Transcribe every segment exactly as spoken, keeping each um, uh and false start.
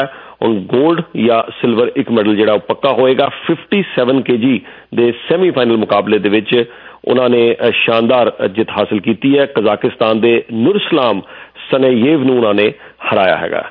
ਹੁਣ ਗੋਲਡ ਜਾਂ ਸਿਲਵਰ ਇੱਕ ਮੈਡਲ ਜਿਹੜਾ ਉਹ ਪੱਕਾ ਹੋਏਗਾ। ਫਿਫਟੀ ਸੈਵਨ ਕੇ ਜੀ ਦੇ ਸੈਮੀਫਾਈਨਲ ਮੁਕਾਬਲੇ ਦੇ ਵਿੱਚ ਉਹਨਾਂ ਨੇ ਸ਼ਾਨਦਾਰ ਜਿੱਤ ਹਾਸਲ ਕੀਤੀ ਹੈ। ਕਜ਼ਾਕਿਸਤਾਨ ਦੇ ਨੂਰਸਲਾਮ ਸਨੇਯੇਵ ਨੂੰ ਉਹਨਾਂ ਨੇ ਹਰਾਇਆ ਹੈਗਾ।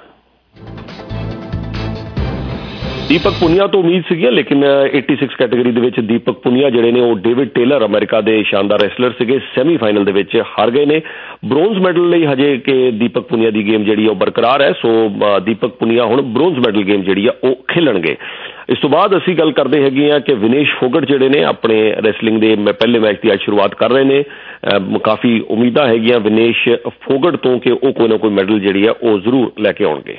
ਦੀਪਕ ਪੁਨੀਆ ਤੋਂ ਉਮੀਦ ਸੀਗੀ, ਲੇਕਿਨ eighty six ਕੈਟਾਗਰੀ ਦੇ ਵਿੱਚ ਦੀਪਕ ਪੁਨੀਆ ਜਿਹੜੇ ਨੇ ਉਹ ਡੇਵਿਡ ਟੇਲਰ ਅਮਰੀਕਾ ਦੇ ਸ਼ਾਨਦਾਰ ਰੈਸਲਰ ਸੀਗੇ, ਸੈਮੀਫਾਈਨਲ ਦੇ ਵਿੱਚ ਹਾਰ ਗਏ ਨੇ। ਬ੍ਰੋਂਜ਼ ਮੈਡਲ ਲਈ ਹਜੇ ਕਿ ਦੀਪਕ ਪੁਨੀਆ ਦੀ ਗੇਮ ਜਿਹੜੀ ਉਹ ਬਰਕਰਾਰ ਹੈ, ਸੋ ਦੀਪਕ ਪੁਨੀਆ ਹੁਣ ਬ੍ਰੋਂਜ਼ ਮੈਡਲ ਗੇਮ ਜਿਹੜੀ ਆ ਉਹ ਖੇਲਣਗੇ। ਇਸ ਤੋਂ ਬਾਅਦ ਅਸੀਂ ਗੱਲ ਕਰਦੇ ਹੈਗੇ ਹਾਂ ਕਿ ਵਿਨੇਸ਼ ਫੋਗਟ ਜਿਹੜੇ ਨੇ ਆਪਣੇ ਰੈਸਲਿੰਗ ਦੇ ਪਹਿਲੇ ਮੈਚ ਦੀ ਅੱਜ ਸ਼ੁਰੂਆਤ ਕਰ ਰਹੇ ਨੇ। ਕਾਫੀ ਉਮੀਦਾਂ ਹੈਗੀਆਂ ਵਿਨੇਸ਼ ਫੋਗਟ ਤੋਂ ਕਿ ਉਹ ਕੋਈ ਨਾ ਕੋਈ ਮੈਡਲ ਜਿਹੜੀ ਆ ਉਹ ਜ਼ਰੂਰ ਲੈ ਕੇ ਆਉਣਗੇ।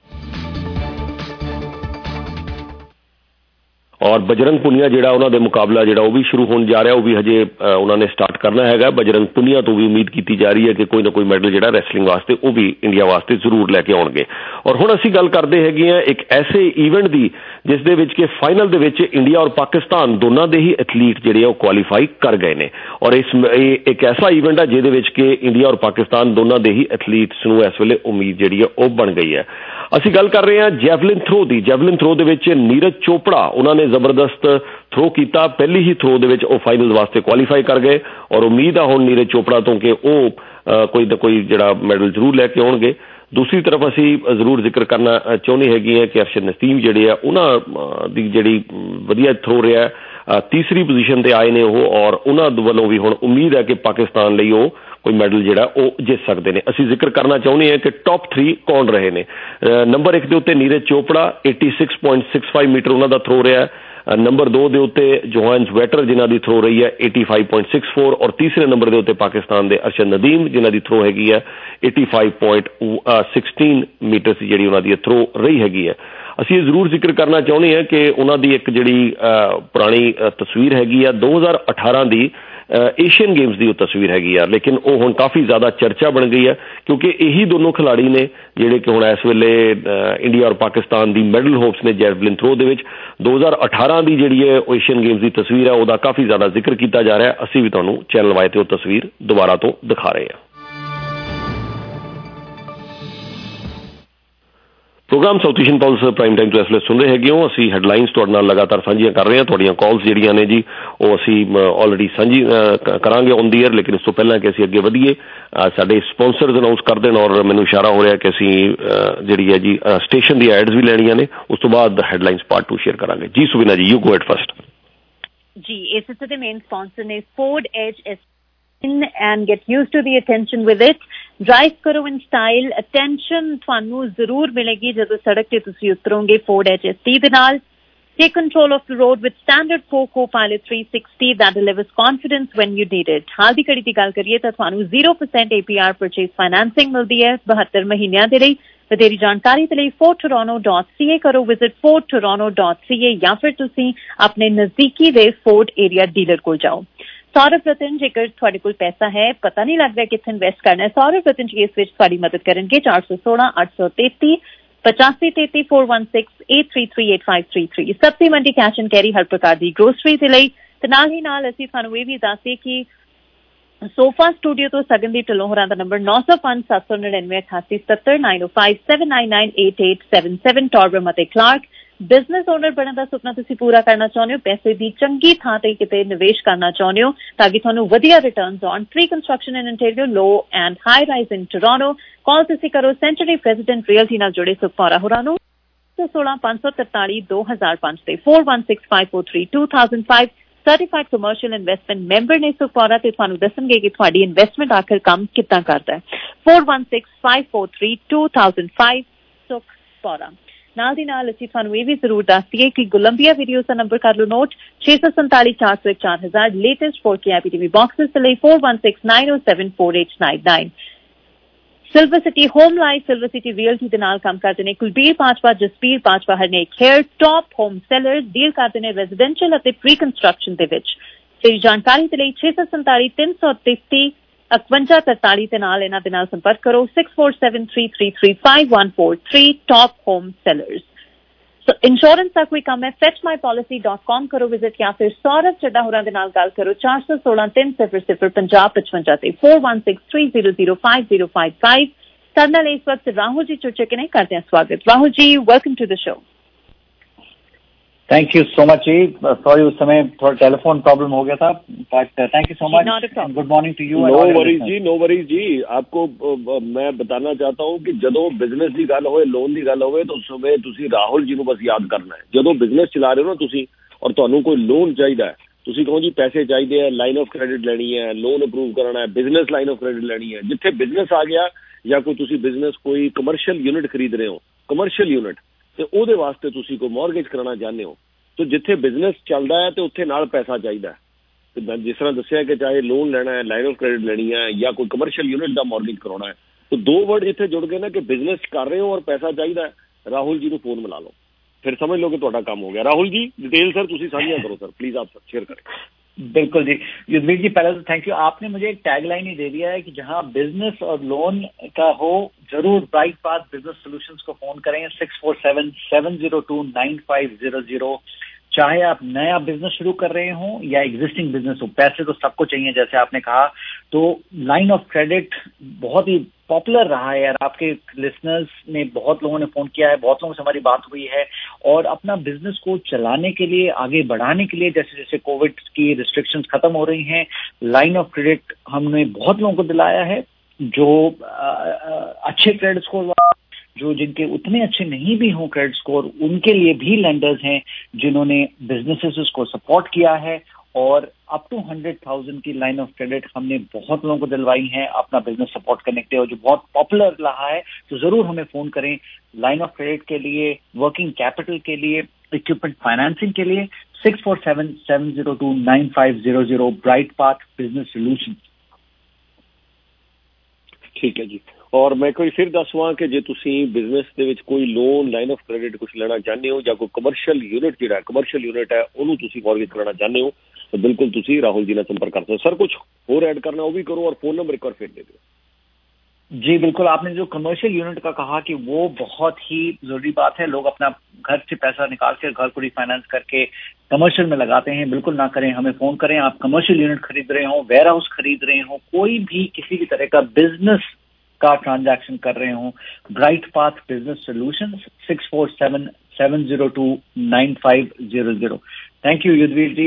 ਔਰ ਬਜਰੰਗ ਪੁਨੀਆ ਜਿਹੜਾ ਉਹਨਾਂ ਦੇ ਮੁਕਾਬਲਾ ਜਿਹੜਾ ਉਹ ਵੀ ਸ਼ੁਰੂ ਹੋਣ ਜਾ ਰਿਹਾ, ਉਹ ਵੀ ਹਜੇ ਉਹਨਾਂ ਨੇ ਸਟਾਰਟ ਕਰਨਾ ਹੈਗਾ। ਬਜਰੰਗ ਪੁਨੀਆ ਤੋਂ ਵੀ ਉਮੀਦ ਕੀਤੀ ਜਾ ਰਹੀ ਹੈ ਕਿ ਕੋਈ ਨਾ ਕੋਈ ਮੈਡਲ ਜਿਹੜਾ ਰੈਸਲਿੰਗ ਵਾਸਤੇ ਉਹ ਵੀ ਇੰਡੀਆ ਵਾਸਤੇ ਜ਼ਰੂਰ ਲੈ ਕੇ ਆਉਣਗੇ। ਔਰ ਹੁਣ ਅਸੀਂ ਗੱਲ ਕਰਦੇ ਹੈਗੇ ਹਾਂ ਇੱਕ ਐਸੇ ਈਵੈਂਟ ਦੀ ਜਿਸ ਦੇ ਵਿੱਚ ਕਿ ਫਾਈਨਲ ਦੇ ਵਿੱਚ ਇੰਡੀਆ ਔਰ ਪਾਕਿਸਤਾਨ ਦੋਨਾਂ ਦੇ ਹੀ ਐਥਲੀਟ ਜਿਹੜੇ ਆ ਉਹ ਕੁਆਲੀਫਾਈ ਕਰ ਗਏ ਨੇ। ਔਰ ਇਸ ਇਹ ਇੱਕ ਐਸਾ ਈਵੈਂਟ ਹੈ ਜਿਹਦੇ ਵਿੱਚ ਕਿ ਇੰਡੀਆ ਔਰ ਪਾਕਿਸਤਾਨ ਦੋਨਾਂ ਦੇ ਹੀ ਐਥਲੀਟਸ ਨੂੰ ਇਸ ਵੇਲੇ ਉਮੀਦ ਜਿਹੜੀ ਆ ਉਹ ਬਣ ਗਈ ਹੈ। ਅਸੀਂ ਗੱਲ ਕਰ ਰਹੇ ਹਾਂ ਜੈਵਲਿਨ ਥਰੋ ਦੀ। ਜੈਵਲਿਨ ਥਰੋ ਦੇ ਵਿੱਚ ਨੀਰਜ ਚੋਪੜਾ ਉਹਨਾਂ ਨੇ ਜ਼ਬਰਦਸਤ ਥਰੋ ਕੀਤਾ, ਪਹਿਲੀ ਹੀ ਥਰੋ ਦੇ ਵਿੱਚ ਉਹ ਫਾਈਨਲ ਵਾਸਤੇ ਕੁਆਲੀਫਾਈ ਕਰ ਗਏ। ਔਰ ਉਮੀਦ ਆ ਹੁਣ ਨੀਰਜ ਚੋਪੜਾ ਤੋਂ ਕਿ ਉਹ ਕੋਈ ਨਾ ਕੋਈ ਜਿਹੜਾ ਮੈਡਲ ਜ਼ਰੂਰ ਲੈ ਕੇ ਆਉਣਗੇ। ਦੂਸਰੀ ਤਰਫ ਅਸੀਂ ਜ਼ਰੂਰ ਜ਼ਿਕਰ ਕਰਨਾ ਚਾਹੁੰਦੇ ਹੈਗੇ ਹਾਂ ਕਿ ਅਰਸ਼ਦ ਨਸੀਮ ਜਿਹੜੇ ਆ ਉਹਨਾਂ ਦੀ ਜਿਹੜੀ ਵਧੀਆ ਥਰੋ ਰਿਹਾ, ਤੀਸਰੀ ਪੋਜੀਸ਼ਨ ਤੇ ਆਏ ਨੇ ਉਹ, ਔਰ ਉਹਨਾਂ ਵੱਲੋਂ ਵੀ ਹੁਣ ਉਮੀਦ ਹੈ ਕਿ ਪਾਕਿਸਤਾਨ ਲਈ ਉਹ ਕੋਈ ਮੈਡਲ ਜਿਹੜਾ ਉਹ ਜਿੱਤ ਸਕਦੇ ਨੇ। ਅਸੀਂ ਜ਼ਿਕਰ ਕਰਨਾ ਚਾਹੁੰਦੇ ਹਾਂ ਕਿ ਟੌਪ ਥ੍ਰੀ ਕੌਣ ਰਹੇ ਨੇ। ਨੰਬਰ ਇੱਕ ਦੇ ਉੱਤੇ Neeraj Chopra eighty six point six five metre ਉਹਨਾਂ ਦਾ ਥਰੋ ਰਿਹਾ। ਨੰਬਰ ਦੋ ਦੇ ਉੱਤੇ ਜੋਹਾਨ ਵੈਟਰ ਜਿਨ੍ਹਾਂ ਦੀ ਥਰੋ ਰਹੀ ਹੈ eighty-five point six four, ਔਰ ਤੀਸਰੇ ਨੰਬਰ ਦੇ ਉੱਤੇ ਪਾਕਿਸਤਾਨ ਦੇ ਅਰਸ਼ਦ ਨਦੀਮ ਜਿਨ੍ਹਾਂ ਦੀ ਥਰੋ ਹੈਗੀ ਹੈ eighty-five point one six metre ਸੀ ਜਿਹੜੀ ਉਹਨਾਂ ਦੀ ਥਰੋ ਰਹੀ ਹੈਗੀ ਹੈ। ਅਸੀਂ ਇਹ ਜ਼ਰੂਰ ਜ਼ਿਕਰ ਕਰਨਾ ਚਾਹੁੰਦੇ ਹਾਂ ਕਿ ਉਹਨਾਂ ਦੀ ਇੱਕ ਜਿਹੜੀ ਪੁਰਾਣੀ ਤਸਵੀਰ ਹੈਗੀ ਆ ਦੋ ਹਜ਼ਾਰ ਅਠਾਰਾਂ ਦੀ ਏਸ਼ੀਅਨ ਗੇਮਸ ਦੀ ਉਹ ਤਸਵੀਰ ਹੈਗੀ ਆ, ਲੇਕਿਨ ਉਹ ਹੁਣ ਕਾਫੀ ਜ਼ਿਆਦਾ ਚਰਚਾ ਬਣ ਗਈ ਹੈ ਕਿਉਂਕਿ ਇਹੀ ਦੋਨੋਂ ਖਿਲਾੜੀ ਨੇ ਜਿਹੜੇ ਕਿ ਹੁਣ ਇਸ ਵੇਲੇ ਇੰਡੀਆ ਔਰ ਪਾਕਿਸਤਾਨ ਦੀ ਮੈਡਲ ਹੋਪਸ ਨੇ ਜੈਵਲਿਨ ਥਰੋ ਦੇ ਵਿੱਚ। ਦੋ ਹਜ਼ਾਰ ਅਠਾਰਾਂ ਦੀ ਜਿਹੜੀ ਹੈ ਏਸ਼ੀਅਨ ਗੇਮਸ ਦੀ ਤਸਵੀਰ ਹੈ ਉਹਦਾ ਕਾਫੀ ਜ਼ਿਆਦਾ ਜ਼ਿਕਰ ਕੀਤਾ ਜਾ ਰਿਹਾ। ਅਸੀਂ ਵੀ ਤੁਹਾਨੂੰ ਚੈਨਲ ਵਾਈ ਤੇ ਉਹ ਤਸਵੀਰ ਦੁਬਾਰਾ ਤੋਂ ਦਿਖਾ ਰਹੇ ਹਾਂ। Programme South Asian plus prime time ਤੋਂ ਇਸ ਵੇਲੇ ਸੁਣ ਰਹੇ ਹੈਗੇ ਹੋ। ਅਸੀਂ ਹੈਡਲਾਈਨਸ ਤੁਹਾਡੇ ਨਾਲ ਲਗਾਤਾਰ ਸਾਂਝੀਆਂ ਕਰ ਰਹੇ ਹਾਂ। ਤੁਹਾਡੀਆਂ ਕਾਲਸ ਜਿਹੜੀਆਂ ਨੇ ਜੀ ਉਹ ਅਸੀਂ ਆਲਰੇਡੀ ਸਾਂਝੀ ਕਰਾਂਗੇ ਔਨ ਦੀ ਏਅਰ, ਲੇਕਿਨ ਇਸ ਤੋਂ ਪਹਿਲਾਂ ਕਿ ਅਸੀਂ ਅੱਗੇ ਵਧੀਏ ਸਾਡੇ ਸਪਾਂਸਰਸ ਅਨਾਊਂਸ ਕਰ ਦੇਣ। ਔਰ ਮੈਨੂੰ ਇਸ਼ਾਰਾ ਹੋ ਰਿਹਾ ਕਿ ਅਸੀਂ ਜਿਹੜੀ ਹੈ ਜੀ ਸਟੇਸ਼ਨ ਦੀ ਐਡਸ ਵੀ ਲੈਣੀਆਂ ਨੇ, ਉਸ ਤੋਂ ਬਾਅਦ ਹੈਡਲਾਈਨਸ ਪਾਰਟ ਟੂ ਸ਼ੇਅਰ ਕਰਾਂਗੇ। ਜੀ ਸੁਬਿਨਾ ਜੀ, ਯੂ ਗੋ ਐਟ ਫਸਟ। ਜੀ ਇਸ ਹਿੱਸੇ ਦੇ ਮੇਨ ਸਪਾਂਸਰ ਨੇ Ford edge and get used to the attention with it. Drive करो in style. Attention ਤੁਹਾਨੂੰ ਜ਼ਰੂਰ ਮਿਲੇਗੀ ਜਦੋਂ ਸੜਕ ਤੇ ਤੁਸੀਂ ਉਤਰੋਗੇ ਫੋਰਡ H S T ਦੇ ਨਾਲ। Take control of the road with standard four Co-Pilot three sixty that delivers confidence when you need it. ਹਾਲ ਦੀ ਘੜੀ ਦੀ ਗੱਲ ਕਰੀਏ ਤਾਂ ਤੁਹਾਨੂੰ zero percent A P R purchase financing ਮਿਲਦੀ ਹੈ ਬਹੱਤਰ ਮਹੀਨਿਆਂ ਦੇ ਲਈ। ਵਧੇਰੀ ਜਾਣਕਾਰੀ ਦੇ ਲਈ ford toronto dot c a ਕਰੋ visit ford toronto dot c a ਜਾਂ ਫਿਰ ਤੁਸੀਂ ਆਪਣੇ ਨਜ਼ਦੀਕੀ ਦੇ ਫੋਰਡ ਏਰੀਆ ਡੀਲਰ ਕੋਲ ਜਾਓ। ਸੌਰਵ ਰਤਨ, ਜੇਕਰ ਤੁਹਾਡੇ ਕੋਲ ਪੈਸਾ ਹੈ, ਪਤਾ ਨਹੀਂ ਲੱਗਦਾ ਕਿੱਥੇ ਇਨਵੈਸਟ ਕਰਨਾ ਹੈ, ਸੌਰਵ ਰਤਨ ਜੀ ਇਸ ਵਿੱਚ ਤੁਹਾਡੀ ਮਦਦ ਕਰਨਗੇ। ਚਾਰ ਸੌ ਸੋਲਾਂ ਅੱਠ ਸੌ ਤੇਤੀ ਪਚਾਸੀ ਤੇਤੀ four one six eight three three eight five three three। ਸਬਜ਼ੀ ਮੰਡੀ ਕੈਸ਼ ਐਂਡ ਕੈਰੀ ਹਰ ਪ੍ਰਕਾਰ ਦੀ ਗਰੋਸਰੀ ਦੇ ਲਈ। ਤੇ ਨਾਲ ਹੀ ਨਾਲ ਅਸੀਂ ਤੁਹਾਨੂੰ ਇਹ ਵੀ ਦੱਸਦੇ ਕਿ ਸੋਫਾ ਸਟੂਡੀਓ ਤੋਂ ਸਗਨਦੀਪ ਢਿੱਲੋਂ ਹੋਰਾਂ ਦਾ ਨੰਬਰ ਨੌ ਸੌ ਪੰਜ ਸੱਤ ਸੌ ਨੜਿਨਵੇਂ ਅਠਾਸੀ ਸਤੱਤਰ nine oh five seven nine nine eight eight seven seven। ਟੌਰਬਮ ਅਤੇ ਕਲਾਰਕ। ਬਿਜ਼ਨਸ ਓਨਰ ਬਣਨ ਦਾ ਸੁਪਨਾ ਤੁਸੀਂ ਪੂਰਾ ਕਰਨਾ ਚਾਹੁੰਦੇ ਹੋ, ਪੈਸੇ ਦੀ ਚੰਗੀ ਥਾਂ ਤੇ ਕਿਤੇ ਨਿਵੇਸ਼ ਕਰਨਾ ਚਾਹੁੰਦੇ ਹੋ ਤਾਂ ਕਿ ਤੁਹਾਨੂੰ ਵਧੀਆ ਰਿਟਰਨਸ ਆਉਣ। Pre construction in interior, low and high rise in Toronto. Call ਤੁਸੀਂ ਕਰੋ ਸੈਂਚੁਰੀ ਪ੍ਰੈਜ਼ੀਡੈਂਟ ਰੀਅਲਟੀ ਨਾਲ ਜੁੜੇ ਸੁਖਪਾਰਾ ਹੋਰਾਂ ਨੂੰ ਸੋਲਾਂ ਪੰਜ ਸੌ ਤਰਤਾਲੀ ਦੋ ਹਜ਼ਾਰ ਪੰਜ ਤੇ four one six five four three two thousand five। Certified commercial investment member ਨੇ ਸੁਖਪਾਰਾ ਤੇ ਤੁਹਾਨੂੰ ਦੱਸਣਗੇ ਕਿ ਤੁਹਾਡੀ ਇਨਵੈਸਟਮੈਂਟ ਆਖਿਰ ਕੰਮ ਕਿੱਦਾਂ ਕਰਦਾ ਹੈ। four one six five four three two thousand five ਸੁਖਪਾਰਾ। ਨਾਲ ਦੀ ਨਾਲ ਅਸੀਂ ਤੁਹਾਨੂੰ ਇਹ ਵੀ ਜ਼ਰੂਰ ਦੱਸ ਦਈਏ ਕਿ ਕੋਲੰਬੀਆ ਵੀਡੀਓਜ਼ ਦਾ ਨੰਬਰ ਕਰ ਲਓ ਨੋਟ ਛੇ ਸੌ ਸੰਤਾਲੀ ਚਾਰ ਸੌ ਇੱਕ ਚਾਰ ਹਜ਼ਾਰ। Latest four K I P T V boxes ਦੇ ਲਈ four one six nine oh seven four eight nine nine। Silver city home life silver city realty ਦੇ ਨਾਲ ਕੰਮ ਕਰਦੇ ਨੇ Kulbir Bajwa, Jasbir Bajwa, Harnek Kher. Top home sellers deal ਕਰਦੇ ਨੇ ਰੈਜ਼ੀਡੈਂਸ਼ੀਅਲ ਅਤੇ ਪ੍ਰੀ ਕੰਸਟਰਕਸ਼ਨ ਦੇ ਵਿੱਚ। ਤੇਰੀ ਜਾਣਕਾਰੀ ਦੇ ਲਈ ਛੇ ਸੌ ਸੰਤਾਲੀ ਤਿੰਨ ਸੌ ਤੇਤੀ ਇਕਵੰਜਾ ਤਰਤਾਲੀ ਦੇ ਨਾਲ ਇਹਨਾਂ ਦੇ ਨਾਲ ਸੰਪਰਕ ਕਰੋ six four seven three three three five one four three। Top home sellers. Insurance ਦਾ ਕੋਈ ਕੰਮ ਹੈ fetch my policy dot com ਕਰੋ ਵਿਜ਼ਿਟ ਜਾਂ ਫਿਰ ਸੌਰਵ ਚੱਡਾ ਹੋਰਾਂ ਦੇ ਨਾਲ ਗੱਲ ਕਰੋ ਚਾਰ ਸੌ ਸੋਲਾਂ ਤਿੰਨ ਸਿਫਰ ਸਿਫਰ ਪੰਜਾਹ ਪਚਵੰਜਾ ਤੇ four one six three zero zero five zero five five। साथ नाल इस वक्त राहुल जी जुड़ चुके ने, करते हैं स्वागत। Rahul ji, welcome to the show. Thank you so much जी, सॉरी उस समय थोड़ा टेलीफोन प्रॉब्लम हो गया था, but thank you so much, good morning to you. No worries जी, नो वरीज जी। आपको uh, मैं बताना चाहता हूं कि ਜਦੋਂ ਬਿਜ਼ਨਸ ਦੀ ਗੱਲ ਹੋਵੇ, ਲੋਨ ਦੀ ਗੱਲ ਹੋਵੇ, ਤਾਂ ਉਸ ਸਮੇਂ ਤੁਸੀਂ ਰਾਹੁਲ ਜੀ ਨੂੰ ਬਸ ਯਾਦ ਕਰਨਾ ਹੈ। ਜਦੋਂ ਬਿਜ਼ਨਸ ਚਲਾ ਰਹੇ ਹੋ ਨਾ ਤੁਸੀਂ, ਔਰ ਤੁਹਾਨੂੰ ਕੋਈ ਲੋਨ ਚਾਹੀਦਾ ਹੈ, ਤੁਸੀਂ ਕਹੋ ਜੀ ਪੈਸੇ ਚਾਹੀਦੇ ਆ, ਲਾਈਨ ਆਫ ਕ੍ਰੈਡਿਟ ਲੈਣੀ ਹੈ, ਲੋਨ ਅਪਰੂਵ ਕਰਨਾ ਹੈ, ਬਿਜ਼ਨਸ ਲਾਈਨ ਆਫ ਕ੍ਰੈਡਿਟ ਲੈਣੀ ਹੈ। ਜਿੱਥੇ ਬਿਜ਼ਨਸ ਆ ਗਿਆ ਜਾਂ ਕੋਈ ਤੁਸੀਂ ਬਿਜ਼ਨਸ ਕੋਈ ਕਮਰਸ਼ੀਅਲ ਯੂਨਿਟ ਖਰੀਦ ਰਹੇ ਹੋ, ਕਮਰਸ਼ੀਅਲ ਯੂਨਿਟ, ਤੇ ਉਹਦੇ ਵਾਸਤੇ ਤੁਸੀਂ ਕੋਈ ਮੌਰਗੇਜ ਕਰਾਉਣਾ ਚਾਹੁੰਦੇ ਹੋ, तो जिथे बिजनेस चलता है तो उत्थे नाल पैसा चाहिए। तो मैं जिस तरह दसिया कि चाहे लोन लेना है, लाइन ऑफ क्रेडिट लेनी है या कोई कमर्शियल यूनिट का मॉर्गेज कराना है, तो दो वर्ड जिथे जुड़ गए ना कि बिजनेस कर रहे हो और पैसा चाहिए, राहुल जी को फोन मिला लो, फिर समझ लो कि तुहाडा काम हो गया। राहुल जी डिटेल सर तुसीं साझियां करो सर, प्लीज आप शेयर करें। बिल्कुल जी, युद्धवीर जी पहले तो थैंक यू, आपने मुझे एक टैगलाइन ही दे दिया है कि जहां बिजनेस और लोन का हो, जरूर ब्राइट पाथ बिजनेस सॉल्यूशंस को फोन करें six four seven seven zero two nine five zero zero. चाहे आप नया बिजनेस शुरू कर रहे हो या एग्जिस्टिंग बिजनेस हो, पैसे तो सबको चाहिए जैसे आपने कहा, तो लाइन ऑफ क्रेडिट बहुत ही पॉपुलर रहा है यार। आपके लिसनर्स ने बहुत लोगों ने फोन किया है, बहुत लोगों से हमारी बात हुई है, और अपना बिजनेस को चलाने के लिए, आगे बढ़ाने के लिए, जैसे जैसे कोविड की रिस्ट्रिक्शंस खत्म हो रही हैं, लाइन ऑफ क्रेडिट हमने बहुत लोगों को दिलाया है, जो आ, आ, अच्छे क्रेडिट स्कोर, जो जिनके उतने अच्छे नहीं भी हों क्रेडिट स्कोर, उनके लिए भी लेंडर्स हैं जिन्होंने बिजनेसेस को सपोर्ट किया है, और अप टू हंड्रेड थाउजेंड की लाइन ऑफ क्रेडिट हमने बहुत लोगों को दिलवाई है अपना बिजनेस सपोर्ट करने के लिए, जो बहुत पॉपुलर रहा है। तो जरूर हमें फोन करें लाइन ऑफ क्रेडिट के लिए, वर्किंग कैपिटल के लिए, इक्विपमेंट फाइनेंसिंग के लिए, six four seven seven zero two nine five zero zero, bright path business solution. ठीक है जी, और मैं कोई फिर दसवां कि जे तुसी बिजनेस दे विच कोई लोन, लाइन ऑफ क्रेडिट कुछ लेना चाहते हो, या कोई कमर्शियल यूनिट जिहड़ा कमर्शियल यूनिट है उन्होंने तुसी मॉर्गेज कराना चाहते हो, तो बिल्कुल तुसी राहुल जी ने संपर्क कर सकते हो। सर कुछ और ऐड करना वो भी करो, और फोन नंबर एक बार फिर दे दो। जी बिल्कुल, आपने जो कमर्शियल यूनिट का कहा कि वो बहुत ही जरूरी बात है। लोग अपना घर से पैसा निकाल कर घर को रिफाइनेंस करके कमर्शियल में लगाते हैं, बिल्कुल ना करें, हमें फोन करें। आप कमर्शियल यूनिट खरीद रहे हो, वेयर हाउस खरीद रहे हो, कोई भी किसी भी तरह का बिजनेस का ट्रांजैक्शन कर रहे हो, bright path business solutions six four seven seven zero two nine five zero zero. Thank you Yudhveer ji.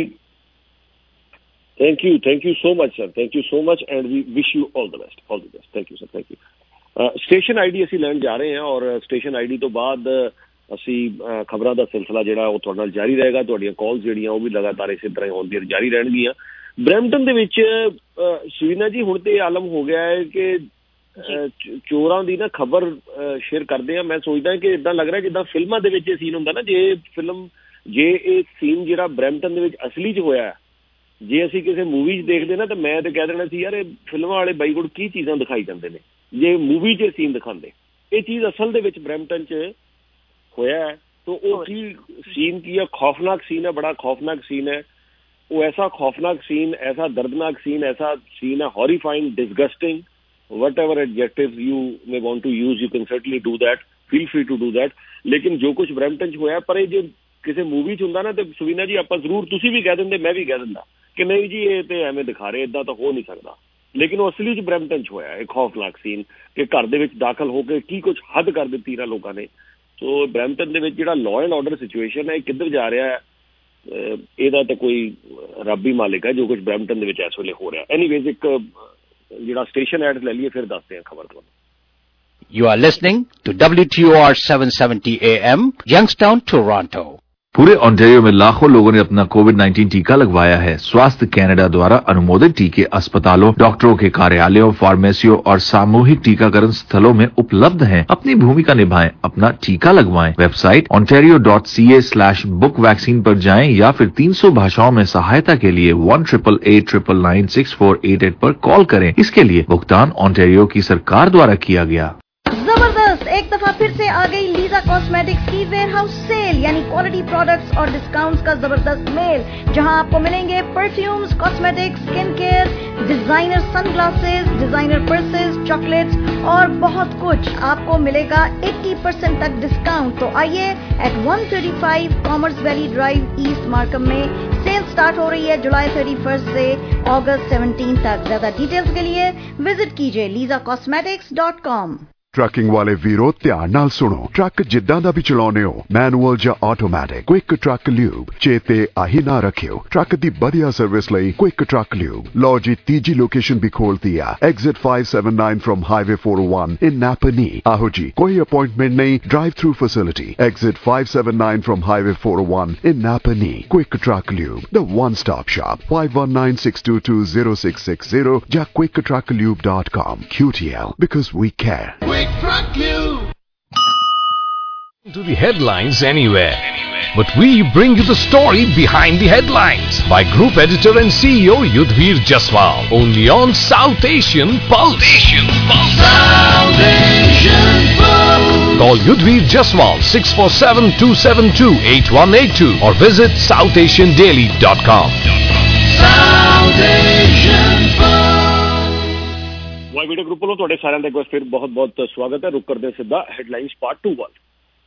Thank you, thank you so much sir, thank you so much, and we wish you all the best, all the best. Thank you sir, thank you. Station I D ਅਸੀਂ ਲੈਣ ਜਾ ਰਹੇ ਹਾਂ, ਔਰ station I D ਤੋਂ ਬਾਅਦ ਅਸੀਂ ਖਬਰਾਂ ਦਾ ਸਿਲਸਿਲਾ ਜਿਹੜਾ ਉਹ ਤੁਹਾਡੇ ਨਾਲ ਜਾਰੀ ਰਹੇਗਾ। ਤੁਹਾਡੀਆਂ ਕਾਲਸ ਜਿਹੜੀਆਂ ਉਹ ਵੀ ਲਗਾਤਾਰ ਇਸੇ ਤਰ੍ਹਾਂ ਹੁੰਦੀਆਂ ਜਾਰੀ ਰਹਿਣਗੀਆਂ। ਬਰੈਂਪਟਨ ਦੇ ਵਿੱਚ ਸ਼ੀਨਾ ਜੀ ਹੁਣ ਤੇ ਆਲਮ ਹੋ ਗਿਆ ਹੈ ਕਿ ਚੋਰਾਂ ਦੀ ਨਾ ਖਬਰ ਸ਼ੇਅਰ ਕਰਦੇ ਆ। ਮੈਂ ਸੋਚਦਾ ਕਿ ਇਦਾਂ ਲੱਗ ਰਿਹਾ ਜਿੱਦਾਂ ਫਿਲਮਾਂ ਦੇ ਵਿੱਚ ਇਹ ਸੀਨ ਹੁੰਦਾ ਨਾ, ਜੇ ਫਿਲਮ ਜੇ ਇਹ ਸੀਨ ਜਿਹੜਾ ਬਰੈਂਪਟਨ ਦੇ ਵਿੱਚ ਅਸਲੀ 'ਚ ਹੋਇਆ, ਜੇ ਅਸੀਂ ਕਿਸੇ ਮੂਵੀ 'ਚ ਦੇਖਦੇ ਨਾ, ਤਾਂ ਮੈਂ ਤਾਂ ਕਹਿ ਦੇਣਾ ਸੀ ਯਾਰ ਇਹ ਫਿਲਮਾਂ ਵਾਲੇ ਬਾਈ ਕੋਲ ਕੀ ਚੀਜ਼ਾਂ ਦਿਖਾਈ ਜਾਂਦੇ ਨੇ, ਜੇ ਮੂਵੀ 'ਚ ਸੀਨ ਦਿਖਾਉਂਦੇ। ਇਹ ਚੀਜ਼ ਅਸਲ ਦੇ ਵਿੱਚ ਬਰੈਂਪਟਨ 'ਚ ਹੋਇਆ ਹੈ। तो वो की सीन की खौफनाक सीन है, बड़ा खौफनाक सीन है वो, ऐसा खौफनाक सीन, ऐसा दर्दनाक सीन, ऐसा सीन है horrifying, disgusting, whatever adjectives you may want to use, you can certainly do that, feel free to do that। लेकिन जो कुछ ब्रैम्पटन 'ਚ होया, पर जो किसी मूवी 'ਚ ਹੁੰਦਾ ना, तो सुवीना जी आप जरूर तुसी भी कह देंगे, मैं भी कह दिंदा कि नहीं जी ये तो एवें दिखा रहे, इदा तो हो नहीं सकता। लेकिन वो असली 'ਚ ब्रैम्पटन 'ਚ होया एक खौफनाक सीन कि घर दे विच दाखिल होकर की कुछ हद कर दी ना लोगों ने। तो ब्रैम्पटन दे विच जिहड़ा लॉ एंड ऑर्डर सिचुएशन है किधर जा रहा है, ਇਹਦਾ ਤਾਂ ਕੋਈ ਰੱਬ ਹੀ ਮਾਲਿਕ ਹੈ ਜੋ ਕੁਝ ਬਰੈਂਪਟਨ ਦੇ ਵਿੱਚ ਇਸ ਵੇਲੇ ਹੋ ਰਿਹਾ। ਐਨੀਵੇਜ਼ ਇੱਕ ਜਿਹੜਾ ਸਟੇਸ਼ਨ ਐਡ ਲੈ ਲਈਏ, ਫਿਰ ਦੱਸਦੇ ਹਾਂ ਖਬਰ ਤੁਹਾਨੂੰ। You are listening to W T O R seven seventy A M, Youngstown, Toronto। पूरे ओंटारियो में लाखों लोगों ने अपना कोविड नाइन्टीन टीका लगवाया है। स्वास्थ्य कनाडा द्वारा अनुमोदित टीके अस्पतालों, डॉक्टरों के कार्यालयों, फार्मेसियों और सामूहिक टीकाकरण स्थलों में उपलब्ध हैं। अपनी भूमिका निभाएं, अपना टीका लगवाएं। Website ontario dot c a slash book vaccine पर जाएं या फिर तीन सौ भाषाओं में सहायता के लिए one triple eight triple nine six four eight eight पर कॉल करें। इसके लिए भुगतान ओंटारियो की सरकार द्वारा किया गया। जबरदस्त, एक दफा फिर से आ गई लीजा कॉस्मेटिक्स की वेयरहाउस सेल, यानी क्वालिटी प्रोडक्ट्स और डिस्काउंट्स का जबरदस्त मेल, जहां आपको मिलेंगे perfumes, cosmetics, skin care, designer sunglasses, designer purses, chocolates और बहुत कुछ आपको मिलेगा अस्सी परसेंट तक डिस्काउंट। तो आइए at one thirty five Commerce Valley Drive East Markham में सेल स्टार्ट हो रही है जुलाई थर्टी फर्स्ट से अगस्त सेवनटीन तक। ज्यादा डिटेल्स के लिए विजिट कीजिए Lisa cosmetics dot com. Trucking वाले वीरो ध्यान नाल सुनो। ट्रक जिद्दां दा भी चलाउने हो, मैनुअल या ऑटोमैटिक, क्विक ट्रक ल्यूब चेते आही ना रखियो। ट्रक दी बढ़िया सर्विस लई क्विक ट्रक ल्यूब। लो जी तीजी लोकेशन भी खोलती है, exit five seven nine from highway four oh one in Napanee. आहो जी, कोई अपॉइंटमेंट नहीं, drive through facility, exit five seven nine from highway four oh one in Napanee. Quick Truck Lube, the one stop shop. Five one nine six two two zero six six zero या Quick Truck Lube dot com. Q T L, because we care. Quick Truck Lube. To the headlines anywhere, but we bring you the story behind the headlines by Group Editor and C E O Yudhvir Jaswal, only on South Asian Pulse. Asian Pulse. South Asian Pulse. Call Yudhvir Jaswal six four seven, two seven two, eight one eight two or visit south asian daily dot com. South Asian Pulse. Y Media group ਵੱਲੋਂ ਤੁਹਾਡੇ ਸਾਰਿਆਂ ਦਾ ਇੱਕ ਵਾਰ ਫਿਰ ਬਹੁਤ ਬਹੁਤ ਸਵਾਗਤ ਹੈ। ਰੁਕ ਕਰਦੇ ਸਿੱਧਾ ਹੈਡਲਾਈਨਸ ਪਾਰਟ ਟੂ ਵੱਲ।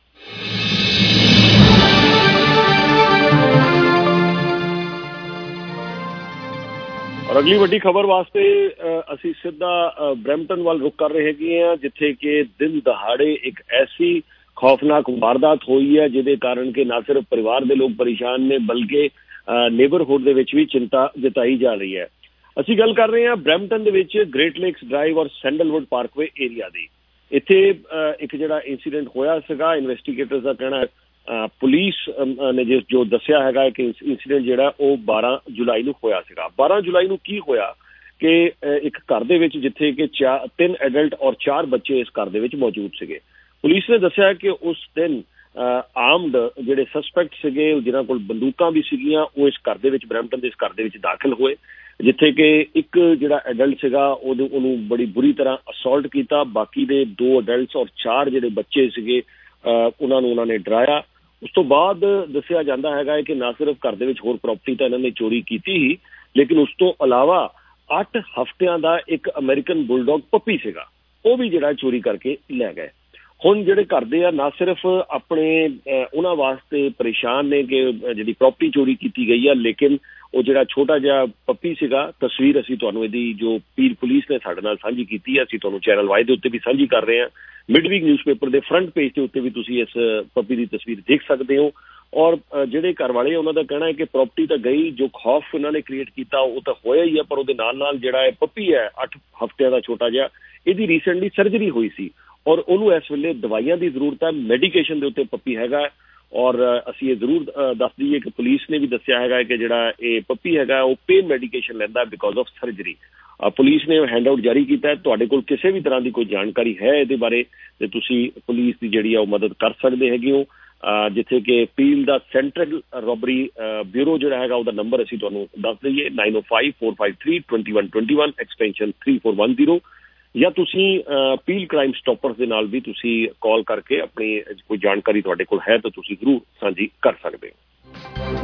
ਔਰ ਅਗਲੀ ਵੱਡੀ ਖਬਰ ਵਾਸਤੇ ਅਸੀਂ ਸਿੱਧਾ ਬਰੈਂਪਟਨ ਵੱਲ ਰੁਕ ਕਰ ਰਹੇ ਹੈਗੇ ਹਾਂ, ਜਿੱਥੇ ਕਿ ਦਿਨ ਦਹਾੜੇ ਇੱਕ ਐਸੀ ਖੌਫਨਾਕ ਵਾਰਦਾਤ ਹੋਈ ਹੈ ਜਿਹਦੇ ਕਾਰਨ ਕਿ ਨਾ ਸਿਰਫ ਪਰਿਵਾਰ ਦੇ ਲੋਕ ਪਰੇਸ਼ਾਨ ਨੇ ਬਲਕਿ ਨੇਬਰਹੁੱਡ ਦੇ ਵਿੱਚ ਵੀ ਚਿੰਤਾ ਜਤਾਈ ਜਾ ਰਹੀ ਹੈ। ਅਸੀਂ ਗੱਲ ਕਰ ਰਹੇ ਹਾਂ ਬਰੈਂਪਟਨ ਦੇ ਵਿੱਚ ਗ੍ਰੇਟ ਲੇਕਸ ਡਰਾਈਵ ਔਰ ਸੈਂਡਲਵੁੱਡ ਪਾਰਕਵੇ ਏਰੀਆ ਦੀ। ਇੱਥੇ ਇੱਕ ਜਿਹੜਾ ਇੰਸੀਡੈਂਟ ਹੋਇਆ ਸੀਗਾ, ਇਨਵੈਸਟੀਗੇਟਰਸ ਦਾ ਕਹਿਣਾ ਪੁਲਿਸ ਨੇ ਜਿਸ ਜੋ ਦੱਸਿਆ ਹੈਗਾ ਕਿ ਇੰਸੀਡੈਂਟ ਜਿਹੜਾ ਉਹ ਬਾਰਾਂ ਜੁਲਾਈ ਨੂੰ ਹੋਇਆ ਸੀਗਾ। ਬਾਰਾਂ ਜੁਲਾਈ ਨੂੰ ਕੀ ਹੋਇਆ ਕਿ ਇੱਕ ਘਰ ਦੇ ਵਿੱਚ ਜਿੱਥੇ ਕਿ ਚਾ ਤਿੰਨ ਐਡਲਟ ਔਰ ਚਾਰ ਬੱਚੇ ਇਸ ਘਰ ਦੇ ਵਿੱਚ ਮੌਜੂਦ ਸੀਗੇ। ਪੁਲਿਸ ਨੇ ਦੱਸਿਆ ਕਿ ਉਸ ਦਿਨ ਆਰਮਡ ਜਿਹੜੇ ਸਸਪੈਕਟ ਸੀਗੇ ਜਿਨ੍ਹਾਂ ਕੋਲ ਬੰਦੂਕਾਂ ਵੀ ਸੀਗੀਆਂ ਉਹ ਇਸ ਘਰ ਦੇ ਵਿੱਚ ਬਰੈਂਪਟਨ ਦੇ ਇਸ ਘਰ ਦੇ ਵਿੱਚ ਦਾਖਲ ਹੋਏ, ਜਿੱਥੇ ਕਿ ਇੱਕ ਜਿਹੜਾ ਐਡਲਟ ਸੀਗਾ ਉਹਨੂੰ ਉਹਨੂੰ ਬੜੀ ਬੁਰੀ ਤਰ੍ਹਾਂ ਅਸੌਲਟ ਕੀਤਾ। ਬਾਕੀ ਦੇ ਦੋ ਐਡਲਟਸ ਔਰ ਚਾਰ ਜਿਹੜੇ ਬੱਚੇ ਸੀਗੇ ਉਹਨਾਂ ਨੂੰ ਉਹਨਾਂ ਨੇ ਡਰਾਇਆ। ਉਸ ਤੋਂ ਬਾਅਦ ਦੱਸਿਆ ਜਾਂਦਾ ਹੈਗਾ ਹੈ ਕਿ ਨਾ ਸਿਰਫ ਘਰ ਦੇ ਵਿੱਚ ਹੋਰ ਪ੍ਰਾਪਰਟੀ ਤਾਂ ਇਹਨਾਂ ਨੇ ਚੋਰੀ ਕੀਤੀ ਹੀ, ਲੇਕਿਨ ਉਸ ਤੋਂ ਇਲਾਵਾ ਅੱਠ ਹਫ਼ਤਿਆਂ ਦਾ ਇੱਕ ਅਮਰੀਕਨ ਬੁਲਡੌਗ ਪੱਪੀ ਸੀਗਾ ਉਹ ਵੀ ਜਿਹੜਾ ਚੋਰੀ ਕਰਕੇ ਲੈ ਗਏ। ਹੁਣ ਜਿਹੜੇ ਘਰ ਦੇ ਆ ਨਾ ਸਿਰਫ ਆਪਣੇ ਉਹਨਾਂ ਵਾਸਤੇ ਪਰੇਸ਼ਾਨ ਨੇ ਕਿ ਜਿਹੜੀ ਪ੍ਰਾਪਰਟੀ ਚੋਰੀ ਕੀਤੀ ਗਈ ਆ, ਲੇਕਿਨ ਉਹ ਜਿਹੜਾ ਛੋਟਾ ਜਿਹਾ ਪੱਪੀ ਸੀਗਾ, ਤਸਵੀਰ ਅਸੀਂ ਤੁਹਾਨੂੰ ਇਹਦੀ ਜੋ ਪੀਰ ਪੁਲਿਸ ਨੇ ਸਾਡੇ ਨਾਲ ਸਾਂਝੀ ਕੀਤੀ ਹੈ, ਅਸੀਂ ਤੁਹਾਨੂੰ ਚੈਨਲ ਵਾਈ ਦੇ ਉੱਤੇ ਵੀ ਸਾਂਝੀ ਕਰ ਰਹੇ ਹਾਂ। ਮਿਡਵੀਕ ਨਿਊਜ਼ਪੇਪਰ ਦੇ ਫਰੰਟ ਪੇਜ ਦੇ ਉੱਤੇ ਵੀ ਤੁਸੀਂ ਇਸ ਪੱਪੀ ਦੀ ਤਸਵੀਰ ਦੇਖ ਸਕਦੇ ਹੋ। ਔਰ ਜਿਹੜੇ ਘਰ ਵਾਲੇ ਉਹਨਾਂ ਦਾ ਕਹਿਣਾ ਹੈ ਕਿ ਪ੍ਰਾਪਰਟੀ ਤਾਂ ਗਈ, ਜੋ ਖੌਫ ਉਹਨਾਂ ਨੇ ਕ੍ਰੀਏਟ ਕੀਤਾ ਉਹ ਤਾਂ ਹੋਇਆ ਹੀ ਆ, ਪਰ ਉਹਦੇ ਨਾਲ ਨਾਲ ਜਿਹੜਾ ਇਹ ਪੱਪੀ ਹੈ ਅੱਠ ਹਫ਼ਤਿਆਂ ਦਾ ਛੋਟਾ ਜਿਹਾ, ਇਹਦੀ ਰੀਸੈਂਟਲੀ ਸਰਜਰੀ ਹੋਈ ਸੀ ਔਰ ਉਹਨੂੰ ਇਸ ਵੇਲੇ ਦਵਾਈਆਂ ਦੀ ਜ਼ਰੂਰਤ ਹੈ, ਮੈਡੀਕੇਸ਼ਨ ਦੇ ਉੱਤੇ ਪੱਪੀ ਹੈਗਾ। ਔਰ ਅਸੀਂ ਇਹ ਜ਼ਰੂਰ ਦੱਸ ਦਈਏ ਕਿ ਪੁਲਿਸ ਨੇ ਵੀ ਦੱਸਿਆ ਹੈਗਾ ਕਿ ਜਿਹੜਾ ਇਹ ਪੱਪੀ ਹੈਗਾ ਉਹ ਪੇਨ ਮੈਡੀਕੇਸ਼ਨ ਲੈਂਦਾ ਬਿਕੋਜ਼ ਆਫ ਸਰਜਰੀ। ਪੁਲਿਸ ਨੇ ਹੈਂਡ ਆਊਟ ਜਾਰੀ ਕੀਤਾ। ਤੁਹਾਡੇ ਕੋਲ ਕਿਸੇ ਵੀ ਤਰ੍ਹਾਂ ਦੀ ਕੋਈ ਜਾਣਕਾਰੀ ਹੈ ਇਹਦੇ ਬਾਰੇ ਤੇ ਤੁਸੀਂ ਪੁਲਿਸ ਦੀ ਜਿਹੜੀ ਆ ਉਹ ਮਦਦ ਕਰ ਸਕਦੇ ਹੈਗੇ ਹੋ, ਜਿੱਥੇ ਕਿ ਪੀਲ ਦਾ ਸੈਂਟਰਲ ਰੋਬਰੀ ਬਿਊਰੋ ਜਿਹੜਾ ਹੈਗਾ ਉਹਦਾ ਨੰਬਰ ਅਸੀਂ ਤੁਹਾਨੂੰ ਦੱਸ ਦਈਏ nine oh five four five three twenty one twenty one extension three four one zero, ਜਾਂ ਤੁਸੀਂ ਪੀਲ ਕ੍ਰਾਈਮ ਸਟਾਪਰਸ ਦੇ ਨਾਲ ਵੀ ਤੁਸੀਂ ਕਾਲ ਕਰਕੇ ਆਪਣੀ ਕੋਈ ਜਾਣਕਾਰੀ ਤੁਹਾਡੇ ਕੋਲ ਹੈ ਤਾਂ ਤੁਸੀਂ ਜ਼ਰੂਰ ਸਾਂਝੀ ਕਰ ਸਕਦੇ ਹੋ।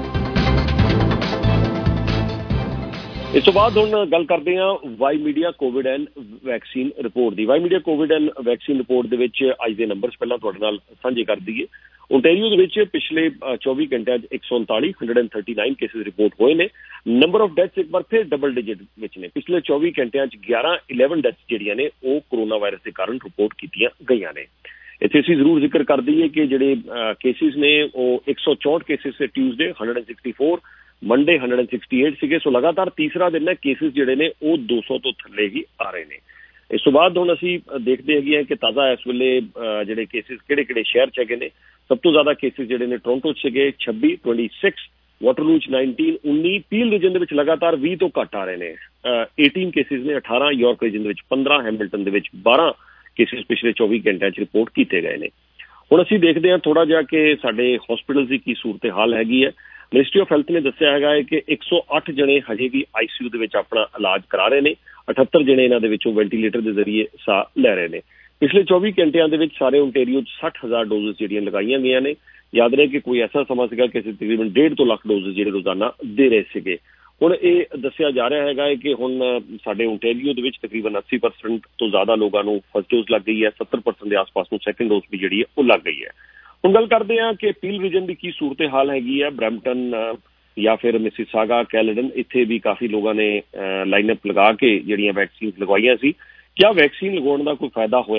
ਇਸ ਤੋਂ ਬਾਅਦ ਹੁਣ ਗੱਲ ਕਰਦੇ ਹਾਂ Y Media COVID and vaccine report ਦੀ। Y Media COVID and vaccine report ਦੇ ਵਿੱਚ ਅੱਜ ਦੇ ਨੰਬਰਸ ਪਹਿਲਾਂ ਤੁਹਾਡੇ ਨਾਲ ਸਾਂਝੇ ਕਰ ਦਈਏ। ਓਨਟਾਰੀਓ ਦੇ ਵਿੱਚ ਪਿਛਲੇ ਚੌਵੀ ਘੰਟਿਆਂ 'ਚ ਇੱਕ ਸੌ ਉਨਤਾਲੀ hundred thirty nine cases reported ਹੋਏ ਨੇ। ਨੰਬਰ ਆਫ ਡੈਥਸ ਇੱਕ ਵਾਰ ਫਿਰ ਡਬਲ ਡਿਜਿਟ ਵਿੱਚ ਨੇ। ਪਿਛਲੇ ਚੌਵੀ ਘੰਟਿਆਂ 'ਚ ਗਿਆਰਾਂ ਇਲੈਵਨ ਡੈਥਸ ਜਿਹੜੀਆਂ ਨੇ ਉਹ ਕੋਰੋਨਾ ਵਾਇਰਸ ਦੇ ਕਾਰਨ ਰਿਪੋਰਟ ਕੀਤੀਆਂ ਗਈਆਂ ਨੇ। ਇੱਥੇ ਅਸੀਂ ਜ਼ਰੂਰ ਜ਼ਿਕਰ ਕਰ ਦਈਏ ਕਿ ਜਿਹੜੇ ਕੇਸਿਸ ਨੇ ਉਹ ਇੱਕ ਸੌ ਚੌਂਹਠ cases say Tuesday hundred sixty four, Monday hundred sixty eight ਸੀਗੇ। ਸੋ ਲਗਾਤਾਰ ਤੀਸਰਾ ਦਿਨ ਹੈ ਕੇਸਿਸ ਜਿਹੜੇ ਨੇ ਉਹ ਦੋ ਸੌ ਤੋਂ ਥੱਲੇ ਹੀ ਆ ਰਹੇ ਨੇ। ਇਸ ਤੋਂ ਬਾਅਦ ਹੁਣ ਅਸੀਂ ਦੇਖਦੇ ਹੈਗੇ ਹਾਂ ਕਿ ਤਾਜ਼ਾ ਇਸ ਵੇਲੇ ਜਿਹੜੇ ਕੇਸਿਸ ਕਿਹੜੇ ਕਿਹੜੇ ਸ਼ਹਿਰ 'ਚ ਹੈਗੇ ਨੇ। ਸਭ ਤੋਂ ਜ਼ਿਆਦਾ ਕੇਸਿਸ ਜਿਹੜੇ ਨੇ ਟੋਰੰਟੋ 'ਚ ਸੀਗੇ ਛੱਬੀ, ਟਵੈਂਟੀ ਸਿਕਸ, ਵਾਟਰਲੂ 'ਚ ਨਾਈਨਟੀਨ, ਉੱਨੀ, ਪੀਲ ਰੀਜਨ ਦੇ ਵਿੱਚ ਲਗਾਤਾਰ ਵੀਹ ਤੋਂ ਘੱਟ ਆ ਰਹੇ ਨੇ। ਅਠਾਰਾਂ ਕੇਸਿਸ ਨੇ, ਅਠਾਰਾਂ ਯਾਰਕ ਰੀਜਨ ਦੇ ਵਿੱਚ, ਪੰਦਰਾਂ ਹੈਮਿਲਟਨ ਦੇ ਵਿੱਚ, ਬਾਰਾਂ ਕੇਸਿਸ ਪਿਛਲੇ ਚੌਵੀ ਘੰਟਿਆਂ 'ਚ ਰਿਪੋਰਟ ਕੀਤੇ ਗਏ ਨੇ। ਹੁਣ ਅਸੀਂ ਦੇਖਦੇ ਹਾਂ ਥੋੜ੍ਹਾ ਜਿਹਾ ਕਿ ਸਾਡੇ ਹਸਪੀਟਲ ਦੀ ਕੀ ਸੂਰਤ ਹਾਲ ਹੈਗੀ ਹੈ। ਮਿਨਿਸਟਰੀ ਆਫ ਹੈਲਥ ਨੇ ਦੱਸਿਆ ਹੈਗਾ ਹੈ ਕਿ ਇੱਕ ਸੌ ਅੱਠ ਜਣੇ ਹਜੇ ਵੀ ਆਈ ਸੀ ਯੂ ਦੇ ਵਿੱਚ ਆਪਣਾ ਇਲਾਜ ਕਰਾ ਰਹੇ ਨੇ। ਅਠੱਤਰ ਜਣੇ ਇਹਨਾਂ ਦੇ ਵਿੱਚੋਂ ਵੈਂਟੀਲੇਟਰ ਦੇ ਜ਼ਰੀਏ ਸਾਹ ਲੈ ਰਹੇ ਨੇ। ਪਿਛਲੇ ਚੌਵੀ ਘੰਟਿਆਂ ਦੇ ਵਿੱਚ ਸਾਰੇ ਓਨਟਾਰੀਓ 'ਚ ਸੱਠ ਹਜ਼ਾਰ ਡੋਜ਼ਸ ਜਿਹੜੀਆਂ ਲਗਾਈਆਂ ਗਈਆਂ ਨੇ। ਯਾਦ ਰਹੇ ਕਿ ਕੋਈ ਐਸਾ ਸਮਾਂ ਸੀਗਾ ਕਿ ਅਸੀਂ ਤਕਰੀਬਨ ਡੇਢ ਤੋਂ ਲੱਖ ਡੋਜ਼ਸ ਜਿਹੜੇ ਰੋਜ਼ਾਨਾ ਦੇ ਰਹੇ ਸੀਗੇ। ਹੁਣ ਇਹ ਦੱਸਿਆ ਜਾ ਰਿਹਾ ਹੈਗਾ ਹੈ ਕਿ ਹੁਣ ਸਾਡੇ ਓਨਟਾਰੀਓ ਦੇ ਵਿੱਚ ਤਕਰੀਬਨ ਅੱਸੀ ਪਰਸੈਂਟ ਤੋਂ ਜ਼ਿਆਦਾ ਲੋਕਾਂ ਨੂੰ ਫਸਟ ਡੋਜ਼ ਲੱਗ ਗਈ ਹੈ, ਸੱਤਰ ਪਰਸੈਂਟ ਦੇ ਆਸ-ਪਾਸ ਨੂੰ ਸੈਕਿੰਡ ਡੋਜ਼ ਵੀ ਜਿਹੜੀ ਹੈ ਉਹ ਲੱਗ ਗਈ ਹੈ। ਹੁਣ ਗੱਲ ਕਰਦੇ ਹਾਂ ਕਿ ਪੀਲ ਰੀਜਨ ਦੀ ਕੀ ਸੂਰਤ ਹਾਲ ਹੈਗੀ ਹੈ। ਬਰੈਂਪਟਨ ਜਾਂ ਫਿਰ ਮਿਸੀਸਾਗਾ, ਕੈਲਡਨ, ਇੱਥੇ ਵੀ ਕਾਫੀ ਲੋਕਾਂ ਨੇ ਲਾਈਨਅਪ ਲਗਾ ਕੇ ਜਿਹੜੀਆਂ ਵੈਕਸੀਨ ਲਗਵਾਈਆਂ ਸੀ। ਕਿਆ ਵੈਕਸੀਨ ਲਗਾਉਣ ਦਾ ਕੋਈ ਫਾਇਦਾ ਹੋਇਆ?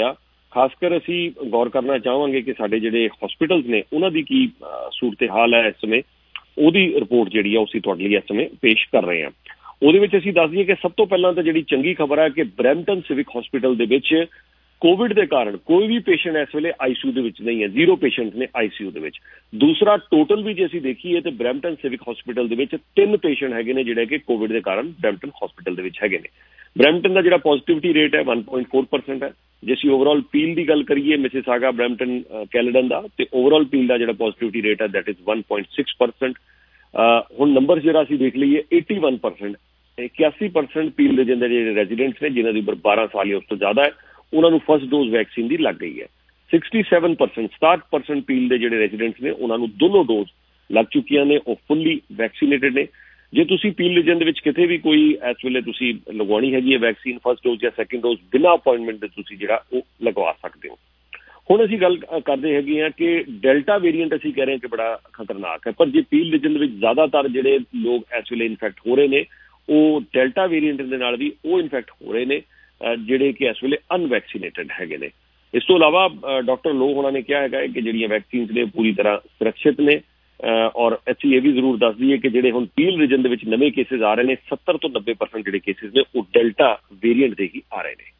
ਖਾਸ ਕਰ ਅਸੀਂ ਗੌਰ ਕਰਨਾ ਚਾਹਾਂਗੇ ਕਿ ਸਾਡੇ ਜਿਹੜੇ ਹਸਪੀਟਲਸ ਨੇ ਉਹਨਾਂ ਦੀ ਕੀ ਸੂਰਤ ਹਾਲ ਹੈ ਇਸ ਸਮੇਂ, ਉਹਦੀ ਰਿਪੋਰਟ ਜਿਹੜੀ ਆ ਅਸੀਂ ਤੁਹਾਡੇ ਲਈ ਇਸ ਸਮੇਂ ਪੇਸ਼ ਕਰ ਰਹੇ ਹਾਂ। ਉਹਦੇ ਵਿੱਚ ਅਸੀਂ ਦੱਸ ਦਈਏ ਕਿ ਸਭ ਤੋਂ ਪਹਿਲਾਂ ਤਾਂ ਜਿਹੜੀ ਚੰਗੀ ਖਬਰ ਹੈ ਕਿ ਬਰੈਂਪਟਨ ਸਿਵਿਕ ਹਸਪੀਟਲ ਦੇ ਵਿੱਚ ਕੋਵਿਡ ਦੇ ਕਾਰਨ ਕੋਈ ਵੀ ਪੇਸ਼ੈਂਟ ਇਸ ਵੇਲੇ ਆਈਸੀਯੂ ਦੇ ਵਿੱਚ ਨਹੀਂ ਹੈ, ਜ਼ੀਰੋ ਪੇਸ਼ੈਂਟ ਨੇ ਆਈਸੀਯੂ ਦੇ ਵਿੱਚ। ਦੂਸਰਾ, ਟੋਟਲ ਵੀ ਜੇ ਅਸੀਂ ਦੇਖੀਏ ਤੇ ਬਰੈਂਪਟਨ ਸਿਵਿਕ ਹਸਪੀਟਲ ਦੇ ਵਿੱਚ ਤਿੰਨ ਪੇਸ਼ੈਂਟ ਹੈਗੇ ਨੇ ਜਿਹੜੇ ਕਿ ਕੋਵਿਡ ਦੇ ਕਾਰਨ ਬਰੈਂਪਟਨ ਹਸਪੀਟਲ ਦੇ ਵਿੱਚ ਹੈਗੇ ਨੇ। ਬਰੈਂਪਟਨ ਦਾ ਜਿਹੜਾ ਪੋਜ਼ਿਟਿਵਿਟੀ ਰੇਟ ਹੈ ਇੱਕ ਪੁਆਇੰਟ ਚਾਰ ਪਰਸੈਂਟ ਹੈ। ਜੇ ਅਸੀਂ ਓਵਰਆਲ ਪੀਲ ਦੀ ਗੱਲ ਕਰੀਏ ਮਿਸਿਸਾਗਾ, ਬਰੈਂਪਟਨ, ਕੈਲੇਡਨ ਦਾ, ਤੇ ਓਵਰਆਲ ਪੀਲ ਦਾ ਜਿਹੜਾ ਪੋਜ਼ਿਟਿਵਿਟੀ ਰੇਟ ਹੈ ਦੈਟ ਇਜ਼ ਇੱਕ ਪੁਆਇੰਟ ਛੇ ਪਰਸੈਂਟ। ਹੁਣ ਨੰਬਰ ਜਿਹੜਾ ਅਸੀਂ ਦੇਖ ਲਈਏ ਇਕੱਤੀ ਪਰਸੈਂਟ, ਇਕਿਆਸੀ ਪਰਸੈਂਟ ਪੀਲ ਦੇ ਜਿਹੜੇ ਜਿਹੜੇ ਰੈਜ਼ੀਡੈਂਟਸ ਨੇ ਜਿਨ੍ਹਾਂ ਦੀ ਉਮਰ ਬਾਰਾਂ ਸਾਲ ਜਾਂ ਉਸ ਤੋਂ ਜ਼ਿਆਦਾ ਹੈ ਉਹਨਾਂ ਨੂੰ ਫਸਟ ਡੋਜ਼ ਵੈਕਸੀਨ ਦੀ ਲੱਗ ਗਈ ਹੈ। ਸੜਸਠ ਪਰਸੈਂਟ ਸਤਾਹਠ ਪਰਸੈਂਟ ਪੀਲ ਦੇ ਜਿਹੜੇ ਰੈਜ਼ੀਡੈਂਟਸ ਨੇ ਉਹਨਾਂ ਨੂੰ ਦੋਨੋਂ ਡੋਜ਼ ਲੱਗ ਚੁੱਕੀਆਂ ਨੇ, ਉਹ ਫੁੱਲੀ ਵੈਕਸੀਨੇਟਡ ਨੇ। ਜੇ ਤੁਸੀਂ ਪੀਲ ਰੀਜਨ ਦੇ ਵਿੱਚ ਕਿਤੇ ਵੀ ਕੋਈ ਇਸ ਵੇਲੇ ਤੁਸੀਂ ਲਗਵਾਉਣੀ ਹੈਗੀ ਹੈ ਵੈਕਸੀਨ ਫਸਟ ਡੋਜ਼ ਜਾਂ ਸੈਕਿੰਡ ਡੋਜ਼, ਬਿਨਾਂ ਅਪਾਇੰਟਮੈਂਟ ਦੇ ਤੁਸੀਂ ਜਿਹੜਾ ਉਹ ਲਗਵਾ ਸਕਦੇ ਹੋ। ਹੁਣ ਅਸੀਂ ਗੱਲ ਕਰਦੇ ਹੈਗੇ ਹਾਂ ਕਿ ਡੈਲਟਾ ਵੇਰੀਐਂਟ ਅਸੀਂ ਕਹਿ ਰਹੇ ਹਾਂ ਕਿ ਬੜਾ ਖਤਰਨਾਕ ਹੈ, ਪਰ ਜੇ ਪੀਲ ਰੀਜਨ ਦੇ ਵਿੱਚ ਜ਼ਿਆਦਾਤਰ ਜਿਹੜੇ ਲੋਕ ਇਸ ਵੇਲੇ ਇਨਫੈਕਟ ਹੋ ਰਹੇ ਨੇ ਉਹ ਡੈਲਟਾ ਵੇਰੀਐਂਟ ਦੇ ਨਾਲ ਵੀ ਉਹ ਇਨਫੈਕਟ ਹੋ ਰਹੇ ਨੇ ਜਿਹੜੇ ਕਿ ਇਸ ਵੇਲੇ ਅਨਵੈਕਸੀਨੇਟਡ ਹੈਗੇ ਨੇ। ਇਸ ਤੋਂ ਇਲਾਵਾ ਡਾਕਟਰ ਲੋ ਹੋਣਾ ਨੇ ਕਿਹਾ ਹੈਗਾ ਕਿ ਜਿਹੜੀਆਂ ਵੈਕਸੀਨਸ ਨੇ ਪੂਰੀ ਤਰ੍ਹਾਂ ਸੁਰੱਖਿਅਤ ਨੇ, ਔਰ ਅਸੀਂ ਇਹ ਵੀ ਜ਼ਰੂਰ ਦੱਸ ਦਈਏ ਕਿ ਜਿਹੜੇ ਹੁਣ ਪੀਲ ਰੀਜਨ ਦੇ ਵਿੱਚ ਨਵੇਂ ਕੇਸਿਸ ਆ ਰਹੇ ਨੇ ਸੱਤਰ ਤੋਂ ਨੱਬੇ ਪਰਸੈਂਟ ਜਿਹੜੇ ਕੇਸਿਸ ਨੇ ਉਹ ਡੈਲਟਾ ਵੇਰੀਐਂਟ ਦੇ ਹੀ ਆ ਰਹੇ ਨੇ।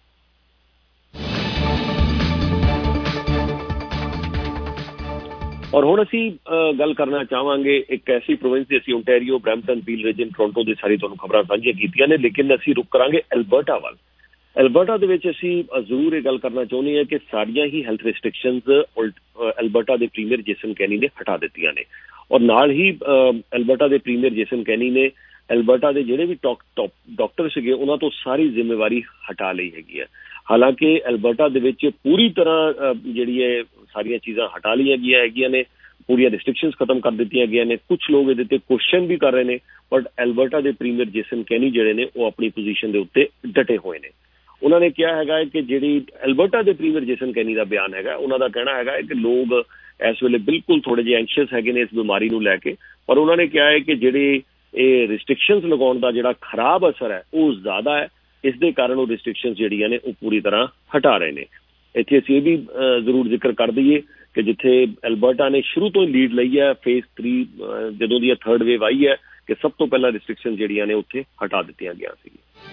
ਔਰ ਹੁਣ ਅਸੀਂ ਗੱਲ ਕਰਨਾ ਚਾਹਾਂਗੇ ਇੱਕ ਐਸੀ ਪ੍ਰੋਵਿੰਸ ਦੀ, ਅਸੀਂ Ontario, Brampton, Peel region, Toronto ਦੀ ਸਾਰੀ ਤੁਹਾਨੂੰ ਖਬਰਾਂ ਸਾਂਝੀਆਂ ਕੀਤੀਆਂ ਨੇ, ਲੇਕਿਨ ਅਸੀਂ ਰੁਕ ਕਰਾਂਗੇ ਐਲਬਰਟਾ ਵੱਲ। ਐਲਬਰਟਾ ਦੇ ਵਿੱਚ ਅਸੀਂ ਜ਼ਰੂਰ ਇਹ ਗੱਲ ਕਰਨਾ ਚਾਹੁੰਦੇ ਹਾਂ ਕਿ ਸਾਰੀਆਂ ਹੀ ਹੈਲਥ ਰਿਸਟ੍ਰਿਕਸ਼ਨਸ ਐਲਬਰਟਾ ਦੇ ਪ੍ਰੀਮੀਅਰ ਜੇਸਨ ਕੈਨੀ ਨੇ ਹਟਾ ਦਿੱਤੀਆਂ ਨੇ, ਔਰ ਨਾਲ ਹੀ ਐਲਬਰਟਾ ਦੇ ਪ੍ਰੀਮੀਅਰ ਜੇਸਨ ਕੈਨੀ ਨੇ ਐਲਬਰਟਾ ਦੇ ਜਿਹੜੇ ਵੀ ਟੌਪ ਟੌਪ ਡਾਕਟਰ ਸੀਗੇ ਉਹਨਾਂ ਤੋਂ ਸਾਰੀ ਜ਼ਿੰਮੇਵਾਰੀ ਹਟਾ ਲਈ ਹੈਗੀ ਹੈ। ਹਾਲਾਂਕਿ ਐਲਬਰਟਾ ਦੇ ਵਿੱਚ ਪੂਰੀ ਤਰ੍ਹਾਂ ਜਿਹੜੀ ਹੈ ਸਾਰੀਆਂ ਚੀਜ਼ਾਂ ਹਟਾ ਲਈਆਂ ਗਈਆਂ ਹੈਗੀਆਂ ਨੇ, ਪੂਰੀਆਂ ਰਿਸਟ੍ਰਿਕਸ਼ਨਸ ਖਤਮ ਕਰ ਦਿੱਤੀਆਂ ਗਈਆਂ ਨੇ। ਕੁਝ ਲੋਕ ਇਹਦੇ ਤੇ ਕੁਐਸਚਨ ਵੀ ਕਰ ਰਹੇ ਨੇ, ਬਟ ਐਲਬਰਟਾ ਦੇ ਪ੍ਰੀਮੀਅਰ ਜੇਸਨ ਕੈਨੀ ਜਿਹੜੇ ਨੇ ਉਹ ਆਪਣੀ ਪੋਜੀਸ਼ਨ ਦੇ ਉੱਤੇ ਡਟੇ ਹੋਏ ਨੇ। ਉਹਨਾਂ ਨੇ ਕਿਹਾ ਹੈਗਾ ਕਿ ਜਿਹੜੀ ਐਲਬਰਟਾ ਦੇ ਪ੍ਰੀਮੀਅਰ ਜੇਸਨ ਕੈਨੀ ਦਾ ਬਿਆਨ ਹੈਗਾ, ਉਹਨਾਂ ਦਾ ਕਹਿਣਾ ਹੈਗਾ ਕਿ ਲੋਕ ਇਸ ਵੇਲੇ ਬਿਲਕੁਲ ਥੋੜੇ ਜਿਹੇ ਐਂਸ਼ੀਅਸ ਹੈਗੇ ਨੇ ਇਸ ਬਿਮਾਰੀ ਨੂੰ ਲੈ ਕੇ, ਪਰ ਉਹਨਾਂ ਨੇ ਕਿਹਾ ਹੈ ਕਿ ਜਿਹੜੇ ਇਹ ਰਿਸਟ੍ਰਿਕਸ਼ਨਸ ਲਗਾਉਣ ਦਾ ਜਿਹੜਾ ਖਰਾਬ ਅਸਰ ਹੈ ਉਹ ਜ਼ਿਆਦਾ ਹੈ, ਇਸ ਦੇ ਕਾਰਨ ਉਹ ਰਿਸਟ੍ਰਿਕਸ਼ਨਸ ਜਿਹੜੀਆਂ ਨੇ ਉਹ ਪੂਰੀ ਤਰ੍ਹਾਂ ਹਟਾ ਰਹੇ ਨੇ। ਇੱਥੇ ਅਸੀਂ ਇਹ ਵੀ ਜ਼ਰੂਰ ਜ਼ਿਕਰ ਕਰ ਦਈਏ ਕਿ ਜਿੱਥੇ ਐਲਬਰਟਾ ਨੇ ਸ਼ੁਰੂ ਤੋਂ ਹੀ ਲੀਡ ਲਈ ਹੈ ਫੇਜ਼ ਥ੍ਰੀ ਜਦੋਂ ਦੀ ਥਰਡ ਵੇਵ ਆਈ ਹੈ ਕਿ ਸਭ ਤੋਂ ਪਹਿਲਾਂ ਰਿਸਟ੍ਰਿਕਸ਼ਨ ਜਿਹੜੀਆਂ ਨੇ ਉੱਥੇ ਹਟਾ ਦਿੱਤੀਆਂ ਗਿਆ ਸੀ।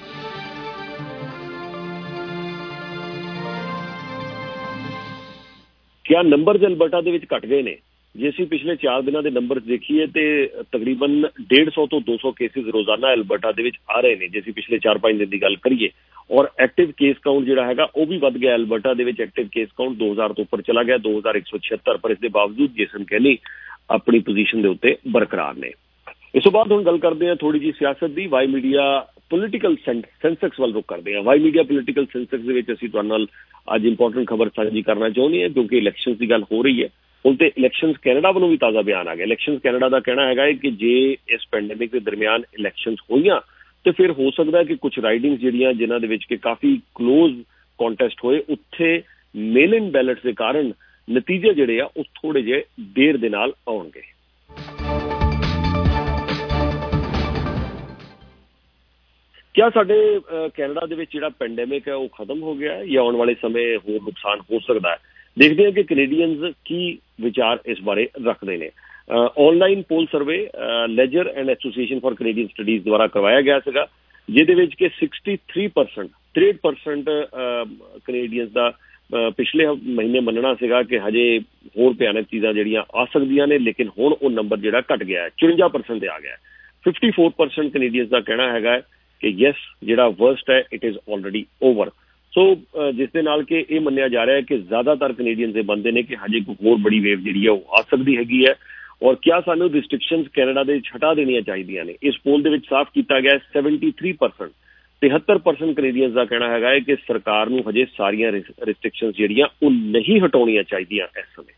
ਕਿਆ ਨੰਬਰ ਐਲਬਰਟਾ ਦੇ ਵਿੱਚ ਘਟ ਗਏ ਨੇ? ਜੇ ਅਸੀਂ ਪਿਛਲੇ ਚਾਰ ਦਿਨਾਂ ਦੇ ਨੰਬਰ ਦੇਖੀਏ ਤੇ ਤਕਰੀਬਨ ਡੇਢ ਸੌ ਤੋਂ ਦੋ ਸੌ ਕੇਸਿਸ ਰੋਜ਼ਾਨਾ ਐਲਬਰਟਾ ਦੇ ਵਿੱਚ ਆ ਰਹੇ ਨੇ ਜੇ ਅਸੀਂ ਪਿਛਲੇ ਚਾਰ ਪੰਜ ਦਿਨ ਦੀ ਗੱਲ ਕਰੀਏ, ਔਰ ਐਕਟਿਵ ਕੇਸ ਕਾਊਂਟ ਜਿਹੜਾ ਹੈਗਾ ਉਹ ਵੀ ਵੱਧ ਗਿਆ। ਐਲਬਰਟਾ ਦੇ ਵਿੱਚ ਐਕਟਿਵ ਕੇਸ ਕਾਊਂਟ ਦੋ ਹਜ਼ਾਰ ਤੋਂ ਉੱਪਰ ਚਲਾ ਗਿਆ, ਦੋ ਹਜ਼ਾਰ ਇੱਕ ਸੌ ਛਿਹੱਤਰ, ਪਰ ਇਸ ਦੇ ਬਾਵਜੂਦ ਜੇਸਨ ਕੈਨੀ ਆਪਣੀ ਪੋਜੀਸ਼ਨ ਦੇ ਉੱਤੇ ਬਰਕਰਾਰ ਨੇ। ਇਸ ਤੋਂ ਬਾਅਦ ਹੁਣ ਗੱਲ ਕਰਦੇ ਹਾਂ ਥੋੜੀ ਜਿਹੀ ਸਿਆਸਤ ਦੀ। ਵਾਈ ਮੀਡੀਆ ਪੋਲੀਟੀਕਲ ਸੈਂਸੈਕਸ ਵੱਲ ਰੁਕ ਕਰਦੇ ਹਾਂ। ਵਾਈ ਮੀਡੀਆ ਪੋਲੀਟੀਕਲ ਸੈਂਸੈਕਸ ਦੇ ਵਿੱਚ ਅਸੀਂ ਤੁਹਾਡੇ ਨਾਲ ਅੱਜ ਇੰਪੋਰਟੈਂਟ ਖਬਰ ਸਾਂਝੀ ਕਰਨਾ ਚਾਹੁੰਦੇ ਹਾਂ ਕਿਉਂਕਿ ਇਲੈਕਸ਼ਨਸ ਦੀ ਗੱਲ ਹੋ ਰਹੀ ਹੈ। ਹੁਣ ਤੇ ਇਲੈਕਸ਼ਨਸ ਕੈਨੇਡਾ ਵੱਲੋਂ ਵੀ ਤਾਜ਼ਾ ਬਿਆਨ ਆ ਗਿਆ। ਇਲੈਕਸ਼ਨਸ ਕੈਨੇਡਾ ਦਾ ਕਹਿਣਾ ਹੈਗਾ ਕਿ ਜੇ ਇਸ ਪੈਂਡੇਮਿਕ ਦੇ ਦਰਮਿਆਨ ਇਲੈਕਸ਼ਨਸ ਹੋਈਆਂ ਤੇ ਫਿਰ ਹੋ ਸਕਦਾ ਹੈ ਕਿ ਕੁਝ ਰਾਈਡਿੰਗਸ ਜਿਹੜੀਆਂ ਜਿਨ੍ਹਾਂ ਦੇ ਵਿੱਚ ਕਿ ਕਾਫੀ ਕਲੋਜ਼ ਕੰਟੈਸਟ ਹੋਏ ਉੱਥੇ ਮੇਲ ਇਨ ਬੈਲਟਸ ਦੇ ਕਾਰਨ ਨਤੀਜੇ ਜਿਹੜੇ ਆ ਉਹ ਥੋੜੇ ਜਿਹੇ ਦੇਰ ਦੇ ਨਾਲ ਆਉਣਗੇ। ਕਿਆ ਸਾਡੇ ਕੈਨੇਡਾ ਦੇ ਵਿੱਚ ਜਿਹੜਾ ਪੈਂਡੇਮਿਕ ਹੈ ਉਹ ਖਤਮ ਹੋ ਗਿਆ ਜਾਂ ਆਉਣ ਵਾਲੇ ਸਮੇਂ ਹੋਰ ਨੁਕਸਾਨ ਹੋ ਸਕਦਾ ਹੈ? ਦੇਖਦੇ ਹਾਂ ਕਿ ਕੈਨੇਡੀਅਨਸ ਕੀ ਵਿਚਾਰ ਇਸ ਬਾਰੇ ਰੱਖਦੇ ਨੇ। Online poll survey Leger and Association for Canadian Studies ਦੁਆਰਾ ਕਰਵਾਇਆ ਗਿਆ ਸੀਗਾ, ਜਿਹਦੇ ਵਿੱਚ ਕਿ ਤਿਰਸਠ ਪਰਸੈਂਟ ਤਿਰੇਹਠ ਪਰਸੈਂਟ ਕੈਨੇਡੀਅਨਸ ਦਾ ਪਿਛਲੇ ਮਹੀਨੇ ਮੰਨਣਾ ਸੀਗਾ ਕਿ ਹਜੇ ਹੋਰ ਭਿਆਨਕ ਚੀਜ਼ਾਂ ਜਿਹੜੀਆਂ ਆ ਸਕਦੀਆਂ ਨੇ, ਲੇਕਿਨ ਹੁਣ ਉਹ ਨੰਬਰ ਜਿਹੜਾ ਘਟ ਗਿਆ ਹੈ, ਚੁਰੰਜਾ ਪਰਸੈਂਟ ਤੇ ਆ ਗਿਆ। ਫਿਫਟੀ ਫੋਰ ਪਰਸੈਂਟ ਕੈਨੇਡੀਅਨਸ ਦਾ ਕਹਿਣਾ ਹੈਗਾ ਕਿ ਯੈਸ ਜਿਹੜਾ ਵਰਸਟ ਹੈ it is already over. So ਜਿਸ ਦੇ ਨਾਲ ਕਿ ਇਹ ਮੰਨਿਆ ਜਾ ਰਿਹਾ ਹੈ ਕਿ ਜ਼ਿਆਦਾਤਰ ਕੈਨੇਡੀਅਨਸ ਇਹ ਮੰਨਦੇ ਨੇ ਕਿ ਹਜੇ ਕੋਈ ਹੋਰ ਬੜੀ ਵੇਵ ਜਿਹੜੀ ਹੈ ਉਹ ਆ ਸਕਦੀ ਹੈਗੀ ਹੈ, ਔਰ ਕਿਆ ਸਾਨੂੰ ਰਿਸਟ੍ਰਿਕਸ਼ਨਸ ਕੈਨੇਡਾ ਦੇ ਵਿੱਚ ਹਟਾ ਦੇਣੀਆਂ ਚਾਹੀਦੀਆਂ ਨੇ। ਇਸ ਪੋਲ ਦੇ ਵਿੱਚ ਸਾਫ਼ ਕੀਤਾ ਗਿਆ ਸੈਵਨਟੀ ਪਰਸੈਂਟ ਤਿਹੱਤਰ ਪਰਸੈਂਟ ਕੈਨੇਡੀਅਨਸ ਦਾ ਕਹਿਣਾ ਹੈਗਾ ਹੈ ਕਿ ਸਰਕਾਰ ਨੂੰ ਹਜੇ ਸਾਰੀਆਂ ਰਿਸਟ੍ਰਿਕਸ਼ਨਸ ਜਿਹੜੀਆਂ ਉਹ ਨਹੀਂ ਹਟਾਉਣੀਆਂ ਚਾਹੀਦੀਆਂ ਇਸ ਸਮੇਂ।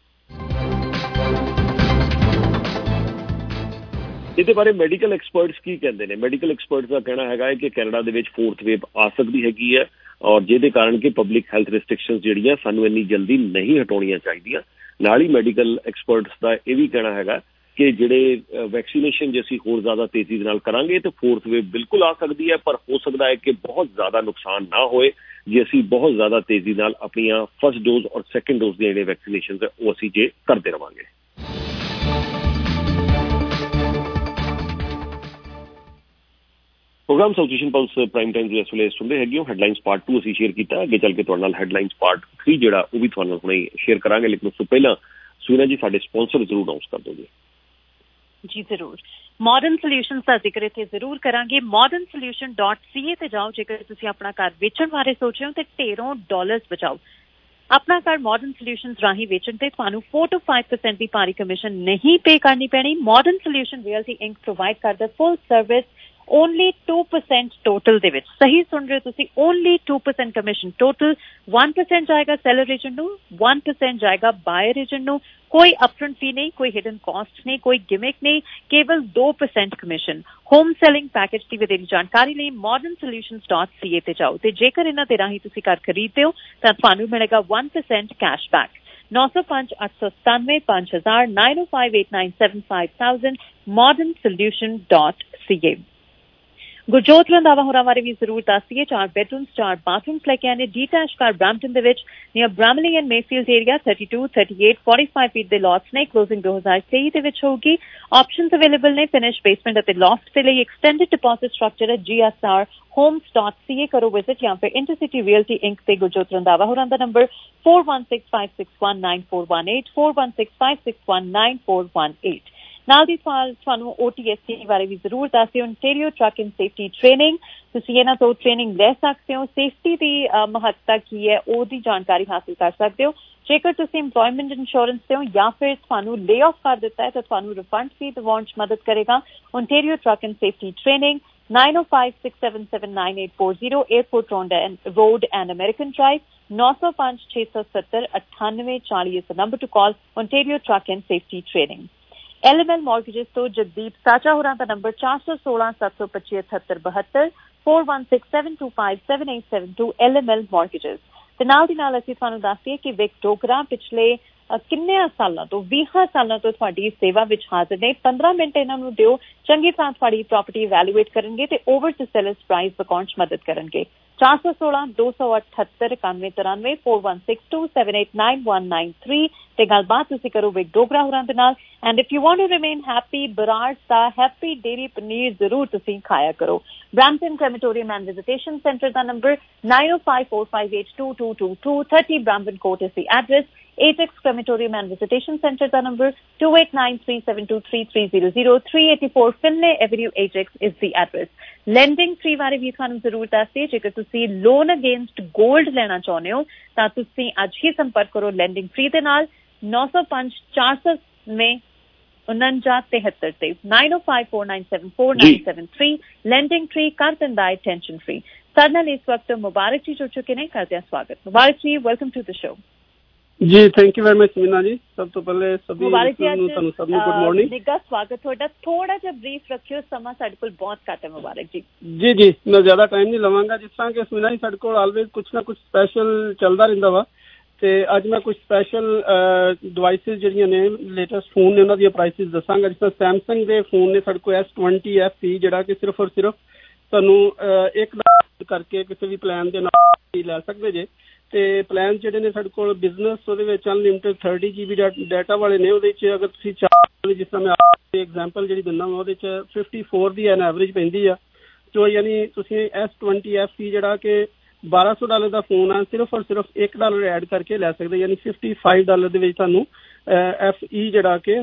ਇਹਦੇ ਬਾਰੇ ਮੈਡੀਕਲ ਐਕਸਪਰਟਸ ਕੀ ਕਹਿੰਦੇ ਨੇ? ਮੈਡੀਕਲ ਐਕਸਪਰਟਸ ਦਾ ਕਹਿਣਾ ਹੈਗਾ ਹੈ ਕਿ ਕੈਨੇਡਾ ਦੇ ਵਿੱਚ ਫੋਰਥ ਵੇਵ ਆ ਸਕਦੀ ਹੈਗੀ ਹੈ, ਔਰ ਜਿਹਦੇ ਕਾਰਨ ਕਿ ਪਬਲਿਕ ਹੈਲਥ ਰਿਸਟ੍ਰਿਕਸ਼ਨਸ ਜਿਹੜੀਆਂ ਸਾਨੂੰ ਇੰਨੀ ਜਲਦੀ ਨਹੀਂ ਹਟਾਉਣੀਆਂ ਚਾਹੀਦੀਆਂ। ਨਾਲ ਹੀ ਮੈਡੀਕਲ ਐਕਸਪਰਟਸ ਦਾ ਇਹ ਵੀ ਕਹਿਣਾ ਹੈਗਾ ਕਿ ਜਿਹੜੇ ਵੈਕਸੀਨੇਸ਼ਨ ਜੇ ਅਸੀਂ ਹੋਰ ਜ਼ਿਆਦਾ ਤੇਜ਼ੀ ਦੇ ਨਾਲ ਕਰਾਂਗੇ ਤਾਂ ਫੋਰਥ ਵੇਵ ਬਿਲਕੁਲ ਆ ਸਕਦੀ ਹੈ, ਪਰ ਹੋ ਸਕਦਾ ਹੈ ਕਿ ਬਹੁਤ ਜ਼ਿਆਦਾ ਨੁਕਸਾਨ ਨਾ ਹੋਏ ਜੇ ਅਸੀਂ ਬਹੁਤ ਜ਼ਿਆਦਾ ਤੇਜ਼ੀ ਨਾਲ ਆਪਣੀਆਂ ਫਸਟ ਡੋਜ਼ ਔਰ ਸੈਕੰਡ ਡੋਜ਼ ਦੀਆਂ ਜਿਹੜੇ ਵੈਕਸੀਨੇਸ਼ਨ ਹੈ ਉਹ ਅਸੀਂ ਜੇ ਕਰਦੇ ਰਵਾਂਗੇ। Program South Asian plus prime time ਜੋ ਇਸ ਵੇਲੇ ਸੁਣਦੇ ਹੈਗੇ ਹੋ। ਹੈਡਲਾਈਨਸ ਪਾਰਟ ਟੂ ਅਸੀਂ ਸ਼ੇਅਰ ਕੀਤਾ, ਅੱਗੇ ਚੱਲ ਕੇ ਤੁਹਾਡੇ ਨਾਲ ਹੈਡਲਾਈਨਸ ਪਾਰਟ ਥ੍ਰੀ ਜਿਹੜਾ ਉਹ ਵੀ ਤੁਹਾਡੇ ਨਾਲ ਹੁਣੇ ਸ਼ੇਅਰ ਕਰਾਂਗੇ, ਲੇਕਿਨ ਉਸ ਤੋਂ ਪਹਿਲਾਂ ਸੁਨੀਤਾ ਜੀ ਸਾਡੇ ਸਪਾਂਸਰ ਜ਼ਰੂਰ ਅਨਾਉਂਸ ਕਰ ਦੋਗੇ। ਜੀ ਜ਼ਰੂਰ, ਮਾਡਰਨ ਸੋਲਿਊਸ਼ਨਸ ਦਾ ਜ਼ਿਕਰ ਇੱਥੇ ਜ਼ਰੂਰ ਕਰਾਂਗੇ। Modern Solution dot C A ਤੇ ਜਾਓ ਜੇਕਰ ਤੁਸੀਂ ਆਪਣਾ ਘਰ ਵੇਚਣ ਬਾਰੇ ਸੋਚ ਰਹੇ ਹੋ ਤੇ ਢੇਰੋਂ ਡਾਲਰਸ ਬਚਾਓ। ਆਪਣਾ ਘਰ ਮਾਡਰਨ ਸੋਲਿਊਸ਼ਨਸ ਰਾਹੀਂ ਵੇਚਣ ਤੇ ਤੁਹਾਨੂੰ four to five percent ਦੀ ਭਾਰੀ ਕਮਿਸ਼ਨ ਨਹੀਂ ਪੇ ਕਰਨੀ ਪੈਣੀ। Modern Solution Realty Inc provide ਕਰਦਾ full service only two percent total ਦੇ ਵਿੱਚ। ਸਹੀ ਸੁਣ ਰਹੇ ਹੋ ਤੁਸੀਂ, only two percent commission total. one percent ਜਾਏਗਾ ਸੈਲਰ ਏਜੰਟ ਨੂੰ, one percent ਜਾਏਗਾ ਬਾਇਰ ਏਜੰਟ ਨੂੰ। ਕੋਈ ਅਪਫਰੰਟ ਫੀ ਨਹੀਂ, ਕੋਈ ਹਿਡਨ ਕਾਸਟ ਨਹੀਂ, ਕੋਈ ਗਿਮਿਕ ਨਹੀਂ, ਕੇਵਲ two percent ਕਮਿਸ਼ਨ। ਹੋਮ ਸੈਲਿੰਗ ਪੈਕੇਜ ਦੀ ਵਧੇਰੀ ਜਾਣਕਾਰੀ ਲਈ Modern Solutions dot C A ਤੇ ਜਾਓ ਤੇ ਜੇਕਰ ਇਹਨਾਂ ਦੇ ਰਾਹੀਂ ਤੁਸੀਂ ਘਰ ਖਰੀਦਦੇ ਹੋ ਤਾਂ ਤੁਹਾਨੂੰ ਮਿਲੇਗਾ one percent ਕੈਸ਼ਬੈਕ। ਨੌ ਸੌ ਪੰਜ ਅੱਠ ਸੌ ਸਤਾਨਵੇਂ ਪੰਜ ਹਜ਼ਾਰ nine oh five eight nine seven five thousand Modern Solution dot C A. Gurjot Randhawa ਹੋਰਾਂ ਬਾਰੇ ਵੀ ਜ਼ਰੂਰ ਦੱਸੀਏ। ਚਾਰ ਬੈਡਰੂਮਸ ਚਾਰ ਬਾਥਰੂਮਸ ਲੈ ਕੇ ਆਏ ਨੇ ਡੀਟੈਚ ਘਰ ਬਰੈਂਪਟਨ ਦੇ ਵਿੱਚ near Bramalea and Mayfield area thirty-two, thirty-eight, forty-five feet ਦੇ ਲੋਟਸ ਨੇ। ਕਲੋਜ਼ਿੰਗ ਦੋ ਹਜ਼ਾਰ ਤੇਈ ਦੇ ਵਿੱਚ ਹੋਊਗੀ। ਆਪਸ਼ਨਸ ਅਵੇਲੇਬਲ ਨੇ ਫਿਨਿਸ਼ ਬੇਸਮੈਂਟ ਅਤੇ ਲੋਫਟ ਦੇ ਲਈ। ਐਕਸਟੈਂਡਡ ਡਿਪੋਜ਼ਿਟ ਸਟਰਕਚਰ ਹੈ G S R homes dot C A. ਕਰੋ ਵਿਜ਼ਿਟ ਜਾਂ ਫਿਰ ਇੰਟਰਸਿਟੀ ਰੀਅਲਟੀ ਇੰਕ ਤੇ ਗੁਰਜੋਤ ਰੰਧਾਵਾ ਹੋਰਾਂ ਦਾ number four one six five six one nine four one eight four one six five six one nine four one eight। ਨਾਲ ਦੀ ਤੁਹਾਨੂੰ O T S T ਬਾਰੇ ਵੀ ਜ਼ਰੂਰ ਦੱਸਿਓ। Ontario truck and safety training, ਤੁਸੀਂ ਇਹਨਾਂ ਤੋਂ ਟ੍ਰੇਨਿੰਗ ਲੈ ਸਕਦੇ ਹੋ। ਸੇਫਟੀ ਦੀ ਮਹੱਤਤਾ ਕੀ ਹੈ ਉਹਦੀ ਜਾਣਕਾਰੀ ਹਾਸਿਲ ਕਰ ਸਕਦੇ ਹੋ। ਜੇਕਰ ਤੁਸੀਂ ਇੰਪਲੋਇਮੈਂਟ ਇੰਸ਼ੋਰੈਂਸ ਤੇ ਹੋ ਜਾਂ ਫਿਰ ਤੁਹਾਨੂੰ ਲੇ ਆਫ ਕਰ ਦਿੱਤਾ ਹੈ ਤਾਂ ਤੁਹਾਨੂੰ ਰਿਫੰਡ ਫੀ ਦਿਵਾਉਣ 'ਚ ਮਦਦ ਕਰੇਗਾ Ontario truck and safety training. nine oh five six seven seven nine eight four zero Airport Road and American Drive nine oh five six seven seven eight eight four zero is the number to call Ontario Truck and Safety Training। L M L Mortgages ਤੋਂ ਜਗਦੀਪ ਸਾਚਾ ਹੋਰਾਂ ਦਾ number ਚਾਰ ਸੌ ਸੋਲਾਂ ਸੱਤ ਸੌ ਪੱਚੀ ਅਠੱਤਰ ਬਹੱਤਰ four one six seven two five seven eight seven two L M L Mortgages। ਤੇ ਨਾਲ ਦੀ ਨਾਲ ਅਸੀਂ ਤੁਹਾਨੂੰ ਦੱਸਦੀਏ ਕਿ ਵਿਕ ਡੋਗਰਾ ਪਿਛਲੇ ਕਿੰਨਿਆਂ ਸਾਲਾਂ ਤੋਂ ਵੀਹਾਂ ਸਾਲਾਂ ਤੋਂ ਤੁਹਾਡੀ ਸੇਵਾ ਵਿੱਚ ਹਾਜ਼ਰ ਨੇ। ਪੰਦਰਾਂ ਮਿੰਟ ਇਹਨਾਂ ਨੂੰ ਦਿਓ, ਚੰਗੀ ਤਰ੍ਹਾਂ ਤੁਹਾਡੀ ਪ੍ਰਾਪਰਟੀ ਇਵੈਲੂਏਟ ਕਰਨਗੇ ਤੇ ਓਵਰ ਟੂ ਸੈਲਰਸ ਪ੍ਰਾਈਸ ਦਿਖਾਉਣ 'ਚ ਮਦਦ ਕਰਨਗੇ। ਚਾਰ ਸੌ ਸੋਲਾਂ ਦੋ ਸੌ ਅਠੱਤਰ ਇਕਾਨਵੇਂ ਤਰਾਨਵੇਂ four one six two seven eight nine one nine three ਤੇ ਗੱਲਬਾਤ ਤੁਸੀਂ ਕਰੋ ਵਿਕ ਡੋਗਰਾ ਹੋਰਾਂ ਦੇ ਨਾਲ। And if you want to remain happy, Brar ਦਾ ਹੈਪੀ ਡੇਰੀ ਪਨੀਰ ਜ਼ਰੂਰ ਤੁਸੀਂ ਖਾਇਆ ਕਰੋ। Brampton Crematorium and Visitation Centre ਦਾ number nine oh five four five eight two two two two thirty Brampton Court is the address। Apex Crematorium and Visitation Center ਦਾ number two eight nine three seven two three three zero zero three eighty-four Finlay Avenue Ajax is the address। Landing free ਬਾਰੇ ਵੀ ਤੁਹਾਨੂੰ ਜ਼ਰੂਰ ਦੱਸਦੇ, ਜੇਕਰ ਤੁਸੀਂ loan against gold ਲੈਣਾ ਚਾਹੁੰਦੇ ਹੋ ਤਾਂ ਤੁਸੀਂ ਅੱਜ ਹੀ ਸੰਪਰਕ ਕਰੋ ਲੈਂਡਿੰਗ ਫ੍ਰੀ ਦੇ ਨਾਲ ਨੌ ਸੌ ਪੰਜ ਚਾਰ ਸੌ ਨਵੇਂ ਉਨੰਜਾ ਤਿਹੱਤਰ ਤੇ nine oh five four nine seven four nine seven three landing free ਕਰ ਦਿੰਦਾ ਹੈ ਟੈਨਸ਼ਨ ਫ੍ਰੀ। ਸਾਡੇ ਨਾਲ ਇਸ ਵਕਤ ਮੁਬਾਰਕ ਜੀ ਜੁੜ ਚੁੱਕੇ ਨੇ, ਕਰਦੇ ਹਾਂ ਸਵਾਗਤ। ਮੁਬਾਰਕ ਜੀ, ਵੈਲਕਮ ਟੂ ਦ ਸ਼ੋ। ਜੀ thank you very much Meena ji. ਸਭ ਤੋਂ ਪਹਿਲੇ ਸਭੀ ਨੂੰ ਤੁਹਾਨੂੰ ਸਭ ਨੂੰ ਗੁੱਡ ਮਾਰਨਿੰਗ। ਨਿੱਘਾ ਸਵਾਗਤ ਤੁਹਾਡਾ। ਥੋੜਾ ਜਿਹਾ ਬਰੀਫ ਰੱਖਿਓ, ਸਮਾਂ ਸਾਡੇ ਕੋਲ ਬਹੁਤ ਘੱਟ ਹੈ। ਮੁਬਾਰਕ ਜੀ। ਜੀ ਜੀ ਮੈਂ ਜ਼ਿਆਦਾ ਟਾਈਮ ਨਹੀਂ ਲਵਾਂਗਾ। ਜਿਸ ਤਰ੍ਹਾਂ ਕਿ ਮੀਨਾ ਜੀ ਸਾਡੇ ਕੋਲ ਆਲਵੇਜ਼ ਕੁਛ ਨਾ ਕੁਛ ਸਪੈਸ਼ਲ ਚੱਲਦਾ ਰਹਿੰਦਾ ਵਾ ਤੇ ਅੱਜ ਮੈਂ ਕੁਛ ਸਪੈਸ਼ਲ ਡਿਵਾਈਸਿਸ ਜਿਹੜੀਆਂ ਨੇ ਲੇਟੈਸਟ ਫੋਨ ਨੇ ਉਹਨਾਂ ਦੀਆਂ ਪ੍ਰਾਈਸਿਸ ਦੱਸਾਂਗਾ। ਜਿਸ ਤਰ੍ਹਾਂ ਸੈਮਸੰਗ ਦੇ ਫੋਨ ਨੇ ਸਾਡੇ ਕੋਲ S twenty F E ਜਿਹੜਾ ਕਿ ਸਿਰਫ ਔਰ ਸਿਰਫ ਤੁਹਾਨੂੰ ਇੱਕ ਦਾ ਕਰਕੇ ਕਿਸੇ ਵੀ ਪਲਾਨ ਦੇ ਨਾਲ ਲੈ ਸਕਦੇ ਜੇ। ਤੇ ਪਲਾਨ ਜਿਹੜੇ ਨੇ ਸਾਡੇ ਕੋਲ ਬਿਜ਼ਨਸ ਉਹਦੇ ਵਿੱਚ unlimited thirty G B data ਵਾਲੇ ਨੇ। ਉਹਦੇ 'ਚ ਅਗਰ ਤੁਸੀਂ ਚਾਰ, ਜਿਸ ਤਰ੍ਹਾਂ ਮੈਂ ਐਗਜ਼ਾਮਪਲ ਜਿਹੜੀ ਦਿੰਦਾ ਵਾ ਉਹਦੇ 'ਚ fifty-four ਦੀ ਐਨ ਐਵਰੇਜ ਪੈਂਦੀ ਆ। ਜੋ ਯਾਨੀ ਤੁਸੀਂ S twenty F E ਜਿਹੜਾ ਕਿ ਬਾਰਾਂ ਸੌ ਡਾਲਰ ਦਾ ਫੋਨ ਆ, ਸਿਰਫ ਔਰ ਸਿਰਫ ਇੱਕ ਡਾਲਰ ਐਡ ਕਰਕੇ ਲੈ ਸਕਦੇ, ਯਾਨੀ ਫਿਫਟੀ ਫਾਈਵ ਡਾਲਰ ਦੇ ਵਿੱਚ ਤੁਹਾਨੂੰ ਐਫ ਈ ਜਿਹੜਾ ਕਿ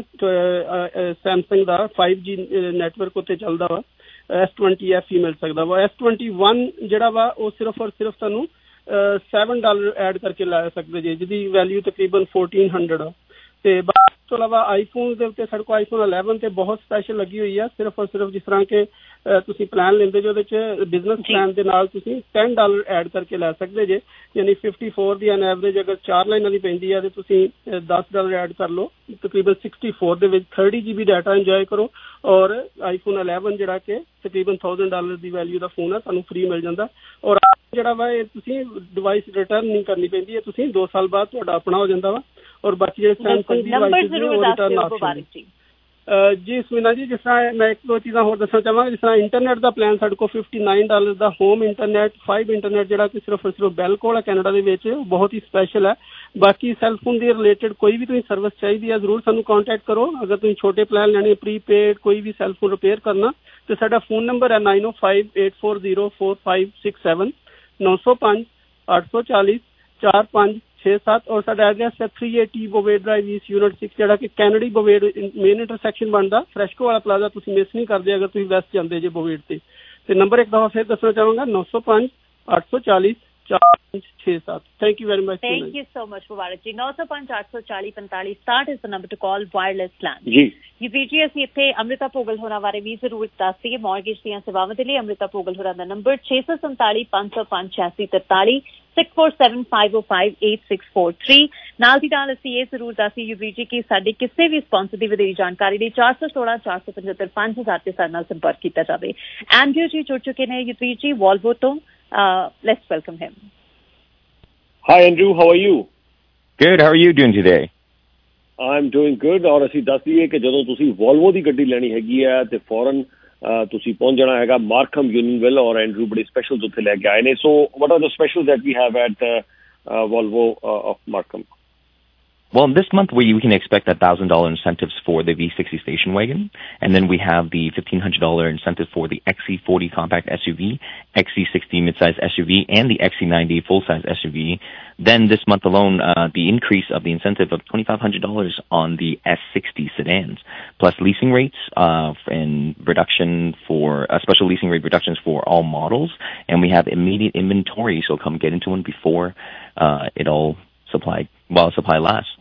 ਸੈਮਸੰਗ ਦਾ five G ਨੈਟਵਰਕ ਉੱਤੇ ਚੱਲਦਾ ਵਾ S twenty F E ਮਿਲ ਸਕਦਾ ਵਾ। S twenty-one ਜਿਹੜਾ ਵਾ ਉਹ ਸਿਰਫ ਔਰ ਸਿਰਫ ਤੁਹਾਨੂੰ ਸੈਵਨ ਡਾਲਰ ਐਡ ਕਰਕੇ ਲੈ ਸਕਦੇ ਜੇ, ਜਿਹਦੀ ਵੈਲਿਊ ਤਕਰੀਬਨ fourteen hundred ਆ। ਤੇ ਇਸ ਤੋਂ ਇਲਾਵਾ ਆਈਫੋਨ ਦੇ ਉੱਤੇ ਸਾਡੇ ਕੋਲ ਆਈਫੋਨ eleven ਤੇ ਬਹੁਤ ਸਪੈਸ਼ਲ ਲੱਗੀ ਹੋਈ ਆ। ਸਿਰਫ ਔਰ ਸਿਰਫ ਜਿਸ ਤਰ੍ਹਾਂ ਕਿ ਤੁਸੀਂ ਪਲਾਨ ਲੈਂਦੇ ਜੇ ਉਹਦੇ 'ਚ ਬਿਜ਼ਨਸ ਪਲਾਨ ਦੇ ਨਾਲ ਤੁਸੀਂ ten ਡਾਲਰ ਐਡ ਕਰਕੇ ਲੈ ਸਕਦੇ ਜੇ, ਯਾਨੀ fifty-four ਦੀ ਐਨ ਐਵਰੇਜ ਅਗਰ ਚਾਰ ਲਾਈਨਾਂ ਦੀ ਪੈਂਦੀ ਆ ਤੇ ਤੁਸੀਂ ਦਸ ਡਾਲਰ ਐਡ ਕਰ ਲਓ, ਤਕਰੀਬਨ sixty-four ਦੇ ਵਿੱਚ thirty G B data enjoy ਕਰੋ। ਔਰ ਆਈਫੋਨ eleven ਜਿਹੜਾ ਕਿ ਤਕਰੀਬਨ thousand ਡਾਲਰ ਦੀ ਵੈਲਿਊ ਦਾ ਫੋਨ ਆ, ਤੁਹਾਨੂੰ ਫ੍ਰੀ ਮਿਲ ਜਾਂਦਾ। ਔਰ ਜਿਹੜਾ ਵਾ ਇਹ ਤੁਸੀਂ ਡਿਵਾਈਸ ਰਿਟਰਨ ਨਹੀਂ ਕਰਨੀ ਪੈਂਦੀ, ਇਹ ਤੁਸੀਂ ਦੋ ਸਾਲ ਬਾਅਦ ਤੁਹਾਡਾ ਆਪਣਾ ਹੋ ਜਾਂਦਾ ਵਾ। ਔਰ ਬਾਕੀ ਜਿਹੜੇ ਸੈਮਸੰਗ ਦੀ ਡਿਵਾਈਸ ਨੇ ਉਹ ਰਿਟਰਨ ਆਪਸ਼ਨ। ਜੀ ਸਮੀਨਾ ਜੀ, ਜਿਸ ਤਰ੍ਹਾਂ ਮੈਂ ਇੱਕ ਦੋ ਚੀਜ਼ਾਂ ਹੋਰ ਦੱਸਣਾ ਚਾਹਾਂਗਾ। ਜਿਸ ਤਰ੍ਹਾਂ ਇੰਟਰਨੈਟ ਦਾ ਪਲਾਨ ਸਾਡੇ ਕੋਲ ਫਿਫਟੀ ਨਾਈਨ ਡਾਲਰ ਦਾ ਹੋਮ ਇੰਟਰਨੈਟ ਫਾਈਵ ਇੰਟਰਨੈਟ ਜਿਹੜਾ ਕਿ ਸਿਰਫ ਸਿਰਫ ਬੈਲ ਕੋਲ ਹੈ ਕੈਨੇਡਾ ਦੇ ਵਿੱਚ, ਬਹੁਤ ਹੀ ਸਪੈਸ਼ਲ ਹੈ। ਬਾਕੀ ਸੈਲਫੋਨ ਦੇ ਰਿਲੇਟਡ ਕੋਈ ਵੀ ਤੁਸੀਂ ਸਰਵਿਸ ਚਾਹੀਦੀ ਹੈ ਜ਼ਰੂਰ ਸਾਨੂੰ ਕੰਟੈਕਟ ਕਰੋ। ਅਗਰ ਤੁਸੀਂ ਛੋਟੇ ਪਲਾਨ ਲੈਣੇ, ਪ੍ਰੀਪੇਡ, ਕੋਈ ਵੀ ਸੈਲਫੋਨ ਰਿਪੇਅਰ ਕਰਨਾ, ਤੇ ਸਾਡਾ ਫੋਨ ਨੰਬਰ ਹੈ nine oh five eight four zero four five six seven ਨੌ ਸੌ ਪੰਜ ਅੱਠ ਸੌ ਚਾਲੀ ਚਾਰ ਪੰਜ ਛੇ ਸੱਤ। ਔਰ ਸਾਡਾ ਐਡਰੈਸ ਹੈ three eighty Bovaird Drive East unit six, ਜਿਹੜਾ ਕਿ ਕੈਨੇਡੀ ਬੋਵੇਡ ਮੇਨ ਇੰਟਰਸੈਕਸ਼ਨ ਬਣਦਾ। ਫਰੈਸ਼ਕੋ ਵਾਲਾ ਪਲਾਜ਼ਾ ਤੁਸੀਂ ਮਿਸ ਨਹੀਂ ਕਰਦੇ ਅਗਰ ਤੁਸੀਂ ਵੈਸਟ ਜਾਂਦੇ ਜੇ ਬੋਵੇਡ ਤੇ। ਤੇ ਨੰਬਰ ਇੱਕ ਦਫਾ ਫਿਰ ਦੱਸਣਾ ਚਾਹਾਂਗਾ, ਨੌ ਸੌ ਪੰਜ ਅੱਠ ਸੌ ਚਾਲੀ ਚਾਰ ਪੰਜ ਛੇ ਸੱਤ। Thank you very much. Thank you so much, Mubarak ji. ਨੌ ਸੌ ਪੰਜ ਅੱਠ ਸੌ ਚਾਲੀ ਪੰਤਾਲੀ ਸਤਾਹਠ is the number to call wireless plan. ਜੀ ਯੂਵੀਰ ਜੀ, ਅਸੀਂ ਇੱਥੇ ਅੰਮ੍ਰਿਤਾ ਭੋਗਲ ਹੋਰਾਂ ਬਾਰੇ ਵੀ ਜ਼ਰੂਰ ਦੱਸ ਦਈਏ। ਮੌਰਗੇਜ ਦੀਆਂ ਸੇਵਾਵਾਂ ਦੇ ਲਈ ਅੰਮ੍ਰਿਤਾ ਭੋਗਲ ਹੋਰਾਂ ਦਾ ਨੰਬਰ ਛੇ ਸੌ ਸੰਤਾਲੀ ਪੰਜ ਸੌ ਪੰਜ ਛਿਆਸੀ ਤਰਤਾਲੀ six four seven five oh five eight six four three. ਨਾਲ ਦੀ ਨਾਲ ਅਸੀਂ ਇਹ ਜ਼ਰੂਰ ਦੱਸੀਏ ਯੂਵੀਰ ਜੀ ਕਿ ਸਾਡੇ ਕਿਸੇ ਵੀ ਸਪਾਂਸਰ ਦੀ ਵਧੇਰੀ ਜਾਣਕਾਰੀ ਲਈ ਚਾਰ ਸੌ ਸੋਲਾਂ ਚਾਰ ਸੌ ਪਝੱਤਰ ਪੰਜ ਹਜ਼ਾਰ ਤੇ ਸਾਡੇ ਨਾਲ ਸੰਪਰਕ ਕੀਤਾ ਜਾਵੇ। ਐਂਡਰਿਊ ਜੀ ਜੁੜ ਚੁੱਕੇ ਨੇ ਯੂਵੀਰ ਜੀ ਵੋਲਵੋ ਤੋਂ। Let's welcome him. Hi Andrew, how are you? Good. How are you doing today? I'm doing good. ਔਰ ਅਸੀਂ ਦੱਸ ਦਈਏ ਕਿ ਜਦੋਂ ਤੁਸੀਂ ਵੋਲਵੋ ਦੀ ਗੱਡੀ ਲੈਣੀ ਹੈਗੀ ਹੈ ਤੇ ਫੌਰਨ ਤੁਸੀਂ ਪਹੁੰਚ ਜਾਣਾ ਹੈਗਾ ਮਾਰਕਮ ਯੂਨੀਅਨਵਿਲ, ਔਰ ਐਂਡਰੂ ਬੜੇ ਸਪੈਸ਼ਲਸ ਉੱਥੇ ਲੈ ਕੇ ਆਏ ਨੇ। ਸੋ what are the specials that we have at uh, uh, Volvo uh, of Markham? Well, this month we, we can expect one thousand dollars incentives for the V sixty station wagon, and then we have the fifteen hundred dollars incentive for the X C forty compact S U V, X C sixty midsize S U V, and the X C ninety full-size S U V. Then this month alone, uh, the increase of the incentive of twenty-five hundred dollars on the S sixty sedans, plus leasing rates uh, and reduction for uh, special leasing rate reductions for all models, and we have immediate inventory, so come get into one before uh, it all supply while supply lasts.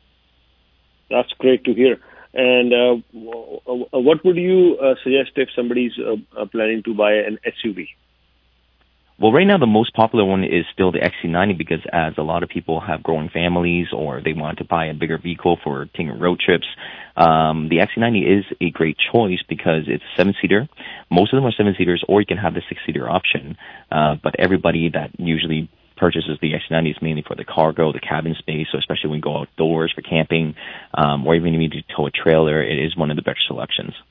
That's great to hear. And uh, what would you uh, suggest if somebody's uh, uh, planning to buy an S U V? Well, right now the most popular one is still the X C ninety, because as a lot of people have growing families or they want to buy a bigger vehicle for taking road trips, um, the X C ninety is a great choice because it's seven-seater. Most of them are seven-seaters, or you can have the six-seater option. Uh, but everybody that usually purchases the X C ninety is mainly for the cargo, the cabin space, so especially when you go outdoors for camping, um, or even if you need to tow a trailer, it is one of the better selections.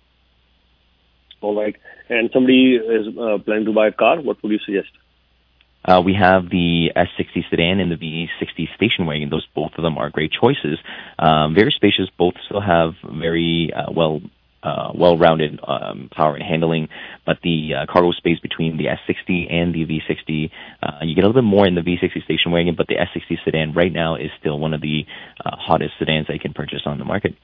All right. And somebody is uh, planning to buy a car, what would you suggest? Uh, we have the S sixty sedan and the V sixty station wagon. Those, both of them are great choices. Um, very spacious. Both still have very uh, well Uh, well-rounded um, power and handling, but the uh, cargo space between the S sixty and the V sixty, uh, you get a little bit more in the V sixty station wagon, but the S sixty sedan right now is still one of the uh, hottest sedans that you can purchase on the market.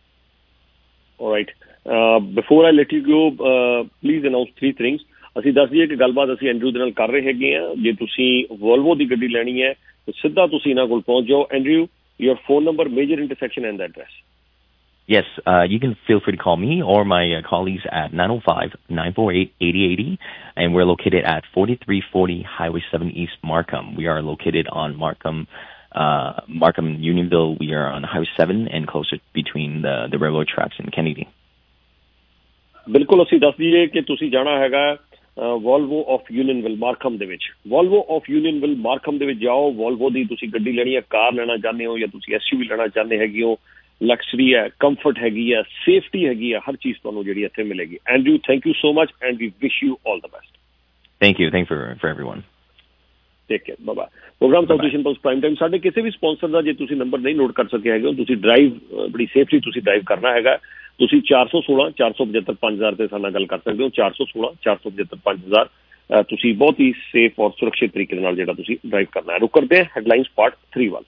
All right. Uh, before I let you go, uh, please announce three things. ਅਸੀਂ ਦੱਸ ਦਈਏ ਕਿ ਗੱਲਬਾਤ ਅਸੀਂ Andrew ਦੇ ਨਾਲ ਕਰ ਰਹੇ ਹੈਗੇ ਆ। ਜੇ ਤੁਸੀਂ ਵੋਲਵੋ ਦੀ ਗੱਡੀ ਲੈਣੀ ਹੈ ਤਾਂ ਸਿੱਧਾ ਤੁਸੀਂ ਇਹਨਾਂ ਕੋਲ ਪਹੁੰਚ ਜਾਓ। Andrew, your phone number, major intersection and the address. Yes, uh, you can feel free to call me or my uh, colleagues at nine oh five, nine four eight, eight oh eight oh, and we're located at forty-three forty Highway seven East, Markham. We are located on Markham, uh, Markham Unionville. We are on Highway seven and closer between the, the railroad tracks in Kennedy. ਬਿਲਕੁਲ ਅਸੀਂ ਦੱਸ ਦਈਏ ਕਿ ਤੁਸੀਂ ਜਾਣਾ ਹੈਗਾ Volvo of ਯੂਨੀਅਨਵਿਲ Markham ਦੇ ਵਿੱਚ। ਵੋਲਵੋ ਆਫ ਯੂਨੀਅਨਵਿਲ ਮਾਰਕਮ ਦੇ ਵਿੱਚ ਜਾਓ। ਵੋਲਵੋ ਦੀ ਤੁਸੀਂ ਗੱਡੀ ਲੈਣੀ ਹੈ, ਕਾਰ ਲੈਣਾ ਚਾਹੁੰਦੇ ਹੋ, ਜਾਂ ਤੁਸੀਂ ਐਸ ਯੂ ਵੀ ਲੈਣਾ ਚਾਹੁੰਦੇ ਹੈਗੇ ਹੋ, ਲਕਸਰੀ ਹੈ, ਕੰਫਰਟ ਹੈਗੀ ਹੈ, ਸੇਫਟੀ ਹੈਗੀ ਹੈ, ਹਰ ਚੀਜ਼ ਤੁਹਾਨੂੰ ਜਿਹੜੀ ਇੱਥੇ ਮਿਲੇਗੀ। Andrew, thank you so much and we wish you all the best. Thank you. Thank for for everyone. Take care. Bye bye. Program South Asian plus prime time. ਸਾਡੇ ਕਿਸੇ ਵੀ ਸਪਾਂਸਰ ਦਾ ਜੇ ਤੁਸੀਂ ਨੰਬਰ ਨਹੀਂ ਨੋਟ ਕਰ ਸਕੇ ਹੈਗੇ ਹੋ, ਤੁਸੀਂ ਡਰਾਈਵ ਬੜੀ ਸੇਫਲੀ ਤੁਸੀਂ ਡਰਾਈਵ ਕਰਨਾ ਹੈਗਾ, ਤੁਸੀਂ ਚਾਰ ਸੌ ਸੋਲਾਂ ਚਾਰ ਸੌ ਪਝੱਤਰ ਪੰਜ ਹਜ਼ਾਰ ਤੇ ਸਾਡੇ ਨਾਲ ਗੱਲ ਕਰ ਸਕਦੇ ਹੋ। ਚਾਰ ਸੌ ਸੋਲਾਂ ਚਾਰ ਸੌ ਪਝੱਤਰ ਪੰਜ ਹਜ਼ਾਰ ਤੁਸੀਂ ਬਹੁਤ ਹੀ ਸੇਫ ਔਰ ਸੁਰੱਖਿਅਤ ਤਰੀਕੇ ਨਾਲ ਜਿਹੜਾ ਤੁਸੀਂ ਡਰਾਈਵ ਕਰਨਾ ਹੈ। ਰੁਕ ਕਰਦੇ ਹਾਂ ਹੈਡਲਾਈਨਸ ਪਾਰਟ ਥ੍ਰੀ ਵੱਲ।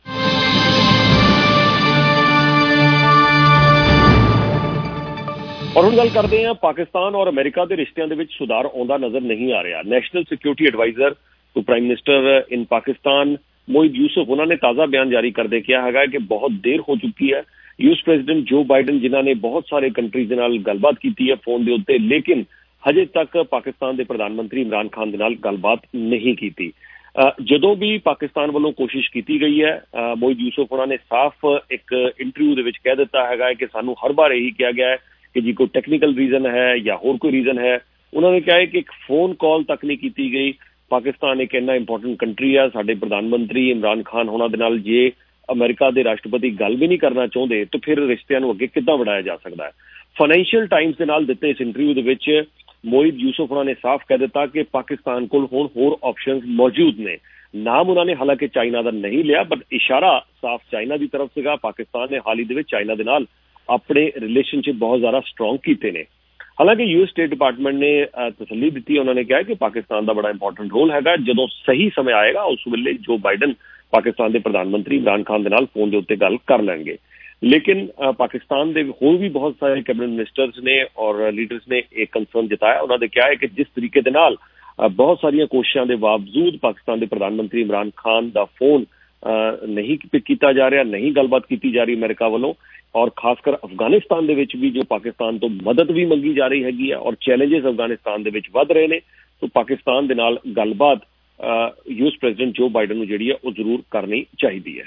ਔਰ ਹੁਣ ਗੱਲ ਕਰਦੇ ਹਾਂ ਪਾਕਿਸਤਾਨ ਔਰ ਅਮਰੀਕਾ ਦੇ ਰਿਸ਼ਤਿਆਂ ਦੇ ਵਿੱਚ ਸੁਧਾਰ ਆਉਂਦਾ ਨਜ਼ਰ ਨਹੀਂ ਆ ਰਿਹਾ। National security adviser to prime minister in Pakistan Moeed Yusuf, ਉਹਨਾਂ ਨੇ ਤਾਜ਼ਾ ਬਿਆਨ ਜਾਰੀ ਕਰਦੇ ਕਿਹਾ ਹੈਗਾ ਕਿ ਬਹੁਤ ਦੇਰ ਹੋ ਚੁੱਕੀ ਹੈ। ਯੂਐਸ ਪ੍ਰੈਜ਼ੀਡੈਂਟ ਜੋ ਬਾਈਡਨ ਜਿਨ੍ਹਾਂ ਨੇ ਬਹੁਤ ਸਾਰੇ ਕੰਟਰੀਜ਼ ਦੇ ਨਾਲ ਗੱਲਬਾਤ ਕੀਤੀ ਹੈ ਫੋਨ ਦੇ ਉੱਤੇ, ਲੇਕਿਨ ਹਜੇ ਤੱਕ ਪਾਕਿਸਤਾਨ ਦੇ ਪ੍ਰਧਾਨ ਮੰਤਰੀ ਇਮਰਾਨ ਖਾਨ ਦੇ ਨਾਲ ਗੱਲਬਾਤ ਨਹੀਂ ਕੀਤੀ। ਜਦੋਂ ਵੀ ਪਾਕਿਸਤਾਨ ਵੱਲੋਂ ਕੋਸ਼ਿਸ਼ ਕੀਤੀ ਗਈ ਹੈ, ਮੋਹਿਦ ਯੂਸਫ ਉਹਨਾਂ ਨੇ ਸਾਫ਼ ਇੱਕ ਇੰਟਰਵਿਊ ਦੇ ਵਿੱਚ ਕਹਿ ਦਿੱਤਾ ਹੈਗਾ ਕਿ ਸਾਨੂੰ ਹਰ ਵਾਰ ਇਹੀ ਕਿਹਾ ਗਿਆ ਹੈ ਕਿ ਜੀ ਕੋਈ ਟੈਕਨੀਕਲ ਰੀਜ਼ਨ ਹੈ ਜਾਂ ਹੋਰ ਕੋਈ ਰੀਜ਼ਨ ਹੈ। ਉਹਨਾਂ ਨੇ ਕਿਹਾ ਹੈ ਕਿ ਇੱਕ ਫੋਨ ਕਾਲ ਤੱਕ ਨਹੀਂ ਕੀਤੀ ਗਈ। ਪਾਕਿਸਤਾਨ ਇੱਕ ਇੰਨਾ ਇੰਪੋਰਟੈਂਟ ਕੰਟਰੀ ਆ, ਸਾਡੇ ਪ੍ਰਧਾਨ ਮੰਤਰੀ ਇਮਰਾਨ ਖਾਨ ਹੋਣਾ ਦੇ ਨਾਲ ਜੇ ਅਮਰੀਕਾ ਦੇ ਰਾਸ਼ਟਰਪਤੀ ਗੱਲ ਵੀ ਨਹੀਂ ਕਰਨਾ ਚਾਹੁੰਦੇ ਤਾਂ ਫਿਰ ਰਿਸ਼ਤਿਆਂ ਨੂੰ ਅੱਗੇ ਕਿੱਦਾਂ ਵਧਾਇਆ ਜਾ ਸਕਦਾ ਹੈ। ਫਾਈਨੈਂਸ਼ੀਅਲ ਟਾਈਮਸ ਦੇ ਨਾਲ ਦਿੱਤੇ ਇਸ ਇੰਟਰਵਿਊ ਦੇ ਵਿੱਚ ਮੋਹਿਤ ਯੂਸਫ ਉਹਨਾਂ ਨੇ ਸਾਫ਼ ਕਹਿ ਦਿੱਤਾ ਕਿ ਪਾਕਿਸਤਾਨ ਕੋਲ ਹੁਣ ਹੋਰ ਆਪਸ਼ਨਸ ਮੌਜੂਦ ਨੇ। ਨਾਮ ਉਹਨਾਂ ਨੇ ਹਾਲਾਂਕਿ ਚਾਈਨਾ ਦਾ ਨਹੀਂ ਲਿਆ, ਬਟ ਇਸ਼ਾਰਾ ਸਾਫ਼ ਚਾਈਨਾ ਦੀ ਤਰਫ ਸੀਗਾ। ਪਾਕਿਸਤਾਨ ਨੇ ਹਾਲ ਹੀ ਦੇ ਵਿੱਚ ਚਾਈਨਾ ਦੇ ਨਾਲ ਆਪਣੇ ਰਿਲੇਸ਼ਨਸ਼ਿਪ ਬਹੁਤ ਜ਼ਿਆਦਾ ਸਟਰੋਂਗ ਕੀਤੇ ਨੇ। ਹਾਲਾਂਕਿ ਯੂ ਐਸ ਸਟੇਟ ਡਿਪਾਰਟਮੈਂਟ ਨੇ ਤਸੱਲੀ ਦਿੱਤੀ, ਉਹਨਾਂ ਨੇ ਕਿਹਾ ਕਿ ਪਾਕਿਸਤਾਨ ਦਾ ਬੜਾ ਇੰਪੋਰਟੈਂਟ ਰੋਲ ਹੈਗਾ। ਜਦੋਂ ਸਹੀ ਸਮੇਂ ਆਏਗਾ ਉਸ ਵੇਲੇ ਜੋ ਬਾਈਡਨ ਪਾਕਿਸਤਾਨ ਦੇ ਪ੍ਰਧਾਨ ਮੰਤਰੀ ਇਮਰਾਨ ਖਾਨ ਦੇ ਨਾਲ ਫੋਨ ਦੇ ਉੱਤੇ ਗੱਲ ਕਰ ਲੈਣਗੇ। ਲੇਕਿਨ ਪਾਕਿਸਤਾਨ ਦੇ ਹੋਰ ਵੀ ਬਹੁਤ ਸਾਰੇ ਕੈਬਨਿਟ ਮਿਨਿਸਟਰਸ ਨੇ ਔਰ ਲੀਡਰਸ ਨੇ ਇਹ ਕੰਸਰਨ ਜਤਾਇਆ। ਉਹਨਾਂ ਨੇ ਕਿਹਾ ਹੈ ਕਿ ਜਿਸ ਤਰੀਕੇ ਦੇ ਨਾਲ ਬਹੁਤ ਸਾਰੀਆਂ ਕੋਸ਼ਿਸ਼ਾਂ ਦੇ ਬਾਵਜੂਦ ਪਾਕਿਸਤਾਨ ਦੇ ਪ੍ਰਧਾਨ ਮੰਤਰੀ ਇਮਰਾਨ ਖਾਨ ਦਾ ਫੋਨ ਨਹੀਂ ਪਿਕ ਕੀਤਾ ਜਾ ਰਿਹਾ, ਨਹੀਂ ਗੱਲਬਾਤ ਕੀਤੀ ਜਾ ਰਹੀ ਅਮਰੀਕਾ ਵੱਲੋਂ, ਔਰ ਖਾਸ ਕਰ ਅਫਗਾਨਿਸਤਾਨ ਦੇ ਵਿੱਚ ਵੀ ਜੋ ਪਾਕਿਸਤਾਨ ਤੋਂ ਮਦਦ ਵੀ ਮੰਗੀ ਜਾ ਰਹੀ ਹੈਗੀ ਆ ਔਰ ਚੈਲੰਜਸ ਅਫਗਾਨਿਸਤਾਨ ਦੇ ਵਿੱਚ ਵੱਧ ਰਹੇ ਨੇ, ਤਾਂ ਪਾਕਿਸਤਾਨ ਦੇ ਨਾਲ ਗੱਲਬਾਤ U S president Joe Biden ਨੂੰ ਜਿਹੜੀ ਹੈ ਉਹ ਜ਼ਰੂਰ ਕਰਨੀ ਚਾਹੀਦੀ ਹੈ।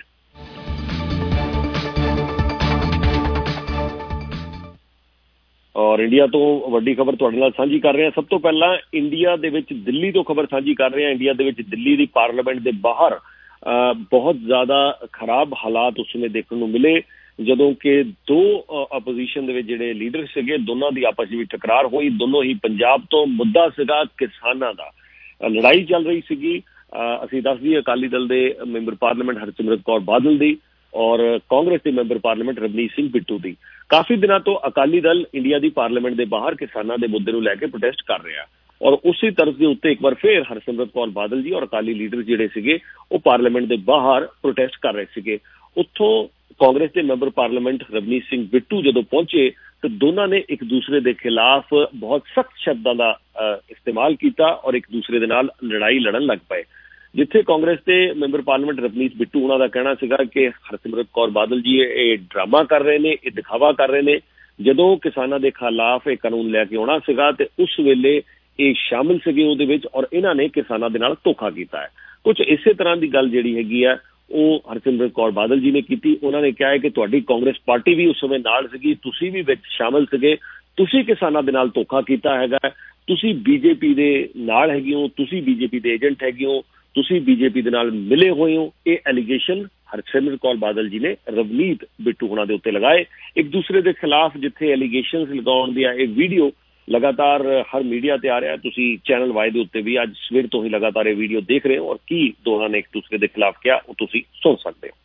ਔਰ ਇੰਡੀਆ ਤੋਂ ਵੱਡੀ ਖਬਰ ਤੁਹਾਡੇ ਨਾਲ ਸਾਂਝੀ ਕਰ ਰਹੇ ਹਾਂ। ਸਭ ਤੋਂ ਪਹਿਲਾਂ ਇੰਡੀਆ ਦੇ ਵਿੱਚ ਦਿੱਲੀ ਤੋਂ ਖਬਰ ਸਾਂਝੀ ਕਰ ਰਹੇ ਹਾਂ। ਇੰਡੀਆ ਦੇ ਵਿੱਚ ਦਿੱਲੀ ਦੀ ਪਾਰਲੀਮੈਂਟ ਦੇ ਬਾਹਰ ਬਹੁਤ ਜ਼ਿਆਦਾ ਖਰਾਬ ਹਾਲਾਤ ਉਸ ਸਮੇਂ ਦੇਖਣ ਨੂੰ ਮਿਲੇ ਜਦੋਂ ਕਿ ਦੋ ਆਪੋਜੀਸ਼ਨ ਦੇ ਵਿੱਚ ਜਿਹੜੇ ਲੀਡਰ ਸੀਗੇ, ਦੋਨਾਂ ਦੀ ਆਪਸ ਵਿੱਚ ਟਕਰਾਰ ਹੋਈ। ਦੋਨੋਂ ਹੀ ਪੰਜਾਬ ਤੋਂ, ਮੁੱਦਾ ਸੀਗਾ ਕਿਸਾਨਾਂ ਦਾ, ਲੜਾਈ ਚੱਲ ਰਹੀ ਸੀਗੀ। ਅਸੀਂ ਦੱਸ ਦਈਏ ਅਕਾਲੀ ਦਲ ਦੇ ਮੈਂਬਰ ਪਾਰਲੀਮੈਂਟ ਹਰਸਿਮਰਤ ਕੌਰ ਬਾਦਲ ਦੀ ਔਰ ਕਾਂਗਰਸ ਦੇ ਮੈਂਬਰ ਪਾਰਲੀਮੈਂਟ ਰਵਨੀਤ ਸਿੰਘ ਬਿੱਟੂ ਦੀ। ਕਾਫੀ ਦਿਨਾਂ ਤੋਂ ਅਕਾਲੀ ਦਲ ਇੰਡੀਆ ਦੀ ਪਾਰਲੀਮੈਂਟ ਦੇ ਬਾਹਰ ਕਿਸਾਨਾਂ ਦੇ ਮੁੱਦੇ ਨੂੰ ਲੈ ਕੇ ਪ੍ਰੋਟੈਸਟ ਕਰ ਰਿਹਾ ਔਰ ਉਸੇ ਤਰਜ਼ ਦੇ ਉੱਤੇ ਇੱਕ ਵਾਰ ਫਿਰ ਹਰਸਿਮਰਤ ਕੌਰ ਬਾਦਲ ਜੀ ਔਰ ਅਕਾਲੀ ਲੀਡਰ ਜਿਹੜੇ ਸੀਗੇ ਉਹ ਪਾਰਲੀਮੈਂਟ ਦੇ ਬਾਹਰ ਪ੍ਰੋਟੈਸਟ ਕਰ ਰਹੇ ਸੀਗੇ। ਉੱਥੋਂ ਕਾਂਗਰਸ ਦੇ ਮੈਂਬਰ ਪਾਰਲੀਮੈਂਟ ਰਵਨੀਤ ਸਿੰਘ ਬਿੱਟੂ ਜਦੋਂ ਪਹੁੰਚੇ ਤਾਂ ਦੋਨਾਂ ਨੇ ਇੱਕ ਦੂਸਰੇ ਦੇ ਖਿਲਾਫ ਬਹੁਤ ਸਖਤ ਸ਼ਬਦਾਂ ਦਾ ਇਸਤੇਮਾਲ ਕੀਤਾ ਔਰ ਇੱਕ ਦੂਸਰੇ ਦੇ ਨਾਲ ਲੜਾਈ ਲੜਨ ਲੱਗ ਪਏ। ਜਿੱਥੇ ਕਾਂਗਰਸ ਦੇ ਮੈਂਬਰ ਪਾਰਲੀਮੈਂਟ ਰਵਨੀਤ ਬਿੱਟੂ ਉਹਨਾਂ ਦਾ ਕਹਿਣਾ ਸੀਗਾ ਕਿ ਹਰਸਿਮਰਤ ਕੌਰ ਬਾਦਲ ਜੀ ਇਹ ਡਰਾਮਾ ਕਰ ਰਹੇ ਨੇ, ਇਹ ਦਿਖਾਵਾ ਕਰ ਰਹੇ ਨੇ। ਜਦੋਂ ਕਿਸਾਨਾਂ ਦੇ ਖਿਲਾਫ ਇਹ ਕਾਨੂੰਨ ਲੈ ਕੇ ਆਉਣਾ ਸੀਗਾ ਤੇ ਉਸ ਵੇਲੇ ਇਹ ਸ਼ਾਮਿਲ ਸੀਗੇ ਉਹਦੇ ਵਿੱਚ ਔਰ ਇਹਨਾਂ ਨੇ ਕਿਸਾਨਾਂ ਦੇ ਨਾਲ ਧੋਖਾ ਕੀਤਾ ਹੈ। ਕੁਝ ਇਸੇ ਤਰ੍ਹਾਂ ਦੀ ਗੱਲ ਜਿਹੜੀ ਹੈਗੀ ਆ ਉਹ ਹਰਸਿਮਰਤ ਕੌਰ ਬਾਦਲ ਜੀ ਨੇ ਕੀਤੀ। ਉਹਨਾਂ ਨੇ ਕਿਹਾ ਹੈ ਕਿ ਤੁਹਾਡੀ ਕਾਂਗਰਸ ਪਾਰਟੀ ਵੀ ਉਸ ਸਮੇਂ ਨਾਲ ਸੀਗੀ, ਤੁਸੀਂ ਵੀ ਵਿੱਚ ਸ਼ਾਮਿਲ ਸੀਗੇ, ਤੁਸੀਂ ਕਿਸਾਨਾਂ ਦੇ ਨਾਲ ਧੋਖਾ ਕੀਤਾ ਹੈਗਾ, ਤੁਸੀਂ ਬੀਜੇਪੀ ਦੇ ਨਾਲ ਹੈਗੇ ਹੋ, ਤੁਸੀਂ ਬੀਜੇਪੀ ਦੇ ਏਜੰਟ ਹੈਗੇ ਹੋ, ਤੁਸੀਂ ਬੀਜੇਪੀ ਦੇ ਨਾਲ ਮਿਲੇ ਹੋਏ ਹੋ। ਇਹ ਐਲੀਗੇਸ਼ਨ ਹਰਸਿਮਰਤ ਕੌਰ ਬਾਦਲ ਜੀ ਨੇ ਰਵਨੀਤ ਬਿੱਟੂ ਹੋਣਾ ਦੇ ਉੱਤੇ ਲਗਾਏ। ਇੱਕ ਦੂਸਰੇ ਦੇ ਖਿਲਾਫ ਜਿੱਥੇ ਐਲੀਗੇਸ਼ਨਸ ਲਗਾਉਣ ਦੀਆਂ ਇਹ ਵੀਡੀਓ ਲਗਾਤਾਰ ਹਰ ਮੀਡੀਆ ਤੇ ਆ ਰਿਹਾ। ਤੁਸੀਂ ਚੈਨਲ ਵਾਈ ਦੇ ਉੱਤੇ ਵੀ ਅੱਜ ਸਵੇਰ ਤੋਂ ਹੀ ਲਗਾਤਾਰ ਇਹ ਵੀਡੀਓ ਦੇਖ ਰਹੇ ਹੋ ਔਰ ਕੀ ਦੋਨਾਂ ਨੇ ਇੱਕ ਦੂਸਰੇ ਦੇ ਖਿਲਾਫ ਕਿਹਾ ਉਹ ਤੁਸੀਂ ਸੁਣ ਸਕਦੇ ਹੋ।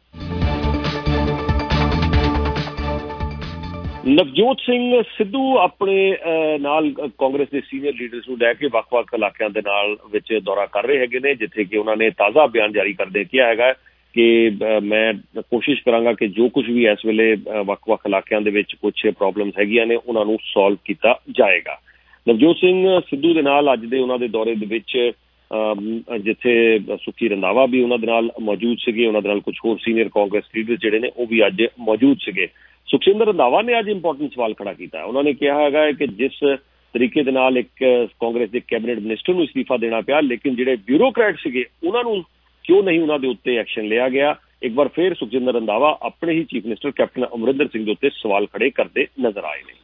ਨਵਜੋਤ ਸਿੰਘ ਸਿੱਧੂ ਆਪਣੇ ਨਾਲ ਕਾਂਗਰਸ ਦੇ ਸੀਨੀਅਰ ਲੀਡਰਸ ਨੂੰ ਲੈ ਕੇ ਵੱਖ-ਵੱਖ ਇਲਾਕਿਆਂ ਦੇ ਨਾਲ ਵਿੱਚ ਦੌਰਾ ਕਰ ਰਹੇ ਹੈਗੇ ਨੇ, ਜਿੱਥੇ ਕਿ ਉਹਨਾਂ ਨੇ ਤਾਜ਼ਾ ਬਿਆਨ ਜਾਰੀ ਕਰਦੇ ਕਿਹਾ ਹੈਗਾ ਕਿ ਮੈਂ ਕੋਸ਼ਿਸ਼ ਕਰਾਂਗਾ ਕਿ ਜੋ ਕੁਝ ਵੀ ਇਸ ਵੇਲੇ ਵੱਖ-ਵੱਖ ਇਲਾਕਿਆਂ ਦੇ ਵਿੱਚ ਕੁਝ ਪ੍ਰੋਬਲਮਸ ਹੈਗੀਆਂ ਨੇ ਉਹਨਾਂ ਨੂੰ ਸੋਲਵ ਕੀਤਾ ਜਾਏਗਾ। ਨਵਜੋਤ ਸਿੰਘ ਸਿੱਧੂ ਦੇ ਨਾਲ ਅੱਜ ਦੇ ਉਹਨਾਂ ਦੇ ਦੌਰੇ ਦੇ ਵਿੱਚ ਜਿੱਥੇ ਸੁਖੀ ਰੰਧਾਵਾ ਵੀ ਉਹਨਾਂ ਦੇ ਨਾਲ ਮੌਜੂਦ ਸੀਗੇ, ਉਹਨਾਂ ਦੇ ਨਾਲ ਕੁਝ ਹੋਰ ਸੀਨੀਅਰ ਕਾਂਗਰਸ ਲੀਡਰ ਜਿਹੜੇ ਨੇ ਉਹ ਵੀ ਅੱਜ ਮੌਜੂਦ ਸੀਗੇ। ਸੁਖਜਿੰਦਰ ਰੰਧਾਵਾ ਨੇ ਅੱਜ ਇੰਪੋਰਟੈਂਟ ਸਵਾਲ ਖੜਾ ਕੀਤਾ। ਉਹਨਾਂ ਨੇ ਕਿਹਾ ਹੈਗਾ ਕਿ ਜਿਸ ਤਰੀਕੇ ਦੇ ਨਾਲ ਇੱਕ ਕਾਂਗਰਸ ਦੇ ਕੈਬਨਿਟ ਮਿਨਿਸਟਰ ਨੂੰ ਅਸਤੀਫਾ ਦੇਣਾ ਪਿਆ, ਲੇਕਿਨ ਜਿਹੜੇ ਬਿਊਰੋਕਰੈਟ ਸੀਗੇ ਉਹਨਾਂ ਨੂੰ ਕਿਉਂ ਨਹੀਂ ਉਹਨਾਂ ਦੇ ਉੱਤੇ ਐਕਸ਼ਨ ਲਿਆ ਗਿਆ। ਇੱਕ ਵਾਰ ਫਿਰ ਸੁਖਜਿੰਦਰ ਰੰਧਾਵਾ ਆਪਣੇ ਹੀ chief minister captain Amarinder Singh ਦੇ ਉੱਤੇ ਸਵਾਲ ਖੜੇ ਕਰਦੇ ਨਜ਼ਰ ਆਏ ਨੇ।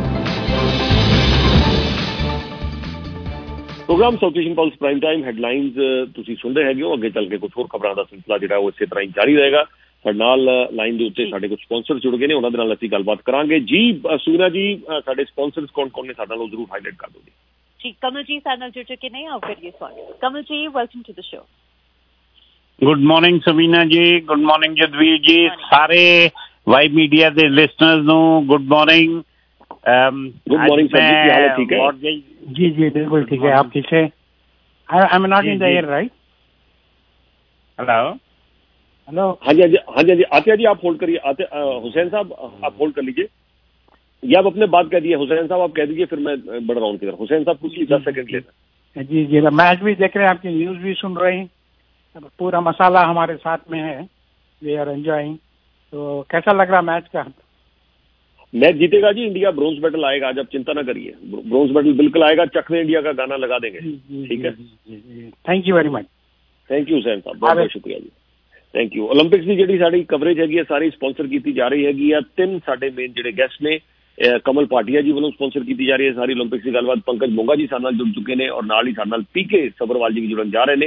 Program South Asian plus prime time headlines ਤੁਸੀਂ ਸੁਣਦੇ ਹੈਗੇ ਹੋ। ਅੱਗੇ ਚੱਲ ਕੇ ਕੁਝ ਹੋਰ ਖਬਰਾਂ ਦਾ ਸਿਲਸਿਲਾ ਜਿਹੜਾ ਉਹ ਇਸੇ ਤਰ੍ਹਾਂ ਹੀ ਜਾਰੀ ਰਹੇਗਾ। ਸਾਡੇ ਨਾਲ ਲਾਈਨ ਦੇ ਉੱਤੇ ਸਾਡੇ ਕੁਝ ਸਪਾਂਸਰ ਜੁੜ ਗਏ ਨੇ, ਉਹਨਾਂ ਦੇ ਨਾਲ ਅਸੀਂ ਗੱਲਬਾਤ ਕਰਾਂਗੇ। ਜੀ ਸੂਨਾ ਜੀ, ਸਾਡੇ ਸਪਾਂਸਰਸ ਕੌਣ ਕੌਣ ਨੇ ਸਾਡੇ ਨਾਲ ਉਹ ਜ਼ਰੂਰ ਹਾਈਲਾਈਟ ਕਰ ਦਿਓ ਜੀ। ਜੀ ਕਮਲ ਜੀ ਸਾਡੇ ਨਾਲ ਜੁੜ ਚੁੱਕੇ ਨੇ, ਆਓ ਕਰੀਏ ਸਵਾਗਤ। Kamal ji, welcome to the show. Good morning Savina ji, good morning Jadveer ji, ਸਾਰੇ ਵਾਈ ਮੀਡੀਆ ਦੇ ਲਿਸਨਰਸ ਨੂੰ good morning. Good morning sir जी, क्या हाल है? ठीक है जी जी बिल्कुल ठीक है। आप ठीक है? I am not in the air right? Hello hello हाँ जी हाँ जी हाँ जी हाँ जी आते जी आप होल्ड करिए। आते हुसैन साहब आप होल्ड कर लीजिए, या आप अपने बात कह दिए। हुसैन साहब आप कह दीजिए, फिर मैं बढ़ रहा हूँ की तरफ। हुसैन साहब कुछ दस सेकंड लेना। जी जी मैच भी देख रहे हैं, आपकी न्यूज भी सुन रहे हैं, पूरा मसाला हमारे साथ में है, वी आर एंजॉयिंग। तो कैसा लग रहा मैच का? मैच जीतेगा जी, इंडिया ब्रोंज मेडल आएगा, आज आप चिंता ना करिए, ब्रोंज मेडल बिल्कुल आएगा। चक में इंडिया का गाना लगा देंगे, ठीक है? Thank you very much. Thank you Hussain साहब, बहुत बहुत शुक्रिया जी, थैंक यू। ओलंपिक्स की जी साड़ी कवरेज हैगी सारी स्पॉन्सर की जा रही हैगी। तीन साडे मेन जो गेस्ट ने कमल भाटिया जी वालों स्पॉन्सर की जा रही है सारी ओलंपिक्स की गलबात। पंकज मोंगा जी साडे नाल जुड़ चुके हैं और नाल ही साडे नाल पीके सबरवाल जी भी जुड़न जा रहे हैं।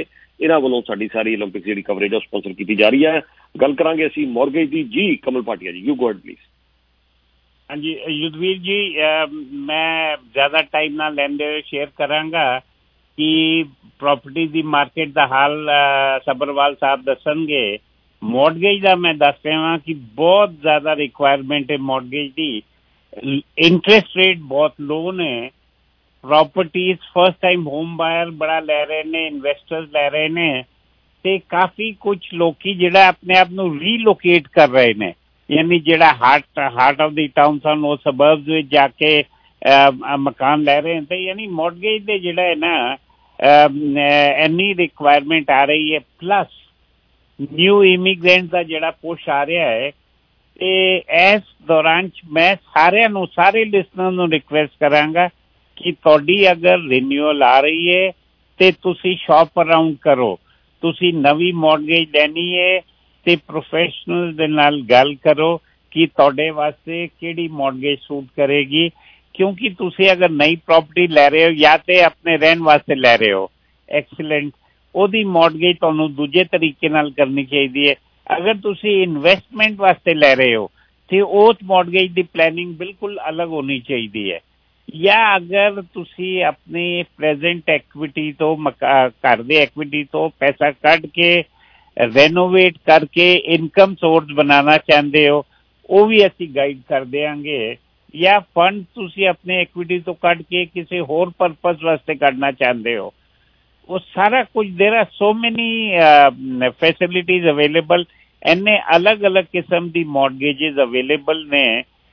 ਇਹਨਾਂ ਵੱਲੋਂ ਸਾਡੀ ਸਾਰੀ 올림픽ਸ ਜਿਹੜੀ ਕਵਰੇਜ ਆ ਸਪਾਂਸਰ ਕੀਤੀ ਜਾ ਰਹੀ ਹੈ। ਗੱਲ ਕਰਾਂਗੇ ਅਸੀਂ ਮੌਰਗੇਜ ਦੀ। ਜੀ ਕਮਲ ਭਾਟੀਆ ਜੀ, ਯੂ ਗੋ ਅਹੈਡ ਪਲੀਜ਼। ਹਾਂਜੀ ਯੁਧਵੀਰ ਜੀ, ਮੈਂ ਜ਼ਿਆਦਾ ਟਾਈਮ ਨਾ ਲੈਂਦੇ ਹੋਏ ਸ਼ੇਅਰ ਕਰਾਂਗਾ ਕਿ ਪ੍ਰੋਪਰਟੀ ਦੀ ਮਾਰਕੀਟ ਦਾ ਹਾਲ ਸਬਰਵਾਲ ਸਾਹਿਬ ਦੱਸਣਗੇ। ਮੌਰਗੇਜ ਦਾ ਮੈਂ ਦੱਸ ਰਿਹਾ ਕਿ ਬਹੁਤ ਜ਼ਿਆਦਾ ਰਿਕੁਆਇਰਮੈਂਟ ਹੈ ਮੌਰਗੇਜ ਦੀ। ਇੰਟਰਸਟ ਰੇਟ ਬਹੁਤ ਲੋ ਨੇ। Properties first time home buyer ਬੜਾ ਲੈ ਰਹੇ ਨੇ, ਇਨਵੈਸਟਰਸ ਲੈ ਰਹੇ ਨੇ, ਤੇ ਕਾਫੀ ਕੁਛ ਲੋਕੀ ਜਿਹੜਾ ਆਪਣੇ ਆਪ ਨੂੰ ਰੀਲੋਕੇਟ ਕਰ ਰਹੇ ਨੇ, ਯਾਨੀ ਜਿਹੜਾ heart heart of the town ਸਨ ਉਹ ਸਬਰਬਸ ਵਿੱਚ ਜਾ ਕੇ ਮਕਾਨ ਲੈ ਰਹੇ ਤੇ ਯਾਨੀ ਮੌਰਗੇਜ ਦੇ ਜਿਹੜਾ ਹੈ ਨਾ ਇੰਨੀ ਰਿਕੁਆਇਰਮੈਂਟ ਆ ਰਹੀ ਹੈ। ਪਲੱਸ ਨਿਊ ਇਮੀਗ੍ਰੈਂਟ ਦਾ ਜਿਹੜਾ ਪੁਸ਼ ਆ ਰਿਹਾ ਹੈ, ਤੇ ਇਸ ਦੌਰਾਨ ਮੈਂ ਸਾਰਿਆਂ ਨੂੰ ਸਾਰੇ ਲਿਸਨਰ ਨੂੰ ਰਿਕੁਐਸਟ ਕਰਾਂਗਾ ਕਿ ਤੁਹਾਡੀ ਅਗਰ ਰਿਨਿਊਅਲ ਆ ਰਹੀ ਹੈ ਤੇ ਤੁਸੀਂ ਸ਼ਾਪ ਅਰਾਊਂਡ ਕਰੋ। ਤੁਸੀਂ ਨਵੀਂ ਮੌਰਗੇਜ ਲੈਣੀ ਹੈ ਤੇ ਪ੍ਰੋਫੈਸ਼ਨਲ ਦੇ ਨਾਲ ਗੱਲ ਕਰੋ ਕਿ ਤੁਹਾਡੇ ਵਾਸਤੇ ਕਿਹੜੀ ਮੌਰਗੇਜ ਸੂਟ ਕਰੇਗੀ, ਕਿਉਂਕਿ ਤੁਸੀਂ ਅਗਰ ਨਈ ਪ੍ਰਾਪਰਟੀ ਲੈ ਰਹੇ ਹੋ ਜਾਂ ਤੇ ਆਪਣੇ ਰਹਿਣ ਵਾਸਤੇ ਲੈ ਰਹੇ ਹੋ, ਐਕਸੀਲੈਂਟ, ਉਹਦੀ ਮੌਰਗੇਜ ਤੁਹਾਨੂੰ ਦੂਜੇ ਤਰੀਕੇ ਨਾਲ ਕਰਨੀ ਚਾਹੀਦੀ ਹੈ। ਅਗਰ ਤੁਸੀਂ ਇਨਵੈਸਟਮੈਂਟ ਵਾਸਤੇ ਲੈ ਰਹੇ ਹੋ ਤੇ ਉਸ ਮੌਰਗੇਜ ਦੀ ਪਲੈਨਿੰਗ ਬਿਲਕੁਲ ਅਲੱਗ ਹੋਣੀ ਚਾਹੀਦੀ ਹੈ। ਜਾਂ ਅਗਰ ਤੁਸੀਂ ਆਪਣੀ ਪ੍ਰੈਜ਼ੈਂਟ ਐਕਵਿਟੀ ਤੋਂ ਘਰ ਦੇ ਐਕਵਿਟੀ ਤੋਂ ਪੈਸਾ ਕੱਢ ਕੇ ਰੈਨੋਵੇਟ ਕਰਕੇ ਇਨਕਮ ਸੋਰਸ ਬਣਾਉਣਾ ਚਾਹੁੰਦੇ ਹੋ, ਉਹ ਵੀ ਅਸੀਂ ਗਾਈਡ ਕਰ ਦਿਆਂਗੇ। ਜਾਂ ਫੰਡ ਤੁਸੀਂ ਆਪਣੇ ਐਕਵਿਟੀ ਤੋਂ ਕੱਢ ਕੇ ਕਿਸੇ ਹੋਰ ਪਰਪਸ ਵਾਸਤੇ ਕੱਢਣਾ ਚਾਹੁੰਦੇ ਹੋ, ਉਹ ਸਾਰਾ ਕੁਝ ਦੇਰ ਆਰ ਸੋ ਮੈਨੀ ਫੈਸਿਲਿਟੀਜ਼ ਅਵੇਲੇਬਲ। ਇੰਨੇ ਅਲੱਗ ਅਲੱਗ ਕਿਸਮ ਦੀ ਮੌਰਗੇਜਿਸ ਅਵੇਲੇਬਲ ਨੇ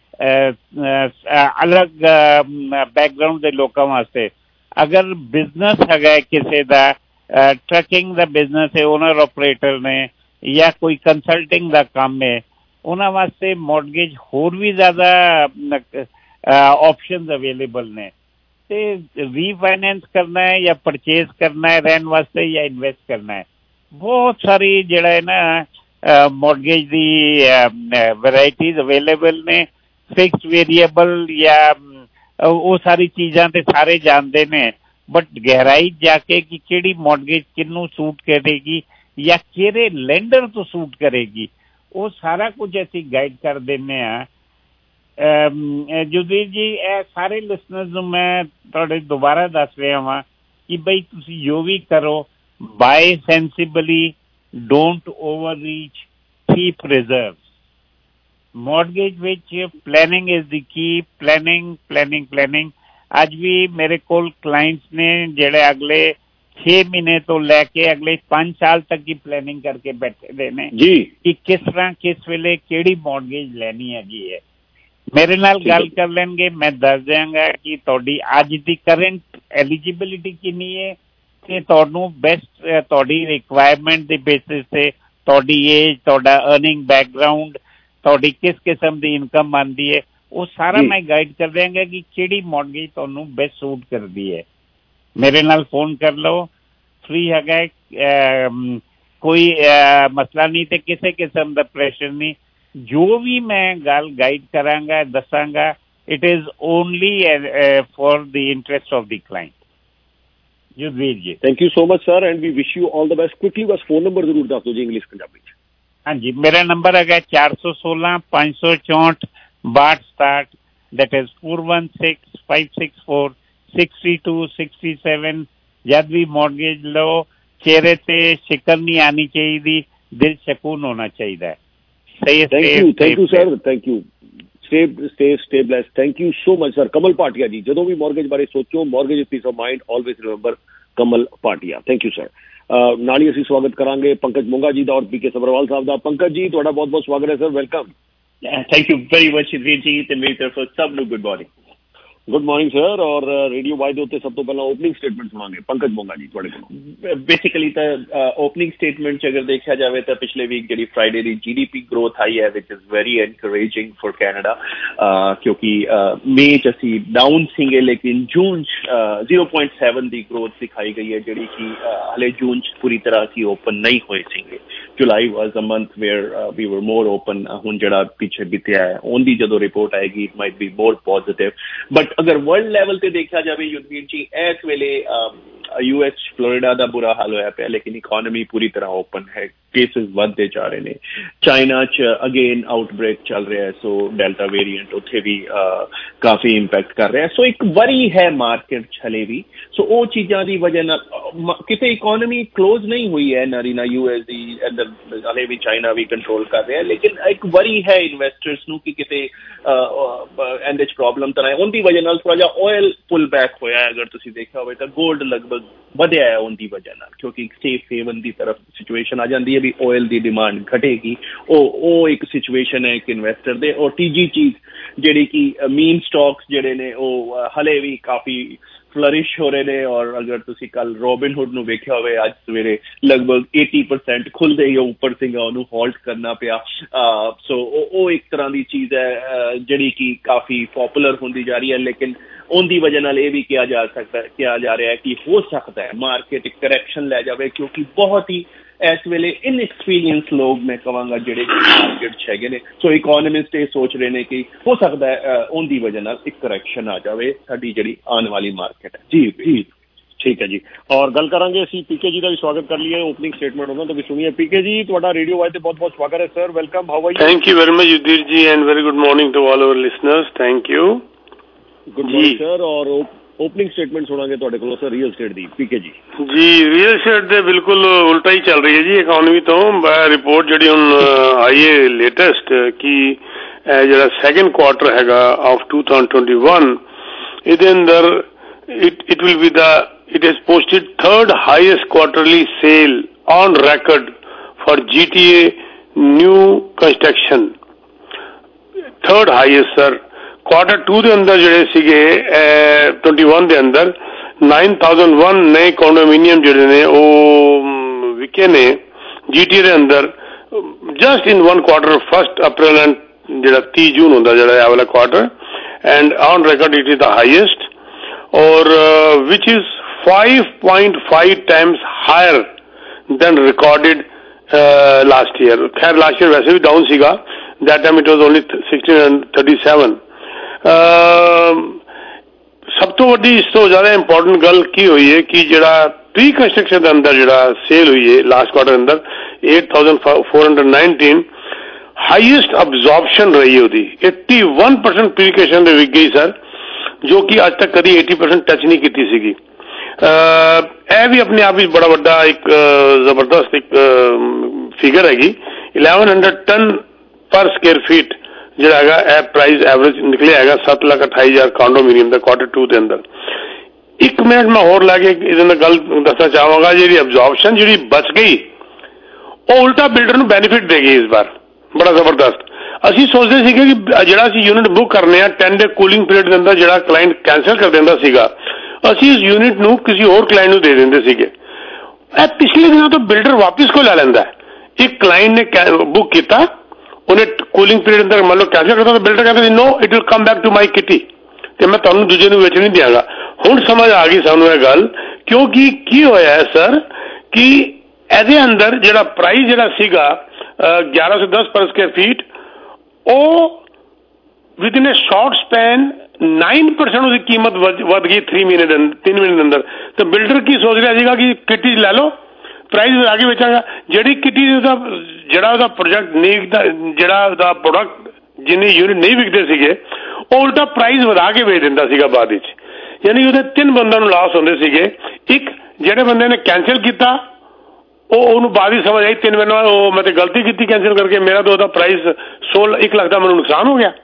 ਅਲੱਗ ਬੈਕਗਰਾਊਂਡ ਦੇ ਲੋਕਾਂ ਵਾਸਤੇ। ਅਗਰ ਬਿਜ਼ਨਸ ਹੈਗਾ ਕਿਸੇ ਦਾ, ਟਰੱਕਿੰਗ ਦਾ ਬਿਜ਼ਨਸ ਹੈ, ਓਨਰ ਆਪਰੇਟਰ ਨੇ, ਜਾਂ ਕੋਈ ਕੰਸਲਟਿੰਗ ਦਾ ਕੰਮ ਹੈ, ਉਹਨਾਂ ਵਾਸਤੇ ਮੌਰਗੇਜ ਹੋਰ ਵੀ ਜ਼ਿਆਦਾ ਆਪਸ਼ਨਸ ਅਵੇਲੇਬਲ ਨੇ। ਤੇ ਰੀਫਾਈਨੈਂਸ ਕਰਨਾ ਹੈ ਜਾਂ ਪਰਚੇਜ਼ ਕਰਨਾ ਹੈ ਰਹਿਣ ਵਾਸਤੇ ਜਾਂ ਇਨਵੈਸਟ ਕਰਨਾ ਹੈ, ਬਹੁਤ ਸਾਰੀ ਜਿਹੜਾ ਹੈ ਨਾ ਮੌਰਗੇਜ ਦੀ ਵੈਰਾਈਟੀਜ਼ ਅਵੇਲੇਬਲ ਨੇ। ਫਿਕਸਡ ਵੇਰੀਏਬਲ ਜਾਂ ਉਹ ਸਾਰੀ ਚੀਜ਼ਾਂ ਤੇ ਸਾਰੇ ਜਾਣਦੇ ਨੇ, ਬਟ ਗਹਿਰਾਈ ਜਾ ਕੇ ਕਿ ਕਿਹੜੀ ਮੌਰਗੇਜ ਕਿਹਨੂੰ ਸੂਟ ਕਰੇਗੀ ਜਾਂ ਕਿਹੜੇ ਲੈਂਡਰ ਤੋਂ ਸੂਟ ਕਰੇਗੀ, ਉਹ ਸਾਰਾ ਕੁਝ ਅਸੀਂ ਗਾਈਡ ਕਰ ਦਿੰਦੇ ਹਾਂ। ਜੁਦੀਰ ਜੀ, ਇਹ ਸਾਰੇ ਲਿਸਨਰਸ ਨੂੰ ਮੈਂ ਤੁਹਾਡੇ ਦੁਬਾਰਾ ਦੱਸ ਰਿਹਾ ਵਾਂ ਕਿ ਬਈ ਤੁਸੀਂ ਜੋ ਵੀ ਕਰੋ, buy sensibly, don't over reach, keep reserve. Mortgage ਵਿੱਚ planning is the key. Planning planning planning ਅੱਜ ਵੀ ਮੇਰੇ ਕੋਲ ਕਲਾਇੰਟਸ ਨੇ ਜਿਹੜੇ ਅਗਲੇ ਛੇ ਮਹੀਨੇ ਤੋਂ ਲੈ ਕੇ ਅਗਲੇ ਪੰਜ ਸਾਲ ਤੱਕ ਦੀ ਪਲੈਨਿੰਗ ਕਰਕੇ ਬੈਠੇ ਦੇ ਨੇ ਜੀ ਕਿ ਕਿਸ ਤਰ੍ਹਾਂ ਕਿਸ ਵੇਲੇ ਕਿਹੜੀ ਮੌਰਗੇਜ ਲੈਣੀ ਹੈਗੀ ਹੈ। ਮੇਰੇ ਨਾਲ ਗੱਲ ਕਰ ਲੈਣਗੇ, ਮੈਂ ਦੱਸ ਦਿਆਂਗਾ ਕਿ ਤੁਹਾਡੀ ਅੱਜ ਦੀ ਕਰੰਟ ਐਲੀਜੀਬਿਲਿਟੀ ਕਿੰਨੀ ਹੈ ਤੇ ਤੁਹਾਨੂੰ ਬੈਸਟ ਤੁਹਾਡੀ ਰਿਕੁਆਇਰਮੈਂਟ ਦੇ ਬੇਸਿਸ ਤੇ ਤੁਹਾਡੀ ਏਜ, ਤੁਹਾਡਾ ਅਰਨਿੰਗ ਬੈਕਗਰਾਊਂਡ, ਤੁਹਾਡੀ ਕਿਸ ਕਿਸਮ ਦੀ ਇਨਕਮ ਆਉਂਦੀ ਹੈ, ਉਹ ਸਾਰਾ ਮੈਂ ਗਾਈਡ ਕਰ ਦਿਆਂਗਾ ਕਿ ਕਿਹੜੀ ਮੌਰਗੇਜ ਤੁਹਾਨੂੰ ਬੈਸਟ ਸੂਟ ਕਰਦੀ ਹੈ। ਮੇਰੇ ਨਾਲ ਫੋਨ ਕਰ ਲਓ, ਫ੍ਰੀ ਹੈਗਾ, ਕੋਈ ਮਸਲਾ ਨਹੀਂ ਤੇ ਕਿਸੇ ਕਿਸਮ ਦਾ ਪ੍ਰੈਸ਼ਰ ਨਹੀਂ। ਜੋ ਵੀ ਮੈਂ ਗੱਲ ਗਾਈਡ ਕਰਾਂਗਾ, ਦੱਸਾਂਗਾ, it is only for the interest of the client. Judhvir ji, thank you so much sir and we wish you all the best. Quickly ਬਸ ਫੋਨ ਨੰਬਰ ਜ਼ਰੂਰ ਦੱਸ ਦਿਓ ਜੀ, ਇੰਗਲਿਸ਼ ਪੰਜਾਬੀ ਚ। ਹਾਂਜੀ, ਮੇਰਾ ਨੰਬਰ ਹੈਗਾ ਚਾਰ ਸੌ ਸੋਲਾਂ ਪੰਜ ਸੌ ਚੌਂਹਠ ਬਾਹਠ ਸਤਾਹਠ, that is four one six five six four sixty two sixty seven. ਜਦ ਵੀ ਮੌਰਗੇਜ ਲਓ, ਚਿਹਰੇ ਤੇ ਸ਼ਿਕਰ ਨਹੀਂ ਆਣੀ ਚਾਹੀਦੀ, ਦਿਲ ਸਕੂਨ ਹੋਣਾ ਚਾਹੀਦਾ ਹੈ। ਸਹੀ। Thank you thank you sir, thank you. Stay stay stay blessed. Thank you so much sir. Kamal Bhatia ji, ਜਦੋਂ ਵੀ ਮੌਰਗੇਜ ਬਾਰੇ ਸੋਚੋ, mortgage peace of mind, always remember Kamal Bhatia. Thank you sir. ਨਾਲ ਹੀ ਅਸੀਂ ਸਵਾਗਤ ਕਰਾਂਗੇ ਪੰਕਜ ਮੋਂਗਾ ਜੀ ਦਾ ਔਰ ਪੀ ਕੇ ਸਬਰਵਾਲ ਸਾਹਿਬ ਦਾ। ਪੰਕਜ ਜੀ, ਤੁਹਾਡਾ ਬਹੁਤ ਬਹੁਤ ਸਵਾਗਤ ਹੈ sir, welcome. Thank you very much ਵੀਰ ਜੀ, ਤੇ ਮੇਰੀ ਤਰਫੋਂ ਸਭ ਨੂੰ good morning. Good morning sir. ਔਰ ਰੇਡੀਓ ਵਾਈ ਦੇ ਉੱਤੇ ਸਭ ਤੋਂ ਪਹਿਲਾਂ ਓਪਨਿੰਗ ਸਟੇਟਮੈਂਟ ਸੁਣਾਂਗੇ ਪੰਕਜ ਮੋਂਗਾ ਜੀ ਤੁਹਾਡੇ ਕੋਲੋਂ। ਬੇਸਿਕਲੀ ਤਾਂ ਓਪਨਿੰਗ ਸਟੇਟਮੈਂਟ 'ਚ ਅਗਰ ਦੇਖਿਆ ਜਾਵੇ ਤਾਂ ਪਿਛਲੇ ਵੀਕ ਜਿਹੜੀ ਫਰਾਈਡੇ ਦੀ ਜੀ ਡੀ ਪੀ ਗਰੋਥ ਆਈ ਹੈ, which is very encouraging for Canada, ਕਿਉਂਕਿ ਮਈ 'ਚ ਅਸੀਂ ਡਾਊਨ ਸੀਗੇ, ਲੇਕਿਨ ਜੂਨ 'ਚ ਜ਼ੀਰੋ ਪੁਆਇੰਟ ਸੈਵਨ ਦੀ ਗਰੋਥ ਦਿਖਾਈ ਗਈ ਹੈ, ਜਿਹੜੀ ਕਿ ਹਲੇ ਜੂਨ 'ਚ ਪੂਰੀ ਤਰ੍ਹਾਂ ਅਸੀਂ ਓਪਨ ਨਹੀਂ ਹੋਏ ਸੀਗੇ। ਜੁਲਾਈ ਵਾਜ਼ ਅ ਮੰਥ ਵੇਅਰ ਵੀ ਵਰ ਮੋਰ ਓਪਨ। ਹੁਣ ਜਿਹੜਾ ਪਿੱਛੇ ਬੀਤਿਆ ਹੈ, ਉਹਦੀ ਜਦੋਂ ਰਿਪੋਰਟ ਆਏਗੀ, it might be more positive. But ਅਗਰ ਵਰਲਡ ਲੈਵਲ ਤੇ ਦੇਖਿਆ ਜਾਵੇ ਯੁਧਵੀਰ ਜੀ, ਇਸ ਵੇਲੇ ਯੂ ਐਸ ਫਲੋਰੀਡਾ ਦਾ ਬੁਰਾ ਹਾਲ ਹੋਇਆ ਪਿਆ, ਲੇਕਿਨ ਇਕੋਨਮੀ ਪੂਰੀ ਤਰ੍ਹਾਂ ਓਪਨ ਹੈ, ਕੇਸਿਸ ਵੱਧਦੇ ਜਾ ਰਹੇ ਨੇ। ਚਾਈਨਾ 'ਚ ਅਗੇਨ ਆਊਟਬ੍ਰੇਕ ਚੱਲ ਰਿਹਾ ਹੈ, ਸੋ ਡੈਲਟਾ ਵੇਰੀਐਂਟ ਉੱਥੇ ਵੀ ਕਾਫੀ ਇੰਪੈਕਟ ਕਰ ਰਿਹਾ, ਸੋ ਇੱਕ ਵਰੀ ਹੈ ਮਾਰਕੀਟ 'ਚ ਹਲੇ ਵੀ। ਸੋ ਉਹ ਚੀਜ਼ਾਂ ਦੀ ਵਜ੍ਹਾ ਨਾਲ ਕਿਤੇ ਇਕੋਨਮੀ ਕਲੋਜ਼ ਨਹੀਂ ਹੋਈ ਹੈ ਨਾ ਨਾ ਯੂ ਐਸ ਦੀ, ਇੱਧਰ ਹਲੇ ਵੀ ਚਾਈਨਾ ਵੀ ਕੰਟਰੋਲ ਕਰ ਰਿਹਾ, ਲੇਕਿਨ ਇੱਕ ਵਰੀ ਹੈ ਇਨਵੈਸਟਰਸ ਨੂੰ ਕਿ ਕਿਤੇ ਇਹਦੇ 'ਚ ਪ੍ਰੋਬਲਮ ਤਾਂ ਹੈ। ਉਹਦੀ ਵਜ੍ਹਾ ਨਾਲ ਥੋੜ੍ਹਾ ਜਿਹਾ ਆਇਲ ਪੁੱਲ ਬੈਕ ਹੋਇਆ, ਅਗਰ ਤੁਸੀਂ ਦੇਖਿਆ ਹੋਵੇ ਤਾਂ ਗੋਲਡ ਲਗਭਗ ਵਧਿਆ ਹੈ ਉਹਦੀ ਵਜ੍ਹਾ ਨਾਲ, ਕਿਉਂਕਿ ਇੱਕ ਸੇਫ ਹੇਵਨ ਦੀ ਤਰਫ ਸਿਚੁਏਸ਼ਨ ਆ ਜਾਂਦੀ ਹੈ ਵੀ ਆਇਲ ਦੀ ਡਿਮਾਂਡ ਘਟੇਗੀ। ਉਹ ਉਹ ਇੱਕ ਸਿਚੁਏਸ਼ਨ ਹੈ ਇੱਕ ਇਨਵੈਸਟਰ ਦੇ। ਔਰ ਤੀਜੀ ਚੀਜ਼ ਜਿਹੜੀ ਕਿ ਮੀਨ ਸਟਾਕਸ ਜਿਹੜੇ ਨੇ ਉਹ ਹਲੇ ਵੀ ਕਾਫੀ ਫਲਰਿਸ਼ ਹੋ ਰਹੇ ਨੇ। ਔਰ ਅਗਰ ਤੁਸੀਂ ਕੱਲ ਰੋਬਿਨਹੁੱਡ ਨੂੰ ਵੇਖਿਆ ਹੋਵੇ, ਅੱਜ ਸਵੇਰੇ ਲਗਭਗ eighty percent ਖੁੱਲਦੇ ਹੀ ਉੱਪਰ ਸੀਗਾ, ਉਹਨੂੰ ਹੋਲਡ ਕਰਨਾ ਪਿਆ। ਸੋ ਉਹ ਇੱਕ ਤਰ੍ਹਾਂ ਦੀ ਚੀਜ਼ ਹੈ ਜਿਹੜੀ ਕਿ ਕਾਫੀ ਪੋਪੂਲਰ ਹੁੰਦੀ ਜਾ ਰਹੀ ਹੈ, ਲੇਕਿਨ ਉਹਦੀ ਵਜ੍ਹਾ ਨਾਲ ਇਹ ਵੀ ਕਿਹਾ ਜਾ ਸਕਦਾ ਕਿਹਾ ਜਾ ਰਿਹਾ ਹੈ ਕਿ ਹੋ ਸਕਦਾ ਹੈ ਮਾਰਕੀਟ ਇੱਕ ਕਰੈਕਸ਼ਨ ਲੈ ਜਾਵੇ, ਕਿਉਂਕਿ ਬਹੁਤ ਹੀ ਇਸ ਵੇਲੇ ਇਨਐਕਸਪੀਰੀਅੰਸ ਲੋਕ ਮੈਂ ਕਹਾਂਗਾ ਜਿਹੜੇ ਮਾਰਕੀਟ 'ਚ ਹੈਗੇ ਨੇ। ਸੋ ਇਕੋਨਮਿਸਟ ਇਹ ਸੋਚ ਰਹੇ ਨੇ ਕਿ ਹੋ ਸਕਦਾ ਹੈ ਉਹਦੀ ਵਜ੍ਹਾ ਨਾਲ ਇੱਕ ਕਰੈਕਸ਼ਨ ਆ ਜਾਵੇ ਸਾਡੀ ਜਿਹੜੀ ਆਉਣ ਵਾਲੀ ਮਾਰਕੀਟ ਹੈ। ਜੀ ਜੀ ਠੀਕ ਹੈ ਜੀ। ਔਰ ਗੱਲ ਕਰਾਂਗੇ ਅਸੀਂ ਪੀਕੇ ਜੀ ਦਾ ਵੀ ਸਵਾਗਤ ਕਰ ਲਈਏ, ਓਪਨਿੰਗ ਸਟੇਟਮੈਂਟ ਉਹਨਾਂ ਤੋਂ ਵੀ ਸੁਣੀਏ। ਪੀਕੇ ਜੀ ਤੁਹਾਡਾ ਰੇਡੀਓ ਵਾਈਜ਼ ਤੇ ਬਹੁਤ ਬਹੁਤ ਸਵਾਗਤ ਹੈ sir, welcome, how are you? Thank you very much Yudhvir ji and very good morning to all our listeners, thank you. Good morning sir. ਔਰ ਓਪਨਿੰਗ ਸਟੇਟਮੈਂਟ ਸੁਣਾਂਗੇ ਤੁਹਾਡੇ ਕੋਲੋਂ ਸਰ ਰੀਅਲ ਸਟੇਟ ਦੀ। PK ji ji real estate ਦੇ ਬਿਲਕੁਲ ਉਲਟਾ ਹੀ ਚੱਲ ਰਹੀ ਹੈ ਜੀ ਇਕੋਨਮੀ ਤੋਂ। ਰਿਪੋਰਟ ਜਿਹੜੀ ਹੁਣ ਆਈ ਹੈ ਲੇਟੈਸਟ ਕਿ ਜਿਹੜਾ ਸੈਕਿੰਡ ਕੁਆਰਟਰ ਹੈਗਾ ਆਫ two thousand twenty-one ਇਹਦੇ ਅੰਦਰ it it will be the it has posted third highest quarterly sale on record for G T A new construction, third highest sir। quarter two ਦੇ ਅੰਦਰ ਜਿਹੜੇ ਸੀਗੇ twenty-one ਦੇ ਅੰਦਰ nine thousand one ਨਏ ਕੰਡੋਮੀਨੀਅਮ ਜਿਹੜੇ ਨੇ ਉਹ ਵਿਕੇ ਨੇ G T A ਦੇ ਅੰਦਰ just in one quarter, first April and ਜਿਹੜਾ thirty June ਹੁੰਦਾ ਜਿਹੜਾ ਇਹ ਵਾਲਾ quarter, and on record it is the highest, or uh, which is five point five times higher than recorded uh, last year। खैर last year वैसे भी down सीगा, that time it was only sixteen thirty-seven। uh, ਸਭ ਤੋਂ ਵੱਡੀ ਇਸ ਤੋਂ ਜ਼ਿਆਦਾ ਇੰਪੋਰਟੈਂਟ ਗੱਲ ਕੀ ਹੋਈ ਹੈ ਕਿ ਜਿਹੜਾ ਪ੍ਰੀ ਕੰਸਟਰਕਸ਼ਨ ਦੇ ਅੰਦਰ ਜਿਹੜਾ ਸੇਲ ਹੋਈ ਹੈ ਲਾਸਟ ਕੁਆਰਟਰ ਅੰਦਰ eight thousand four hundred nineteen, highest absorption ਰਹੀ ਹੈ ਉਹਦੀ। eighty-one percent ਪ੍ਰੀਕੇਸ਼ਨ ਦੇ ਵਿਕ ਗਈ ਸਰ, ਜੋ ਕਿ ਅੱਜ ਤੱਕ ਕਦੀ eighty percent ਟੱਚ ਨਹੀਂ ਕੀਤੀ ਸੀਗੀ। ਇਹ ਵੀ ਆਪਣੇ ਆਪ ਵਿੱਚ ਬੜਾ ਵੱਡਾ ਇੱਕ ਜ਼ਬਰਦਸਤ ਇੱਕ ਫਿਗਰ ਹੈਗੀ। eleven hundred ten per square feet ਜਿਹੜਾ ਹੈਗਾ ਇਹ ਪ੍ਰਾਈਸ ਐਵਰੇਜ ਨਿਕਲਿਆ ਹੈਗਾ ਸੱਤ ਲੱਖ ਅਠਾਈ ਹਜ਼ਾਰ ਕੰਡੋਮੀਨੀਅਮ ਦਾ ਕੁਆਰਟਰ ਟੂ ਦੇ ਅੰਦਰ। ਇੱਕ ਮਿੰਟ ਮੈਂ ਹੋਰ ਲੈ ਕੇ ਇਹਦੇ ਨਾਲ ਗੱਲ ਦੱਸਣਾ ਚਾਹਾਂਗਾ, ਜਿਹੜੀ ਅਬਜ਼ੌਰਪਸ਼ਨ ਜਿਹੜੀ ਬਚ ਗਈ ਉਹ ਉਲਟਾ ਬਿਲਡਰ ਨੂੰ ਬੈਨੀਫਿਟ ਦੇਗੀ ਇਸ ਵਾਰ, ਬੜਾ ਜ਼ਬਰਦਸਤ। ਅਸੀਂ ਸੋਚਦੇ ਸੀਗੇ ਕਿ ਜਿਹੜਾ ਅਸੀਂ ਯੂਨਿਟ ਬੁੱਕ ਕਰਨੇ ਆ ten ਡੇ ਕੂਲਿੰਗ ਪੀਰੀਅਡ ਦੇ ਅੰਦਰ ਜਿਹੜਾ ਕਲਾਇੰਟ ਕੈਂਸਲ ਕਰ ਦਿੰਦਾ ਸੀਗਾ, ਅਸੀਂ ਇਸ ਯੂਨਿਟ ਨੂੰ ਕਿਸੇ ਹੋਰ ਕਲਾਇੰਟ ਨੂੰ ਦੇ ਦਿੰਦੇ ਸੀਗੇ। ਇਹ ਪਿਛਲੇ ਦਿਨਾਂ ਤੋਂ ਬਿਲਡਰ ਵਾਪਿਸ ਕੋ ਲੈ ਲੈਂਦਾ। ਇੱਕ ਕਲਾਇੰਟ ਨੇ ਬੁੱਕ ਕੀਤਾ, ਉਹਨੇ ਕੂਲਿੰਗ ਪੀਰੀਅਡ ਅੰਦਰ ਮੰਨ ਲਓ ਕੈਂਸਲ ਕਰਦਾ, ਤਾਂ ਬਿਲਡਰ ਕਹਿੰਦਾ no it will come back to my kitty, ਤੇ ਮੈਂ ਤੁਹਾਨੂੰ ਦੂਜੇ ਨੂੰ ਵੇਚ ਨਹੀਂ ਦਿਆਂਗਾ। ਹੁਣ ਸਮਝ ਆ ਗਈ ਸਾਨੂੰ ਇਹ ਗੱਲ, ਕਿਉਂਕਿ ਕੀ ਹੋਇਆ ਹੈ ਸਰ ਕਿ ਇਹਦੇ ਅੰਦਰ ਜਿਹੜਾ ਪ੍ਰਾਈਸ ਜਿਹੜਾ ਸੀਗਾ ਗਿਆਰਾਂ ਸੌ ਦਸ ਪਰ ਸਕੁਅਰ ਫੀਟ, ਉਹ within a short span nine percent ਉਹਦੀ ਕੀਮਤ ਵੱਧ ਗਈ three ਮਹੀਨੇ ਦੇ ਅੰਦਰ, ਤਿੰਨ ਮਹੀਨੇ ਦੇ ਅੰਦਰ। ਤਾਂ ਬਿਲਡਰ ਕੀ ਸੋਚ ਰਿਹਾ ਸੀਗਾ ਕਿ ਕਿੱਟੀ ਲੈ ਲਓ, ਪ੍ਰਾਈਸ ਆ ਕੇ ਵੇਚਾਂਗਾ। ਜਿਹੜੀ ਕਿੱਟੀ ਦਾ ਜਿਹੜਾ ਉਹਦਾ ਪ੍ਰੋਜੈਕਟ ਨਹੀਂ ਵਿਕਦਾ, ਜਿਹੜਾ ਉਹਦਾ ਪ੍ਰੋਡਕਟ ਜਿੰਨੀ ਯੂਨਿਟ ਨਹੀਂ ਵਿਕਦੇ ਸੀਗੇ, ਉਹ ਉਲਟਾ ਪ੍ਰਾਈਸ ਵਧਾ ਕੇ ਵੇਚ ਦਿੰਦਾ ਸੀਗਾ ਬਾਅਦ ਵਿੱਚ। ਯਾਨੀ ਉਹਦੇ ਤਿੰਨ ਬੰਦਿਆਂ ਨੂੰ ਲਾਸ ਹੁੰਦੇ ਸੀਗੇ। ਇੱਕ ਜਿਹੜੇ ਬੰਦੇ ਨੇ ਕੈਂਸਲ ਕੀਤਾ, ਉਹ ਉਹਨੂੰ ਬਾਅਦ ਹੀ ਸਮਝ ਆਈ ਤਿੰਨ ਮਹੀਨੇ ਬਾਅਦ ਉਹ ਮੈਂ ਤੇ ਗਲਤੀ ਕੀਤੀ ਕੈਂਸਲ ਕਰਕੇ, ਮੇਰਾ ਤਾਂ ਉਹਦਾ ਪ੍ਰਾਈਸ ਸੋਲ ਇੱਕ ਲੱਖ ਦਾ ਮੈਨੂੰ ਨੁਕਸਾਨ ਹੋ ਗਿਆ।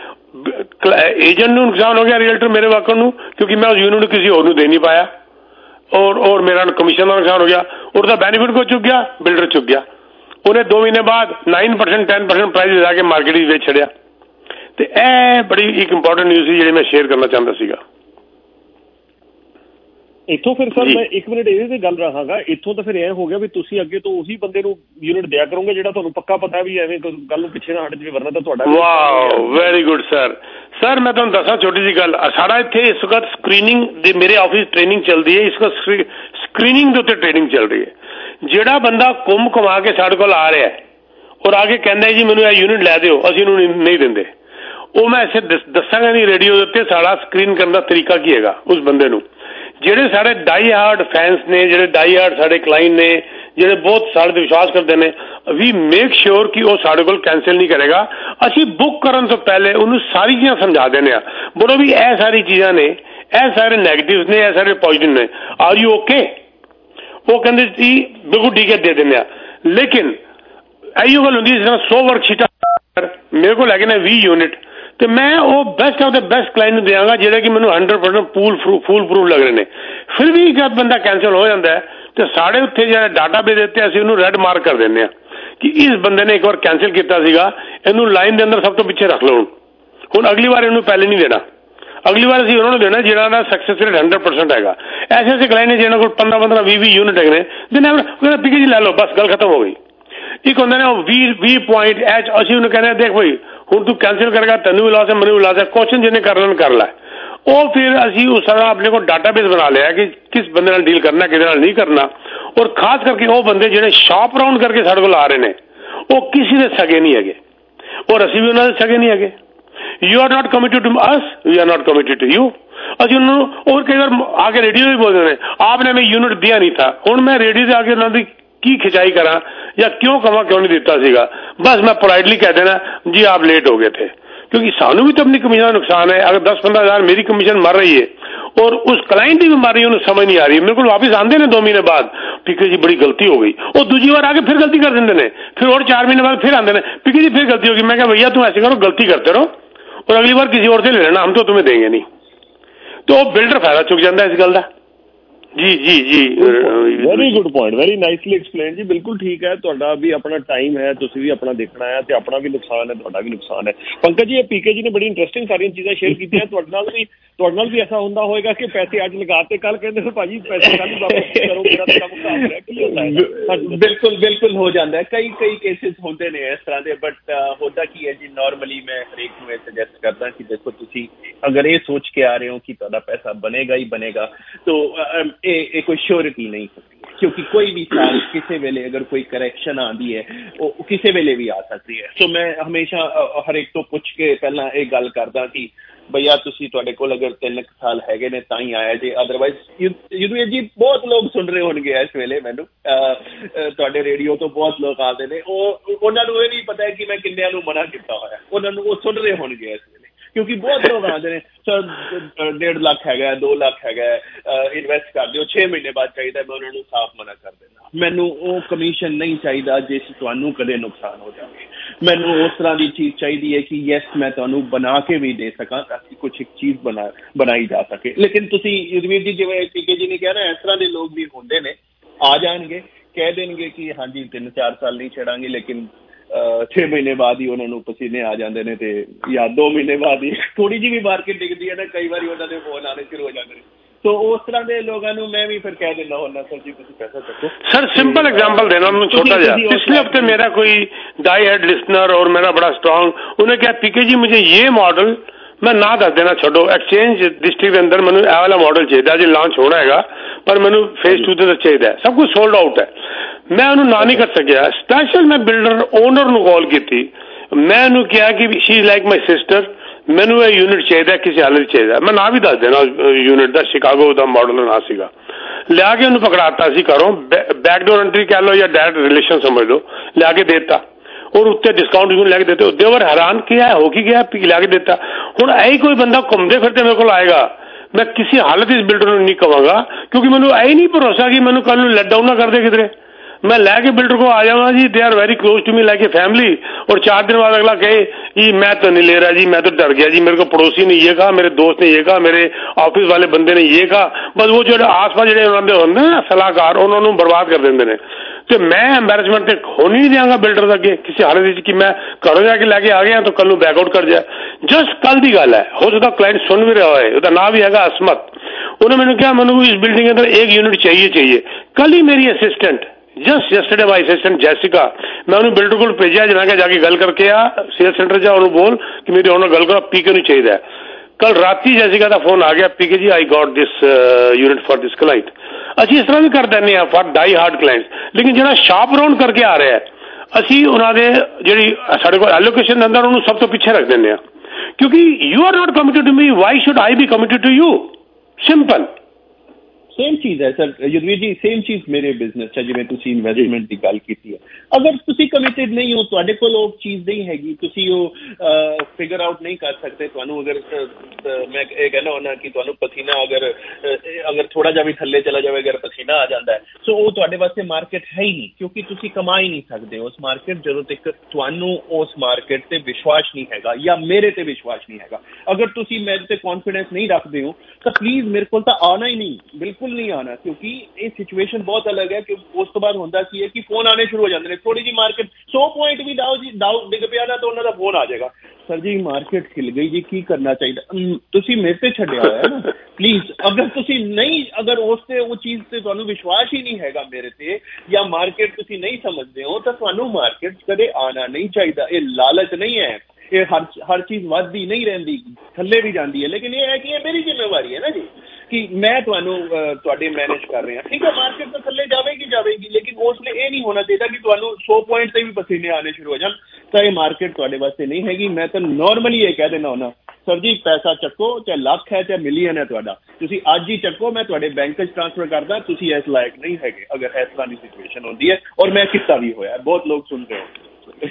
ਏਜੰਟ ਨੂੰ ਨੁਕਸਾਨ ਹੋ ਗਿਆ, ਰੀਅਲਟਰ ਮੇਰੇ ਵਾਕਰ ਨੂੰ, ਕਿਉਂਕਿ ਮੈਂ ਉਸ ਯੂਨਿਟ ਨੂੰ ਕਿਸੇ ਹੋਰ ਨੂੰ ਦੇ ਨਹੀਂ ਪਾਇਆ, ਔਰ ਔਰ ਮੇਰਾ ਕਮਿਸ਼ਨ ਦਾ ਨੁਕਸਾਨ ਹੋ ਗਿਆ। ਉਹਦਾ ਬੈਨੀਫਿਟ ਕੋ ਚੁੱਕ ਗਿਆ, ਬਿਲਡਰ ਚੁੱਕ ਗਿਆ। ਉਹਨੇ ਦੋ ਮਹੀਨੇ ਬਾਅਦ nine percent ten percent price ਜਾ ਕੇ ਮਾਰਕੀਟ ਵਿੱਚ ਵੇਚ ਛੱਡਿਆ। ਤੇ ਇਹ ਬੜੀ ਇੱਕ ਇੰਪੋਰਟੈਂਟ ਨਿਊਜ਼ ਸੀ ਜਿਹੜੀ ਮੈਂ ਸ਼ੇਅਰ ਕਰਨਾ ਚਾਹੁੰਦਾ ਸੀਗਾ। ਇੱਥੋਂ ਫਿਰ ਸਰ ਮੈਂ ਇੱਕ ਮਿੰਟ ਇਹਦੇ ਤੇ ਗੱਲ ਰਹਾਂਗਾ। ਇੱਥੋਂ ਤਾਂ ਫਿਰ ਇਹ ਹੋ ਗਿਆ ਵੀ ਤੁਸੀਂ ਅੱਗੇ ਤੋਂ ਉਹੀ ਬੰਦੇ ਨੂੰ ਯੂਨਿਟ ਦਿਆ ਕਰੋਗੇ ਜਿਹੜਾ ਤੁਹਾਨੂੰ ਪੱਕਾ ਪਤਾ ਵੀ ਐਵੇਂ ਗੱਲ ਨੂੰ ਪਿੱਛੇ ਨਾ ਹਟ ਜਾਵੇ, ਵਰਨਾ ਤਾਂ ਤੁਹਾਡਾ। Wow very good sir. Sir ਮੈਂ ਤੁਹਾਨੂੰ ਦੱਸਾਂ ਛੋਟੀ ਜਿਹੀ ਗੱਲ, ਸਾਡਾ ਇੱਥੇ ਇਸ ਵਕਤ ਸਕਰੀਨਿੰਗ ਦੇ ਮੇਰੇ ਆਫਿਸ ਟ੍ਰੇਨਿੰਗ ਚੱਲਦੀ ਹੈ। ਇਸ ਵਕਤ ਸਕਰੀਨਿੰਗ ਦੇ ਉੱਤੇ ਟ੍ਰੇਨਿੰਗ ਚੱਲ ਰਹੀ ਹੈ। ਜਿਹੜਾ ਬੰਦਾ ਘੁੰਮ ਘੁਮਾ ਕੇ ਸਾਡੇ ਕੋਲ ਆ ਰਿਹਾ ਔਰ ਆ ਕੇ ਕਹਿੰਦਾ ਜੀ ਮੈਨੂੰ ਇਹ ਯੂਨਿਟ ਲੈ ਦਿਓ, ਅਸੀਂ ਇਹਨੂੰ ਨਹੀਂ ਦਿੰਦੇ, ਉਹ ਮੈਂ ਇਸੇ ਦੱਸਾਂਗਾ ਨਹੀਂ ਰੇਡੀਓ ਦੇ ਉੱਤੇ ਸਾਡਾ ਸਕਰੀਨ ਕਰਨ ਦਾ ਤਰੀਕਾ ਕੀ ਹੈਗਾ ਉਸ ਬੰਦੇ ਨੂੰ। ਜਿਹੜੇ ਸਾਡੇ ਡਾਈ ਹਾਰਡ ਫੈਨਸ ਨੇ, ਜਿਹੜੇ ਡਾਈ ਹਾਰਡ ਸਾਡੇ ਕਲਾਇੰਟ ਨੇ, ਜਿਹੜੇ ਬਹੁਤ ਸਾਡੇ ਤੇ ਵਿਸ਼ਵਾਸ ਕਰਦੇ ਨੇ, ਵੀ ਮੇਕ ਸ਼ੋਰ ਕਿ ਉਹ ਸਾਡੇ ਕੋਲ ਕੈਂਸਲ ਨਹੀਂ ਕਰੇਗਾ। ਅਸੀਂ ਬੁੱਕ ਕਰਨ ਤੋਂ ਪਹਿਲੇ ਉਹਨੂੰ ਸਾਰੀ ਚੀਜ਼ਾਂ ਸਮਝਾ ਦਿੰਦੇ ਹਾਂ, ਬੋਲੋ ਵੀ ਇਹ ਸਾਰੀ ਚੀਜ਼ਾਂ ਨੇ, ਇਹ ਸਾਰੇ ਨੈਗੇਟਿਵ ਨੇ, ਇਹ ਸਾਰੇ ਪੋਜ਼ਿਟਿਵ ਨੇ, ਆਰ ਯੂ ਓਕੇ? ਉਹ ਕਹਿੰਦੇ ਸੀ ਬਿਲਕੁਲ ਠੀਕ ਹੈ, ਦੇ ਦਿੰਦੇ ਆ। ਲੇਕਿਨ ਇਹੀ ਗੱਲ ਹੁੰਦੀ, ਜਿਸ ਤਰ੍ਹਾਂ ਸੌ ਵਰਕਸ਼ੀਟਾਂ ਮੇਰੇ ਕੋਲ ਹੈਗੇ ਨੇ ਵੀਹ ਯੂਨਿਟ, ਤੇ ਮੈਂ ਉਹ best of the best client ਨੂੰ ਦਿਆਂਗਾ ਜਿਹੜੇ ਕਿ ਮੈਨੂੰ ਹੰਡਰਡ ਪਰਸੈਂਟ ਪੂਲ ਫੂਲ ਪ੍ਰੂਫ ਲੱਗ ਰਹੇ ਨੇ। ਫਿਰ ਵੀ ਜਦ ਬੰਦਾ ਕੈਂਸਲ ਹੋ ਜਾਂਦਾ ਹੈ ਤੇ ਸਾਡੇ ਉੱਥੇ ਜਿਹੜਾ ਡਾਟਾ ਬੇਸ ਦਿੱਤੇ ਅਸੀਂ ਉਹਨੂੰ ਰੈੱਡ ਮਾਰਕ ਕਰ ਦਿੰਦੇ ਹਾਂ ਕਿ ਇਸ ਬੰਦੇ ਨੇ ਇੱਕ ਵਾਰ ਕੈਂਸਲ ਕੀਤਾ ਸੀਗਾ, ਇਹਨੂੰ ਲਾਈਨ ਦੇ ਅੰਦਰ ਸਭ ਤੋਂ ਪਿੱਛੇ ਰੱਖ ਲਓ। ਹੁਣ ਅਗਲੀ ਵਾਰ ਇਹਨੂੰ ਪਹਿਲੇ ਨਹੀਂ ਦੇਣਾ, ਅਗਲੀ ਵਾਰ ਅਸੀਂ ਉਹਨਾਂ ਨੂੰ ਦੇਣਾ ਜਿਹੜਾ ਦਾ ਸਕਸੈਸ ਰੇਟ ਹੰਡਰਡ ਪਰਸੈਂਟ ਹੈਗਾ। ਐਸੇ ਐਸੇ ਕਲਾਇੰਟ ਨੇ ਜਿਹਨਾਂ ਕੋਲ ਪੰਦਰਾਂ ਪੰਦਰਾਂ ਵੀਹ ਵੀਹ ਯੂਨਿਟ ਹੈਗੇ ਨੇ, ਜਿਹਨੇ ਪੀਕੇ ਜੀ ਲੈ ਲਓ, ਬਸ ਗੱਲ ਖਤਮ ਹੋ ਗਈ। ਇੱਕ ਹੁੰਦੇ ਨੇ ਉਹ ਵੀਹ ਵੀਹ ਪੁਆਇੰਟ ਐਚ, ਅਸੀਂ ਉਹਨੂੰ ਕਹਿੰਦੇ ਦੇਖ ਭਾਈ ਹੁਣ ਤੂੰ ਕੈਂਸਲ ਕਰੇਗਾ, ਤੈਨੂੰ ਵੀ ਲਾਸ ਹੈ, ਮੈਨੂੰ ਵੀ ਲਾਸ ਹੈ, ਕੁਐਸਚਨ ਜਿਹਨੇ ਕਰ ਲੈਣ ਕਰ ਲੈ। ਉਹ ਫਿਰ ਅਸੀਂ ਉਸ ਤਰ੍ਹਾਂ ਆਪਣੇ ਕੋਲ ਡਾਟਾਬੇਸ ਬਣਾ ਲਿਆ ਕਿ ਕਿਸ ਬੰਦੇ ਨਾਲ ਡੀਲ ਕਰਨਾ, ਕਿਹਦੇ ਨਾਲ ਨਹੀਂ ਕਰਨਾ। ਔਰ ਖਾਸ ਕਰਕੇ ਉਹ ਬੰਦੇ ਜਿਹੜੇ ਸ਼ਾਪ ਰਾਉਂਡ ਕਰਕੇ ਸਾਡੇ ਕੋਲ ਆ ਰਹੇ ਨੇ, ਉਹ ਕਿਸੇ ਦੇ ਸਗੇ ਨਹੀਂ ਹੈਗੇ, ਔਰ ਅਸੀਂ ਵੀ ਉਹਨਾਂ ਦੇ ਸਗੇ ਨਹੀਂ ਹੈਗੇ। You are not committed to us, we are not committed to you. ਅਸੀਂ ਉਹਨਾਂ ਨੂੰ ਔਰ ਕਈ ਵਾਰ ਆ ਕੇ ਰੇਡੀਓ ਵੀ ਬੋਲਦੇ ਨੇ, ਆਪਨੇ ਮੈਂ ਯੂਨਿਟ ਦਿਆ ਨਹੀਂ ਥਾ। ਹੁਣ ਮੈਂ ਰੇਡੀਓ 'ਤੇ ਆ ਕੇ ਉਹਨਾਂ ਦੀ ਕੀ ਖਿਚਾਈ ਕਰਾਂ ਜਾਂ ਕਿਉਂ ਕਵਾਂ ਕਿਉਂ ਨਹੀਂ ਦਿੱਤਾ ਸੀਗਾ, ਬਸ ਮੈਂ पोलाइटली कह देना जी आप लेट हो गए थे, क्योंकि सानू भी तो अपनी कमीशन का नुकसान है। अगर दस पंद्रह हजार मेरी कमीशन मर रही है और उस क्लाइंट की भी मर रही है, उन्हें समझ नहीं आ रही है। मेरे को वापस आते हैं दो महीने बाद, पीके जी बड़ी गलती हो गई, और दूसरी बार आके फिर गलती कर देंगे, फिर और चार महीने बाद फिर आते हैं, पीके जी फिर गलती होगी। मैं क्या भैया तुम ऐसे करो, गलती करते रहो और अगली बार किसी और से ले लेना, हम तो तुम्हें देंगे नहीं। तो बिल्डर फायदा चुक जाता है इस गल का। जी जी जी very good point, very nicely explain जी। बिल्कुल ठीक है, ਤੁਹਾਡਾ ਵੀ ਆਪਣਾ ਟਾਈਮ ਹੈ, ਤੁਸੀਂ ਵੀ ਆਪਣਾ ਦੇਖਣਾ ਹੈ ਤੇ ਆਪਣਾ ਵੀ ਨੁਕਸਾਨ ਹੈ, ਤੁਹਾਡਾ ਵੀ ਨੁਕਸਾਨ ਹੈ। ਪੰਕਜ ਜੀ, ਇਹ ਪੀਕੇ ਜੀ ਨੇ ਬੜੀ ਇੰਟਰਸਟਿੰਗ ਸਾਰੀਆਂ ਚੀਜ਼ਾਂ ਸ਼ੇਅਰ ਕੀਤੀਆਂ। ਤੁਹਾਡੇ ਨਾਲ ਵੀ ਤੁਹਾਡੇ ਨਾਲ ਵੀ ਐਸਾ ਹੁੰਦਾ ਹੋਏਗਾ ਕਿ ਪੈਸੇ ਅੱਜ ਲਗਾਤੇ, ਕੱਲ ਕਹਿੰਦੇ ਹੋ ਭਾਜੀ ਪੈਸੇ ਕੱਲ ਵਾਪਸ ਕਰੋ, ਮੇਰਾ ਤਾਂ ਕੰਮ ਖਰਾਬ ਹੈ, ਕੀ ਹੁੰਦਾ ਹੈ? ਬਿਲਕੁਲ ਬਿਲਕੁਲ ਹੋ ਜਾਂਦਾ ਹੈ, ਕਈ ਕਈ ਕੇਸਿਸ ਹੁੰਦੇ ਨੇ ਇਸ ਤਰ੍ਹਾਂ ਦੇ। ਬਟ ਹੁੰਦਾ ਕੀ ਹੈ ਜੀ, ਨਾਰਮਲੀ ਮੈਂ ਹਰੇਕ ਨੂੰ ਇਹ ਸੁਜੈਸਟ ਕਰਦਾ ਕਿ ਦੇਖੋ ਤੁਸੀਂ ਅਗਰ ਇਹ ਸੋਚ ਕੇ ਆ ਰਹੇ ਹੋ ਕਿ ਤੁਹਾਡਾ ਪੈਸਾ ਬਣੇਗਾ ਹੀ ਬਣੇਗਾ, तो ਇਹ ਕੋਈ श्योरिटी नहीं सकती, क्योंकि कोई भी साल किसी वेले अगर कोई करैक्शन आती है वो किसी वेले भी आ सकती है। सो मैं हमेशा हर एक तो पुछ के पहला ये गल करदा कि भैया तुसी तुहाडे कोल अगर तीन साल हैगे ने तां ही आया जे, अदरवाइज युद्धवीर जी बहुत लोग सुन रहे होणगे इस वेले, मैनू तुहाडे रेडियो तो बहुत लोग आते हैं, उन्हां नूं ये नहीं पता है कि मैं किन्नियां नूं मना कीता होया, उन्हां नूं वो सुन रहे होणगे इस वेले, क्योंकि बहुत लोग आते हैं सर डेढ़ लाख है, दो लाख है, इन्वेस्ट कर दो, छे महीने बाद चाहिए, मैं उन्होंने साफ मना कर देना। मैनू वो कमीशन नहीं चाहिए जिस तुहानू कदे नुकसान हो जाए, मैनू उस तरह की चीज़ चाहिए है कि यस मैं तुहानू बना के भी दे सका ताकि कुछ एक चीज़ बना बनाई जा सके। लेकिन तुसी युद्धवीर जी जिवें पीके जी ने कहा ना, इस तरह के लोग भी होंदे ने, आ जाएंगे कह देंगे कि हाँ जी तीन चार साल नहीं छड़ांगे, लेकिन छे महीने बाद ही उन्होंने पसीने आ जाते हैं, ते या दो महीने बाद ही थोड़ी जी भी मार्केट डिगदी है ना, कई बार उन्होंने फोन आने शुरू हो जाते हैं। तो उस तरह के लोगों मैं भी फिर कह देना होना सर जी तुम पैसा चको। सर सिंपल एग्जांपल देना छोटा जा, पिछले हफ्ते मेरा कोई डाई हेड लिसनर और मेरा बड़ा स्ट्रांग, उन्हें कहा पीके जी मुझे ये मॉडल, मैं ना दस देना छोड़ो, एक्सचेंज डिस्ट्रिक्ट के अंदर मैं ए वाला मॉडल चाहिए, अजे लॉन्च होना है पर मैं फेज टू तक चाहिए, सब कुछ सोल्ड आउट है। मैं उन्होंने ना नहीं कर सकिया, स्पेशल मैं बिल्डर ओनर ਨੂੰ कॉल की, मैं उन्होंने कहा कि she is like my sister, मैनू ये यूनिट चाहिए किसी हालत चाहिए, मैं ना भी दस देना यूनिट का शिकागो का मॉडल ना सीगा, लिया के उन्होंने पकड़ाता सी घरों, बैकडोर एंट्री कह लो या डायरेक्ट रिलेशन समझ लो, लिया के देता और उत्ते डिस्काउंट भी लैके देते, देवर हैरान किया हो कि गया लिया के देता। हुण यही कोई बंदा घूमते फिरते मेरे को आएगा, मैं किसी हालत इस बिल्डर को नहीं कहांगा, क्योंकि मैंने यही नहीं भरोसा कि मैंने कल लेट डाउन ना कर दे किधरे, मैं लैके बिल्डर को आ जाऊंगा जी, they are very close to me like a family, और चार दिन बाद अगला कहे जी मैं तो नहीं ले रहा जी, मैं तो डर गया जी, मेरे को पड़ोसी ने ये कहा, मेरे दोस्त ने ये कहा, मेरे ऑफिस वाले बंदे ने ये कहा, बस वो जो आस पास जो होंगे ना सलाहकार उन्होंने बर्बाद कर देंगे ने। तो मैं एम्बेरसमेंट तो होनी नहीं देंगा बिल्डर अगे किसी हालत कि मैं घरों जाके लैके आ गया तो कल नूं बैकआउट कर जाए। जस्ट कल की गल है, हो सकता क्लाइंट सुन भी रहा है, उसका नाम भी है असमत, उन्होंने मैंने कहा मैंने इस बिल्डिंग के अंदर एक यूनिट चाहिए चाहिए कल ही मेरी assistant just yesterday my assistant Jessica, मैं उन्हें बिल्डर को भेजा, मैं क्या जाके गल करके आ सेल सेंटर जा उन्होंने बोल कि मेरी ओनर गल करो पीके नहीं चाहिए। कल रात ही जैसिका का फोन आ गया, PK ji I got this unit for this client. ਅਸੀਂ ਇਸ ਤਰ੍ਹਾਂ ਵੀ ਕਰ ਦਿੰਦੇ ਹਾਂ ਫॉर डाई हार्ड क्लाइंट्स, लेकिन ਜਿਹੜਾ ਸ਼ਾਪ ਰਾਉਂਡ ਕਰਕੇ ਆ ਰਿਹਾ ਅਸੀਂ ਉਹਨਾਂ ਦੇ ਜਿਹੜੀ ਸਾਡੇ ਕੋਲ ਐਲੋਕੇਸ਼ਨ ਦੇ ਅੰਦਰ ਉਹਨੂੰ ਸਭ ਤੋਂ ਪਿੱਛੇ ਰੱਖ ਦਿੰਦੇ ਹਾਂ, ਕਿਉਂਕਿ you are not committed to me, why should I be committed to you, simple. Same चीज है सर युद्धवीर जी सेम चीज मेरे बिजनेस है जिवें तुसी इन्वेस्टमेंट की गल की है अगर तुसी कमिटेड नहीं हो तुहाडे कोल वो चीज नहीं हैगी तुसी वो फिगर आउट नहीं कर सकते तुहानू अगर मैं ये कहना होना कि तुहानू पसीना अगर अगर थोड़ा जा भी थल्ले चला जाए अगर पसीना आ जाता है सो वो तुहाडे वास्ते मार्केट है ही नहीं क्योंकि तुसी कमा ही नहीं सकते उस मार्केट जदों तक तुहानू उस मार्केट ते विश्वास नहीं हैगा या मेरे ते विश्वास नहीं हैगा अगर तुसी मेरे ते कॉन्फिडेंस नहीं रखते हो तो प्लीज मेरे को आना ही नहीं बिल्कुल नहीं आना क्योंकि ये सिचुएशन बहुत अलग है कि उस तो बाद होंदा सी है कि फोन आने शुरू हो जाते हैं थोड़ी जी मार्केट सौ पॉइंट भी डाउ जी डाउ डिग पिया ना तो उन्होंने फोन आ जाएगा सर जी मार्केट खिल गई जी की करना चाहिए तुसी मेरे से छड्डिया होया है ना प्लीज अगर तुसी नहीं अगर उस ते वो चीज से तुहानू विश्वास ही नहीं हैगा मेरे ते या मार्केट तुसी नहीं समझते हो तो तुहानू मार्केट कदे आना नहीं चाहिए ये लालच नहीं है ये हर हर चीज वधदी नहीं रहती थल्ले भी जाती है लेकिन ये है कि ये मेरी जिम्मेवारी है ना जी कि मैं तुहानू तुहाडे मैनेज कर रहा ठीक है मार्केट तो थल्ले जाएगी जाएगी लेकिन उसने ये नहीं होना चाहिए कि तुहानू सौ पॉइंट से भी पसीने आने शुरू हो जान तो ये मार्केट तुहाडे वास्ते नहीं हैगी मैं तो नॉर्मली ये कह देना होना सर जी पैसा चक्को चाहे लख है चाहे मिलियन है तुहाडा तुसी अज ही चक्को मैं तुहाडे बैंक च ट्रांसफर करदा तुसी इस लायक नहीं हैगे अगर इस तरह की सिचुएशन होती है और मैं किस्सा भी होया बहुत लोग सुन रहे हो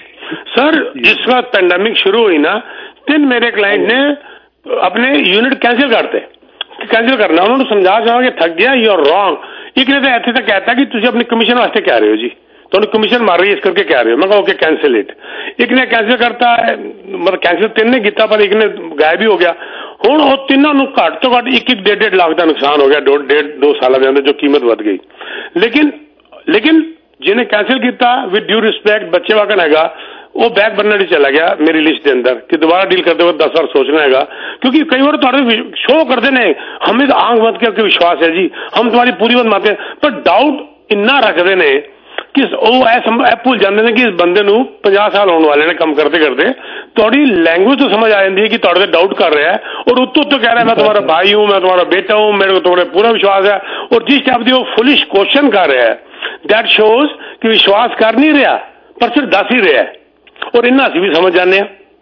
सर जिस वक्त पैंडेमिक शुरू हुई ना तीन मेरे क्लाइंट ने अपने यूनिट कैंसिल करते कैंसिल करना उन्होंने समझा चाहा कि थक गया यू आर रॉन्ग एक ने तो ऐसे तक कहता कि तुम अपनी कमीशन वास्ते कह रहे हो जी तो कमीशन मार रही है इस करके कह रहे हो मैं ओके कैंसिल इट एक ने कैंसिल करता है मतलब कैंसिल तीन ने किया पर एक ने गायब भी हो गया हुण वो तीनों घट तो घट एक एक डेढ़ डेढ़ लाख का नुकसान हो गया दो डेढ़ दो साल के अंदर जो कीमत बढ़ गई लेकिन लेकिन जिन्हें कैंसिल किया विद ड्यू रिस्पेक्ट बच्चे वाकन हैगा वो बैक बर्नर ही चला गया मेरी लिस्ट के अंदर कि दोबारा डील करते वक्त दस बार सोचना हैगा क्योंकि कई बार थोड़े शो करते ने हमें तो आंख बंद करके विश्वास है जी हम तुम्हारी पूरी बात मानते हैं पर डाउट इन्ना रखते ने कि वो ऐ भूल जाते हैं कि इस बंदे नूं पचास साल होने वाले ने काम करते करते थोड़ी लैंग्वेज तो समझ आ जाती है कि थोड़े डाउट कर रहा है और उत्तो उत्तो कह रहा है मैं तुम्हारा भाई हूं मैं तुम्हारा बेटा हूं मेरे को तुम्हारे पूरा विश्वास है और जिस टाइप की वो फुलिश क्वेश्चन कर रहा है दैट शोज कि विश्वास कर नहीं रहा पर सिर्फ दस ही रहा है और इन्ना असीं भी समझ जाने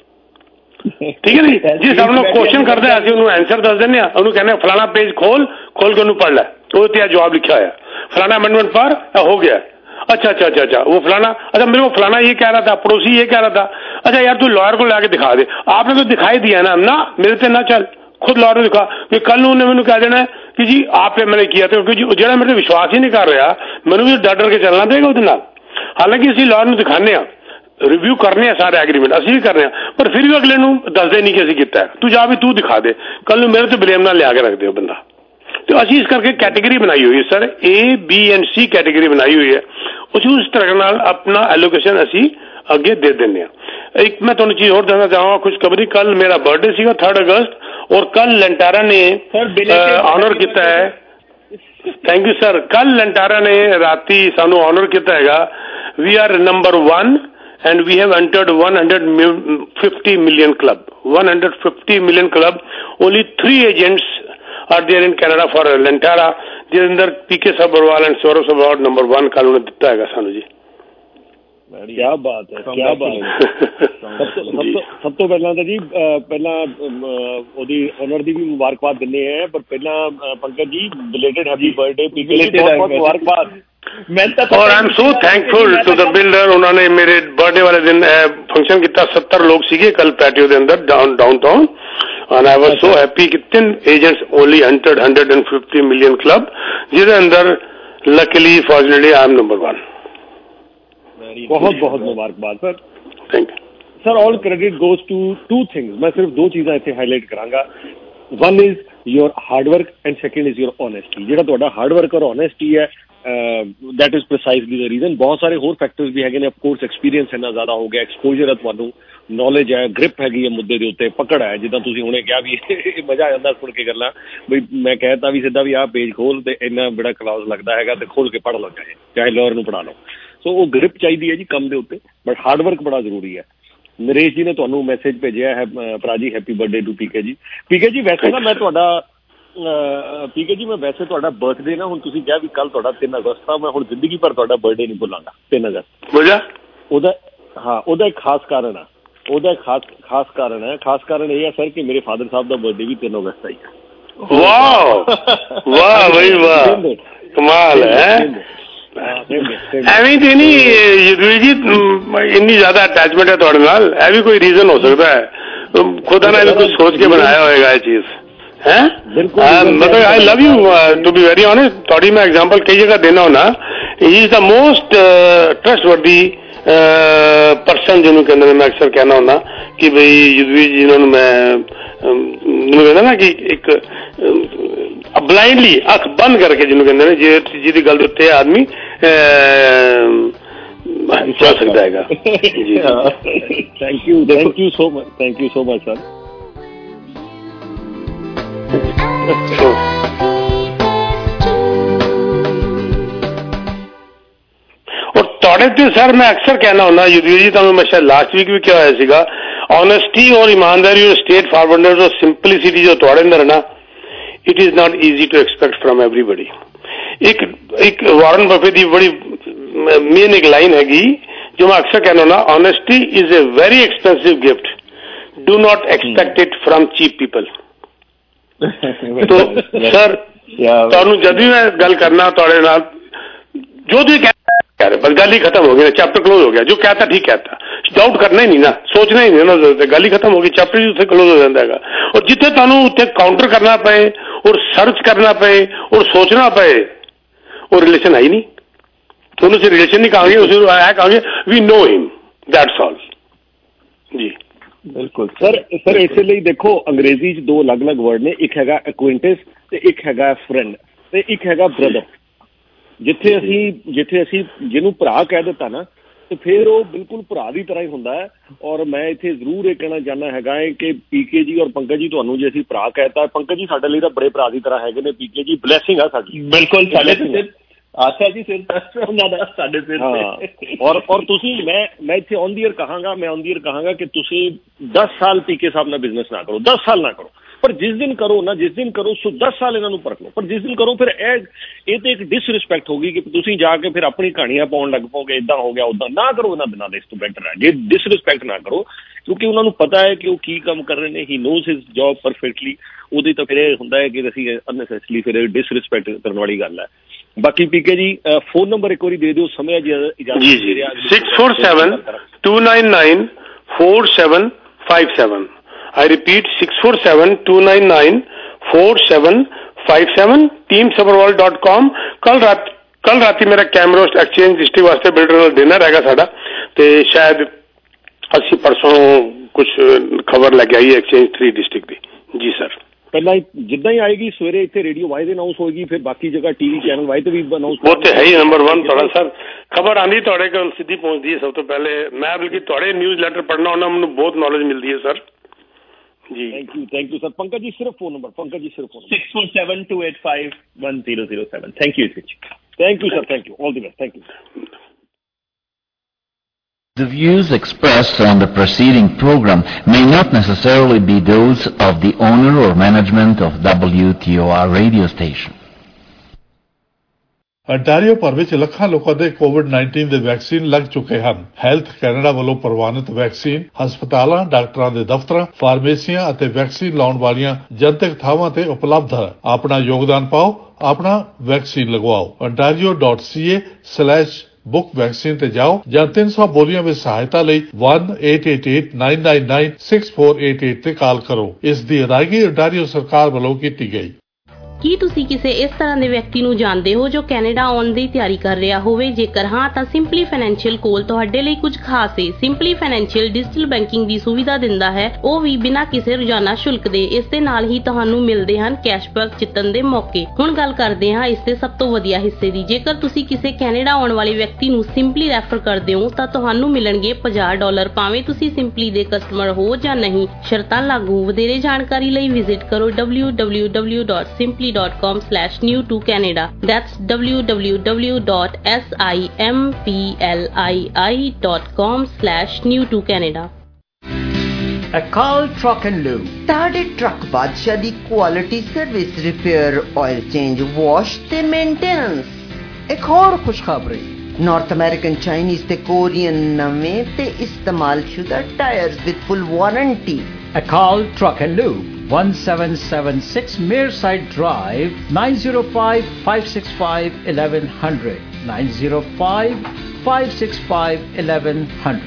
ठीक है जी जिस हम लोग क्वेश्चन करते हैं असं आंसर दस देने उन्होंने कहने फलाना पेज खोल खोल के उन्होंने पढ़ लै तो जवाब लिखा है फलाना अमेंडमेंट पर हो गया अच्छा अच्छा अच्छा अच्छा वो फलाना अच्छा मेरे को फलाना ये कह रहा था पड़ोसी ये कह रहा था अच्छा यार तू लॉयर को लाके दिखा दे आपने तो दिखाई दिया ना ना मेरे से ना चल खुद लॉयर ने दिखा कि कल उन्होंने मैंने कह देना है कि जी आपने मैंने किया था क्योंकि जो मेरे विश्वास ही नहीं कर रहा मैंने भी डर डर के चलना देगा उसके नाल हालांकि असं लॉयर में दिखाने रिव्यू करने सारे एग्रीमेंट असं भी कर रहे हैं पर फिर भी अगले दसते नहीं कि असं किया तू जा भी तू दिखा दे कल मेरे तो ब्लेम ना लिया के रख दे बंदा तो असी इस करके कैटेगरी बनाई हुई है sir A B and C category बनाई हुई है उस उस तरह नाल अपना एलोकेशन असी अगे दे देने एक मैं तुहानू चीज और दसना चाहूंगा खुशखबरी कल मेरा बर्थडे सीगा थर्ड अगस्त और कल लंटारा ने ऑनर किया है थैंक यू सर कल लंटारा ने राती सानू ऑनर किया हैगा we are number one and we have entered one hundred fifty million club one hundred fifty million club only three agents are there in Canada for Lantara जिसके अंदर PK Sabharwal and Saurabh Sabharwal number one कल उन्होंने दिता है सानू जी क्या बात है क्या बात है सब तो पहला तो जी पहला ओदी ओनर दी भी मुबारकबाद दिने हैं पर पहला Pankaj ji belated happy birthday PK ji बहुत बहुत मुबारकबाद और I am so thankful to the builder उन्होंने मेरे बर्थडे वाले दिन फंक्शन किया सत्तर लोग सीगे कल पैटियो के अंदर down downtown and I was so happy कि तीन agents only hundred hundred and fifty million club जिसके अंदर luckily fortunately I am number one बहुत बहुत मुबारकबाद sir thank you sir all credit goes to to things मैं सिर्फ दो चीज़ां इत्थे हाईलाइट करांगा one is your hard work and second is your honesty जिहड़ा तुहाडा हार्डवर्क और ऑनेस्टी है that is precisely the reason बहुत सारे होर फैक्टर्स भी हैगे ने ऑफकोर्स एक्सपीरियंस इन्ना ज़्यादा हो गया एक्सपोजर है तुहानू नॉलेज है ग्रिप हैगी है मुद्दे के उत्ते पकड़ है जिद्दां तुसीं हुणे कहा भी मजा आ जाता सुन के गल्लां बई मैं कहता भी सीधा भी आ पेज खोल तो इन्ना बड़ा क्लास लगता है तो खोल के पढ़ लो चाहे चाहे लॉयर नूं पढ़ा लो सो वो ग्रिप चाहिए है जी कम के उत्ते बट हार्डवर्क बड़ा जरूरी है नरेश जी ने तुहानू मैसेज भेजा है भरा जी happy birthday to PK ji PK ji वैसे ना मैं तुहाडा पीके जी मैं वैसे तुहाडा बर्थडे ना हुण तुसीं कहा भी कल तुहाडा तीन अगस्त था मैं हुण जिंदगी भर तुहाडा बर्थडे नहीं भुलांगा तीन अगस्त वजह ओदा हाँ ओदा एक खास कारण है ओदा एक खास खास कारण है खास कारण यह है सर कि मेरे फादर साहब का बर्थडे भी तीन अगस्त आई है वाह वाह भाई वाह, कमाल है। ਐਵੇਂ ਤੇ ਨਹੀਂ ਯਦਵੀਰ ਜੀ ਇੰਨੀ ਜ਼ਿਆਦਾ ਅਟੈਚਮੈਂਟ ਹੈ ਤੁਹਾਡੇ ਨਾਲ, ਇਹ ਵੀ ਕੋਈ ਰੀਜ਼ਨ ਹੋ ਸਕਦਾ ਹੈ, ਖੁਦਾ ਨੇ ਕੁਝ ਸੋਚ ਕੇ ਬਣਾਇਆ ਹੋਏਗਾ ਇਹ ਚੀਜ਼ ਹੈ। ਮਤਲਬ I love you to be very honest, ਤੁਹਾਡੀ ਮੈਂ ਐਗਜ਼ਾਮਪਲ ਕਈ ਜਗ੍ਹਾ ਦੇਣਾ ਹੁੰਦਾ, he is the most trustworthy person ਜਿਹਨੂੰ ਕਹਿੰਦੇ ਨੇ। ਮੈਂ ਅਕਸਰ ਕਹਿਣਾ ਹੁੰਦਾ ਕਿ ਬਈ ਯਦਵੀਰ ਜੀ ਨੂੰ ਮੈਂ ਮੈਨੂੰ ਕਹਿੰਦਾ ਨਾ ਕਿ ਇੱਕ ਬਲਾਈਂਡਲੀ ਅੱਖ ਬੰਦ ਕਰਕੇ ਜਿਹਨੂੰ ਕਹਿੰਦੇ ਨੇ, ਜੇ ਜਿਹਦੀ ਗੱਲ ਦੇ ਉੱਤੇ ਆਦਮੀ ਚੱਲ ਸਕਦਾ ਹੈਗਾ। ਜੀ thank you thank you so much thank you so much sir. ਔਰ ਤੁਹਾਡੇ ਤੇ ਸਰ ਮੈਂ ਅਕਸਰ ਕਹਿਣਾ ਹੁੰਦਾ ਯਦਵੀਰ ਜੀ, ਤੁਹਾਨੂੰ ਮੈਂ ਸ਼ਾਇਦ ਲਾਸਟ ਵੀਕ ਵੀ ਕਿਹਾ ਹੋਇਆ ਸੀਗਾ, ऑनेस्टी और ईमानदारी और स्ट्रेट फॉरवर्डनेस और सिंपलिसिटी जो थोड़े अंदर है ना, it is not easy to expect from everybody. एक एक वॉरेन बफेट की बड़ी मेन एक लाइन हैगी जो मैं अक्सर कहना ना, honesty is a very expensive gift, do not expect it from cheap people. तो सर तुहानू जब भी मैं गल करना थोड़े नाल जो तुसीं बस गल ही खत्म हो गई, चैप्टर क्लोज हो गया, जो कहता ठीक कहता, डाउट करना ही नहीं ना, सोचना ही नहीं ना, गल ही खत्म हो गई, चैप्टर ही उत्थे क्लोज हो जाता है। और जिथे तुहानू उत्थे काउंटर करना पे और सर्च करना पे और सोचना पे, वो रिलेशन है ही नहीं। तुहानू उसे रिलेशन नहीं कहांगे, उसे कहांगे we know him, that's all. जी बिल्कुल सर। सर इसे लिए देखो अंग्रेजी च दो अलग अलग वर्ड ने, एक हैगा एक्वेंटेंस ते एक हैगा फ्रेंड ते एक हैगा ब्रदर। जिथे असी जिथे असी जिन्हों भरा कह दिता ना, तो फिर वो बिल्कुल भरा की तरह ही होंदा है। और मैं इत्थे जरूर ये कहना चाहना हैगा है कि पीके जी और पंकज जी तुहानू जे असी भरा कहता, पंकज जी साडे लई तां बड़े भरा की तरह हैगे ने, पीके जी ब्लैसिंग आ साडी। बिल्कुल साडे ते आशा जी सिर उन्हां दा साडे सिर ते। और और तुसी मैं मैं इत्थे ऑन दी ईयर कहांगा मैं ऑन दी ईयर कहांगा कि तुसी दस साल पीके साहब नाल बिजनेस ना करो, दस साल ना करो, पर जिस दिन करो ना, जिस दिन करो सो दस साल इन्हों परख लो, पर जिस दिन करो फिर ये तो एक डिसरिस्पैक्ट होगी कि तुम जाके फिर अपनी कहानियां पाउन लग पोगे, इदा हो गया उदा ना करो। इन्होंने दिनों इस तो बेटर है जे डिसरिस्पैक्ट ना करो, क्योंकि उन्होंने पता है कि वो की काम कर रहे हैं, he knows his job perfectly. उहदी तो फिर यह होंदा है कि असीं अननैसेसरली फिर डिसरिस्पैक्ट करने वाली गल है। बाकी पीके जी फोन नंबर एक बार दे दो, समय इजाजत six four seven two nine nine four seven five seven. I repeat six four seven two nine nine four seven five seven, team sabharwal dot com। कल रात कल राती मेरा कैमरोस्ट एक्सचेंज डिस्ट्रिक्ट वास्ते बिल्डर डिनर हैगा साडा, ते शायद असी परसों कुछ खबर लग आई एक्सचेंज थ्री डिस्ट्रिक्ट की। जी सर, पहला जिदा ही आएगी सवेरे इतने रेडियो वाई ते अनाउंस होगी, फिर बाकी जगह टीवी चैनल वाई ते भी अनाउंस। वो तो है ही नंबर वन थोड़ा सर, खबर आनी थोड़े को सीधी पहुंचती है सब तो पहले। मैं बल्कि थोड़े न्यूज़ लेटर पढ़ना होना, मैंने बहुत नॉलेज मिलती है सर। जी thank you thank you sir. Pankaj ji सिर्फ फोन नंबर, पंकज जी सिर्फ phone six four seven two eight five one zero zero seven. Thank you thank you sir, thank you, all the best, thank you. The views expressed on the preceding program may not necessarily be those of the owner or management of W T O R radio station. Ontario ਭਰ ਵਿੱਚ ਲੱਖਾਂ ਲੋਕਾਂ ਦੇ Covid nineteen ਦੇ vaccine ਲੱਗ ਚੁੱਕੇ ਹਨ। Health Canada ਵੱਲੋਂ ਪ੍ਰਵਾਨਿਤ ਵੈਕਸੀਨ ਹਸਪਤਾਲਾਂ, ਡਾਕਟਰਾਂ ਦੇ ਦਫ਼ਤਰਾਂ, ਫਾਰਮੇਸੀਆਂ ਅਤੇ ਵੈਕਸੀਨ ਲਾਉਣ ਵਾਲੀਆਂ ਜਨਤਕ ਥਾਵਾਂ ਤੇ ਉਪਲਬਧ ਹੈ। ਆਪਣਾ ਯੋਗਦਾਨ ਪਾਓ, ਆਪਣਾ ਵੈਕਸੀਨ ਲਗਵਾਓ। ontario dot c a slash book vaccine ते जाओ ਜਾਂ ਤਿੰਨ ਸੌ ਬੋਲੀਆਂ ਵਿੱਚ ਸਹਾਇਤਾ ਲਈ one eight eight eight nine nine nine six four eight eight ਤੇ ਕਾਲ ਕਰੋ। ਇਸ ਦੀ ਅਦਾਇਗੀ ontario ਸਰਕਾਰ ਵੱਲੋਂ ਕੀਤੀ ਗਈ। ਕੀ ਤੁਸੀਂ ਕਿਸੇ ਇਸ ਤਰ੍ਹਾਂ ਦੇ ਵਿਅਕਤੀ ਨੂੰ ਜਾਣਦੇ ਹੋ ਜੋ ਕੈਨੇਡਾ ਆਉਣ ਦੀ ਤਿਆਰੀ ਕਰ ਰਿਹਾ ਹੋਵੇ? ਜੇਕਰ ਹਾਂ ਤਾਂ ਸਿੰਪਲੀ ਫਾਈਨੈਂਸ਼ੀਅਲ ਕੋਲ ਤੁਹਾਡੇ ਲਈ ਕੁਝ ਖਾਸ ਹੈ। ਸਿੰਪਲੀ ਫਾਈਨੈਂਸ਼ੀਅਲ ਡਿਜੀਟਲ ਬੈਂਕਿੰਗ ਦੀ ਸੁਵਿਧਾ ਦਿੰਦਾ ਹੈ, ਉਹ ਵੀ ਬਿਨਾਂ ਕਿਸੇ ਰੋਜ਼ਾਨਾ ਸ਼ੁਲਕ ਦੇ। ਇਸ ਦੇ ਨਾਲ ਹੀ ਤੁਹਾਨੂੰ ਮਿਲਦੇ ਹਨ ਕੈਸ਼ਬੈਕ ਜਿੱਤਣ ਦੇ ਮੌਕੇ। ਹੁਣ ਗੱਲ ਕਰਦੇ ਹਾਂ ਇਸ ਦੇ ਸਭ ਤੋਂ ਵਧੀਆ ਹਿੱਸੇ ਦੀ। ਜੇਕਰ ਤੁਸੀਂ ਕਿਸੇ ਕੈਨੇਡਾ ਆਉਣ ਵਾਲੇ ਵਿਅਕਤੀ ਨੂੰ ਸਿੰਪਲੀ ਰੈਫਰ ਕਰਦੇ ਹੋ ਤਾਂ ਤੁਹਾਨੂੰ ਮਿਲਣਗੇ ਪੰਜਾਹ ਡਾਲਰ, ਭਾਵੇਂ ਤੁਸੀਂ ਸਿੰਪਲੀ ਦੇ ਕਸਟਮਰ ਹੋ ਜਾਂ ਨਹੀਂ। ਸ਼ਰਤਾਂ ਲਾਗੂ। ਵਧੇਰੇ ਜਾਣਕਾਰੀ ਲਈ ਵਿਜ਼ਿਟ ਕਰੋ w w w dot simply dot com slash new to Canada. That's w w w dot simpli dot com slash new to Canada. Akal Truck and Lube. ਤੁਹਾਡੇ ਟਰੱਕ ਬਾਦਸ਼ਾਹ ਦੀ quality service, repair, oil change, wash ਤੇ maintenance. ਇੱਕ ਹੋਰ ਖੁਸ਼ਖਬਰੀ, North American, Chinese ਤੇ Korean ਨਵੇਂ ਤੇ ਇਸਤੇਮਾਲ ਸ਼ੁਦਾ tyres with full warranty. Akal Truck and Lube, one seven seven six Mearside Drive, nine zero five, five six five, eleven hundred, nine zero five, five six five, eleven hundred.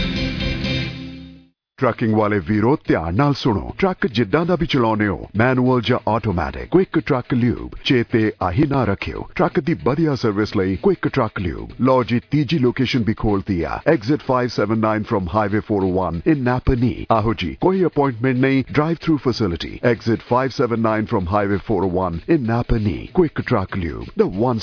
Trucking ਵਾਲੇ ਵੀਰੋ ਧਿਆਨ ਨਾਲ ਸੁਣੋ। Truck ਜਿੱਦਾਂ ਦਾ ਵੀ ਚਲਾਉਨੇ ਹੋ, manual ਜਾਂ automatic, quick truck lube ਚੇਤੇ ਆਹੀ ਨਾ ਰੱਖਿਓ। ਟਰੱਕ ਦੀ ਵਧੀਆ ਸਰਵਿਸ ਲਈ ਕੁਇਕ ਟਰੱਕ ਲਿਊਬ। ਲਓ ਜੀ ਤੀਜੀ ਲੋਕੇਸ਼ਨ ਵੀ ਖੋਲਤੀ ਆ, exit five seventy-nine from highway four oh one in Napanee. ਆਹੋ ਜੀ, ਕੋਈ ਅਪਾਇੰਟਮੈਂਟ ਨਹੀਂ, drive through facility. Exit five seventy-nine from highway four oh one in Napanee. Quick truck lube, the one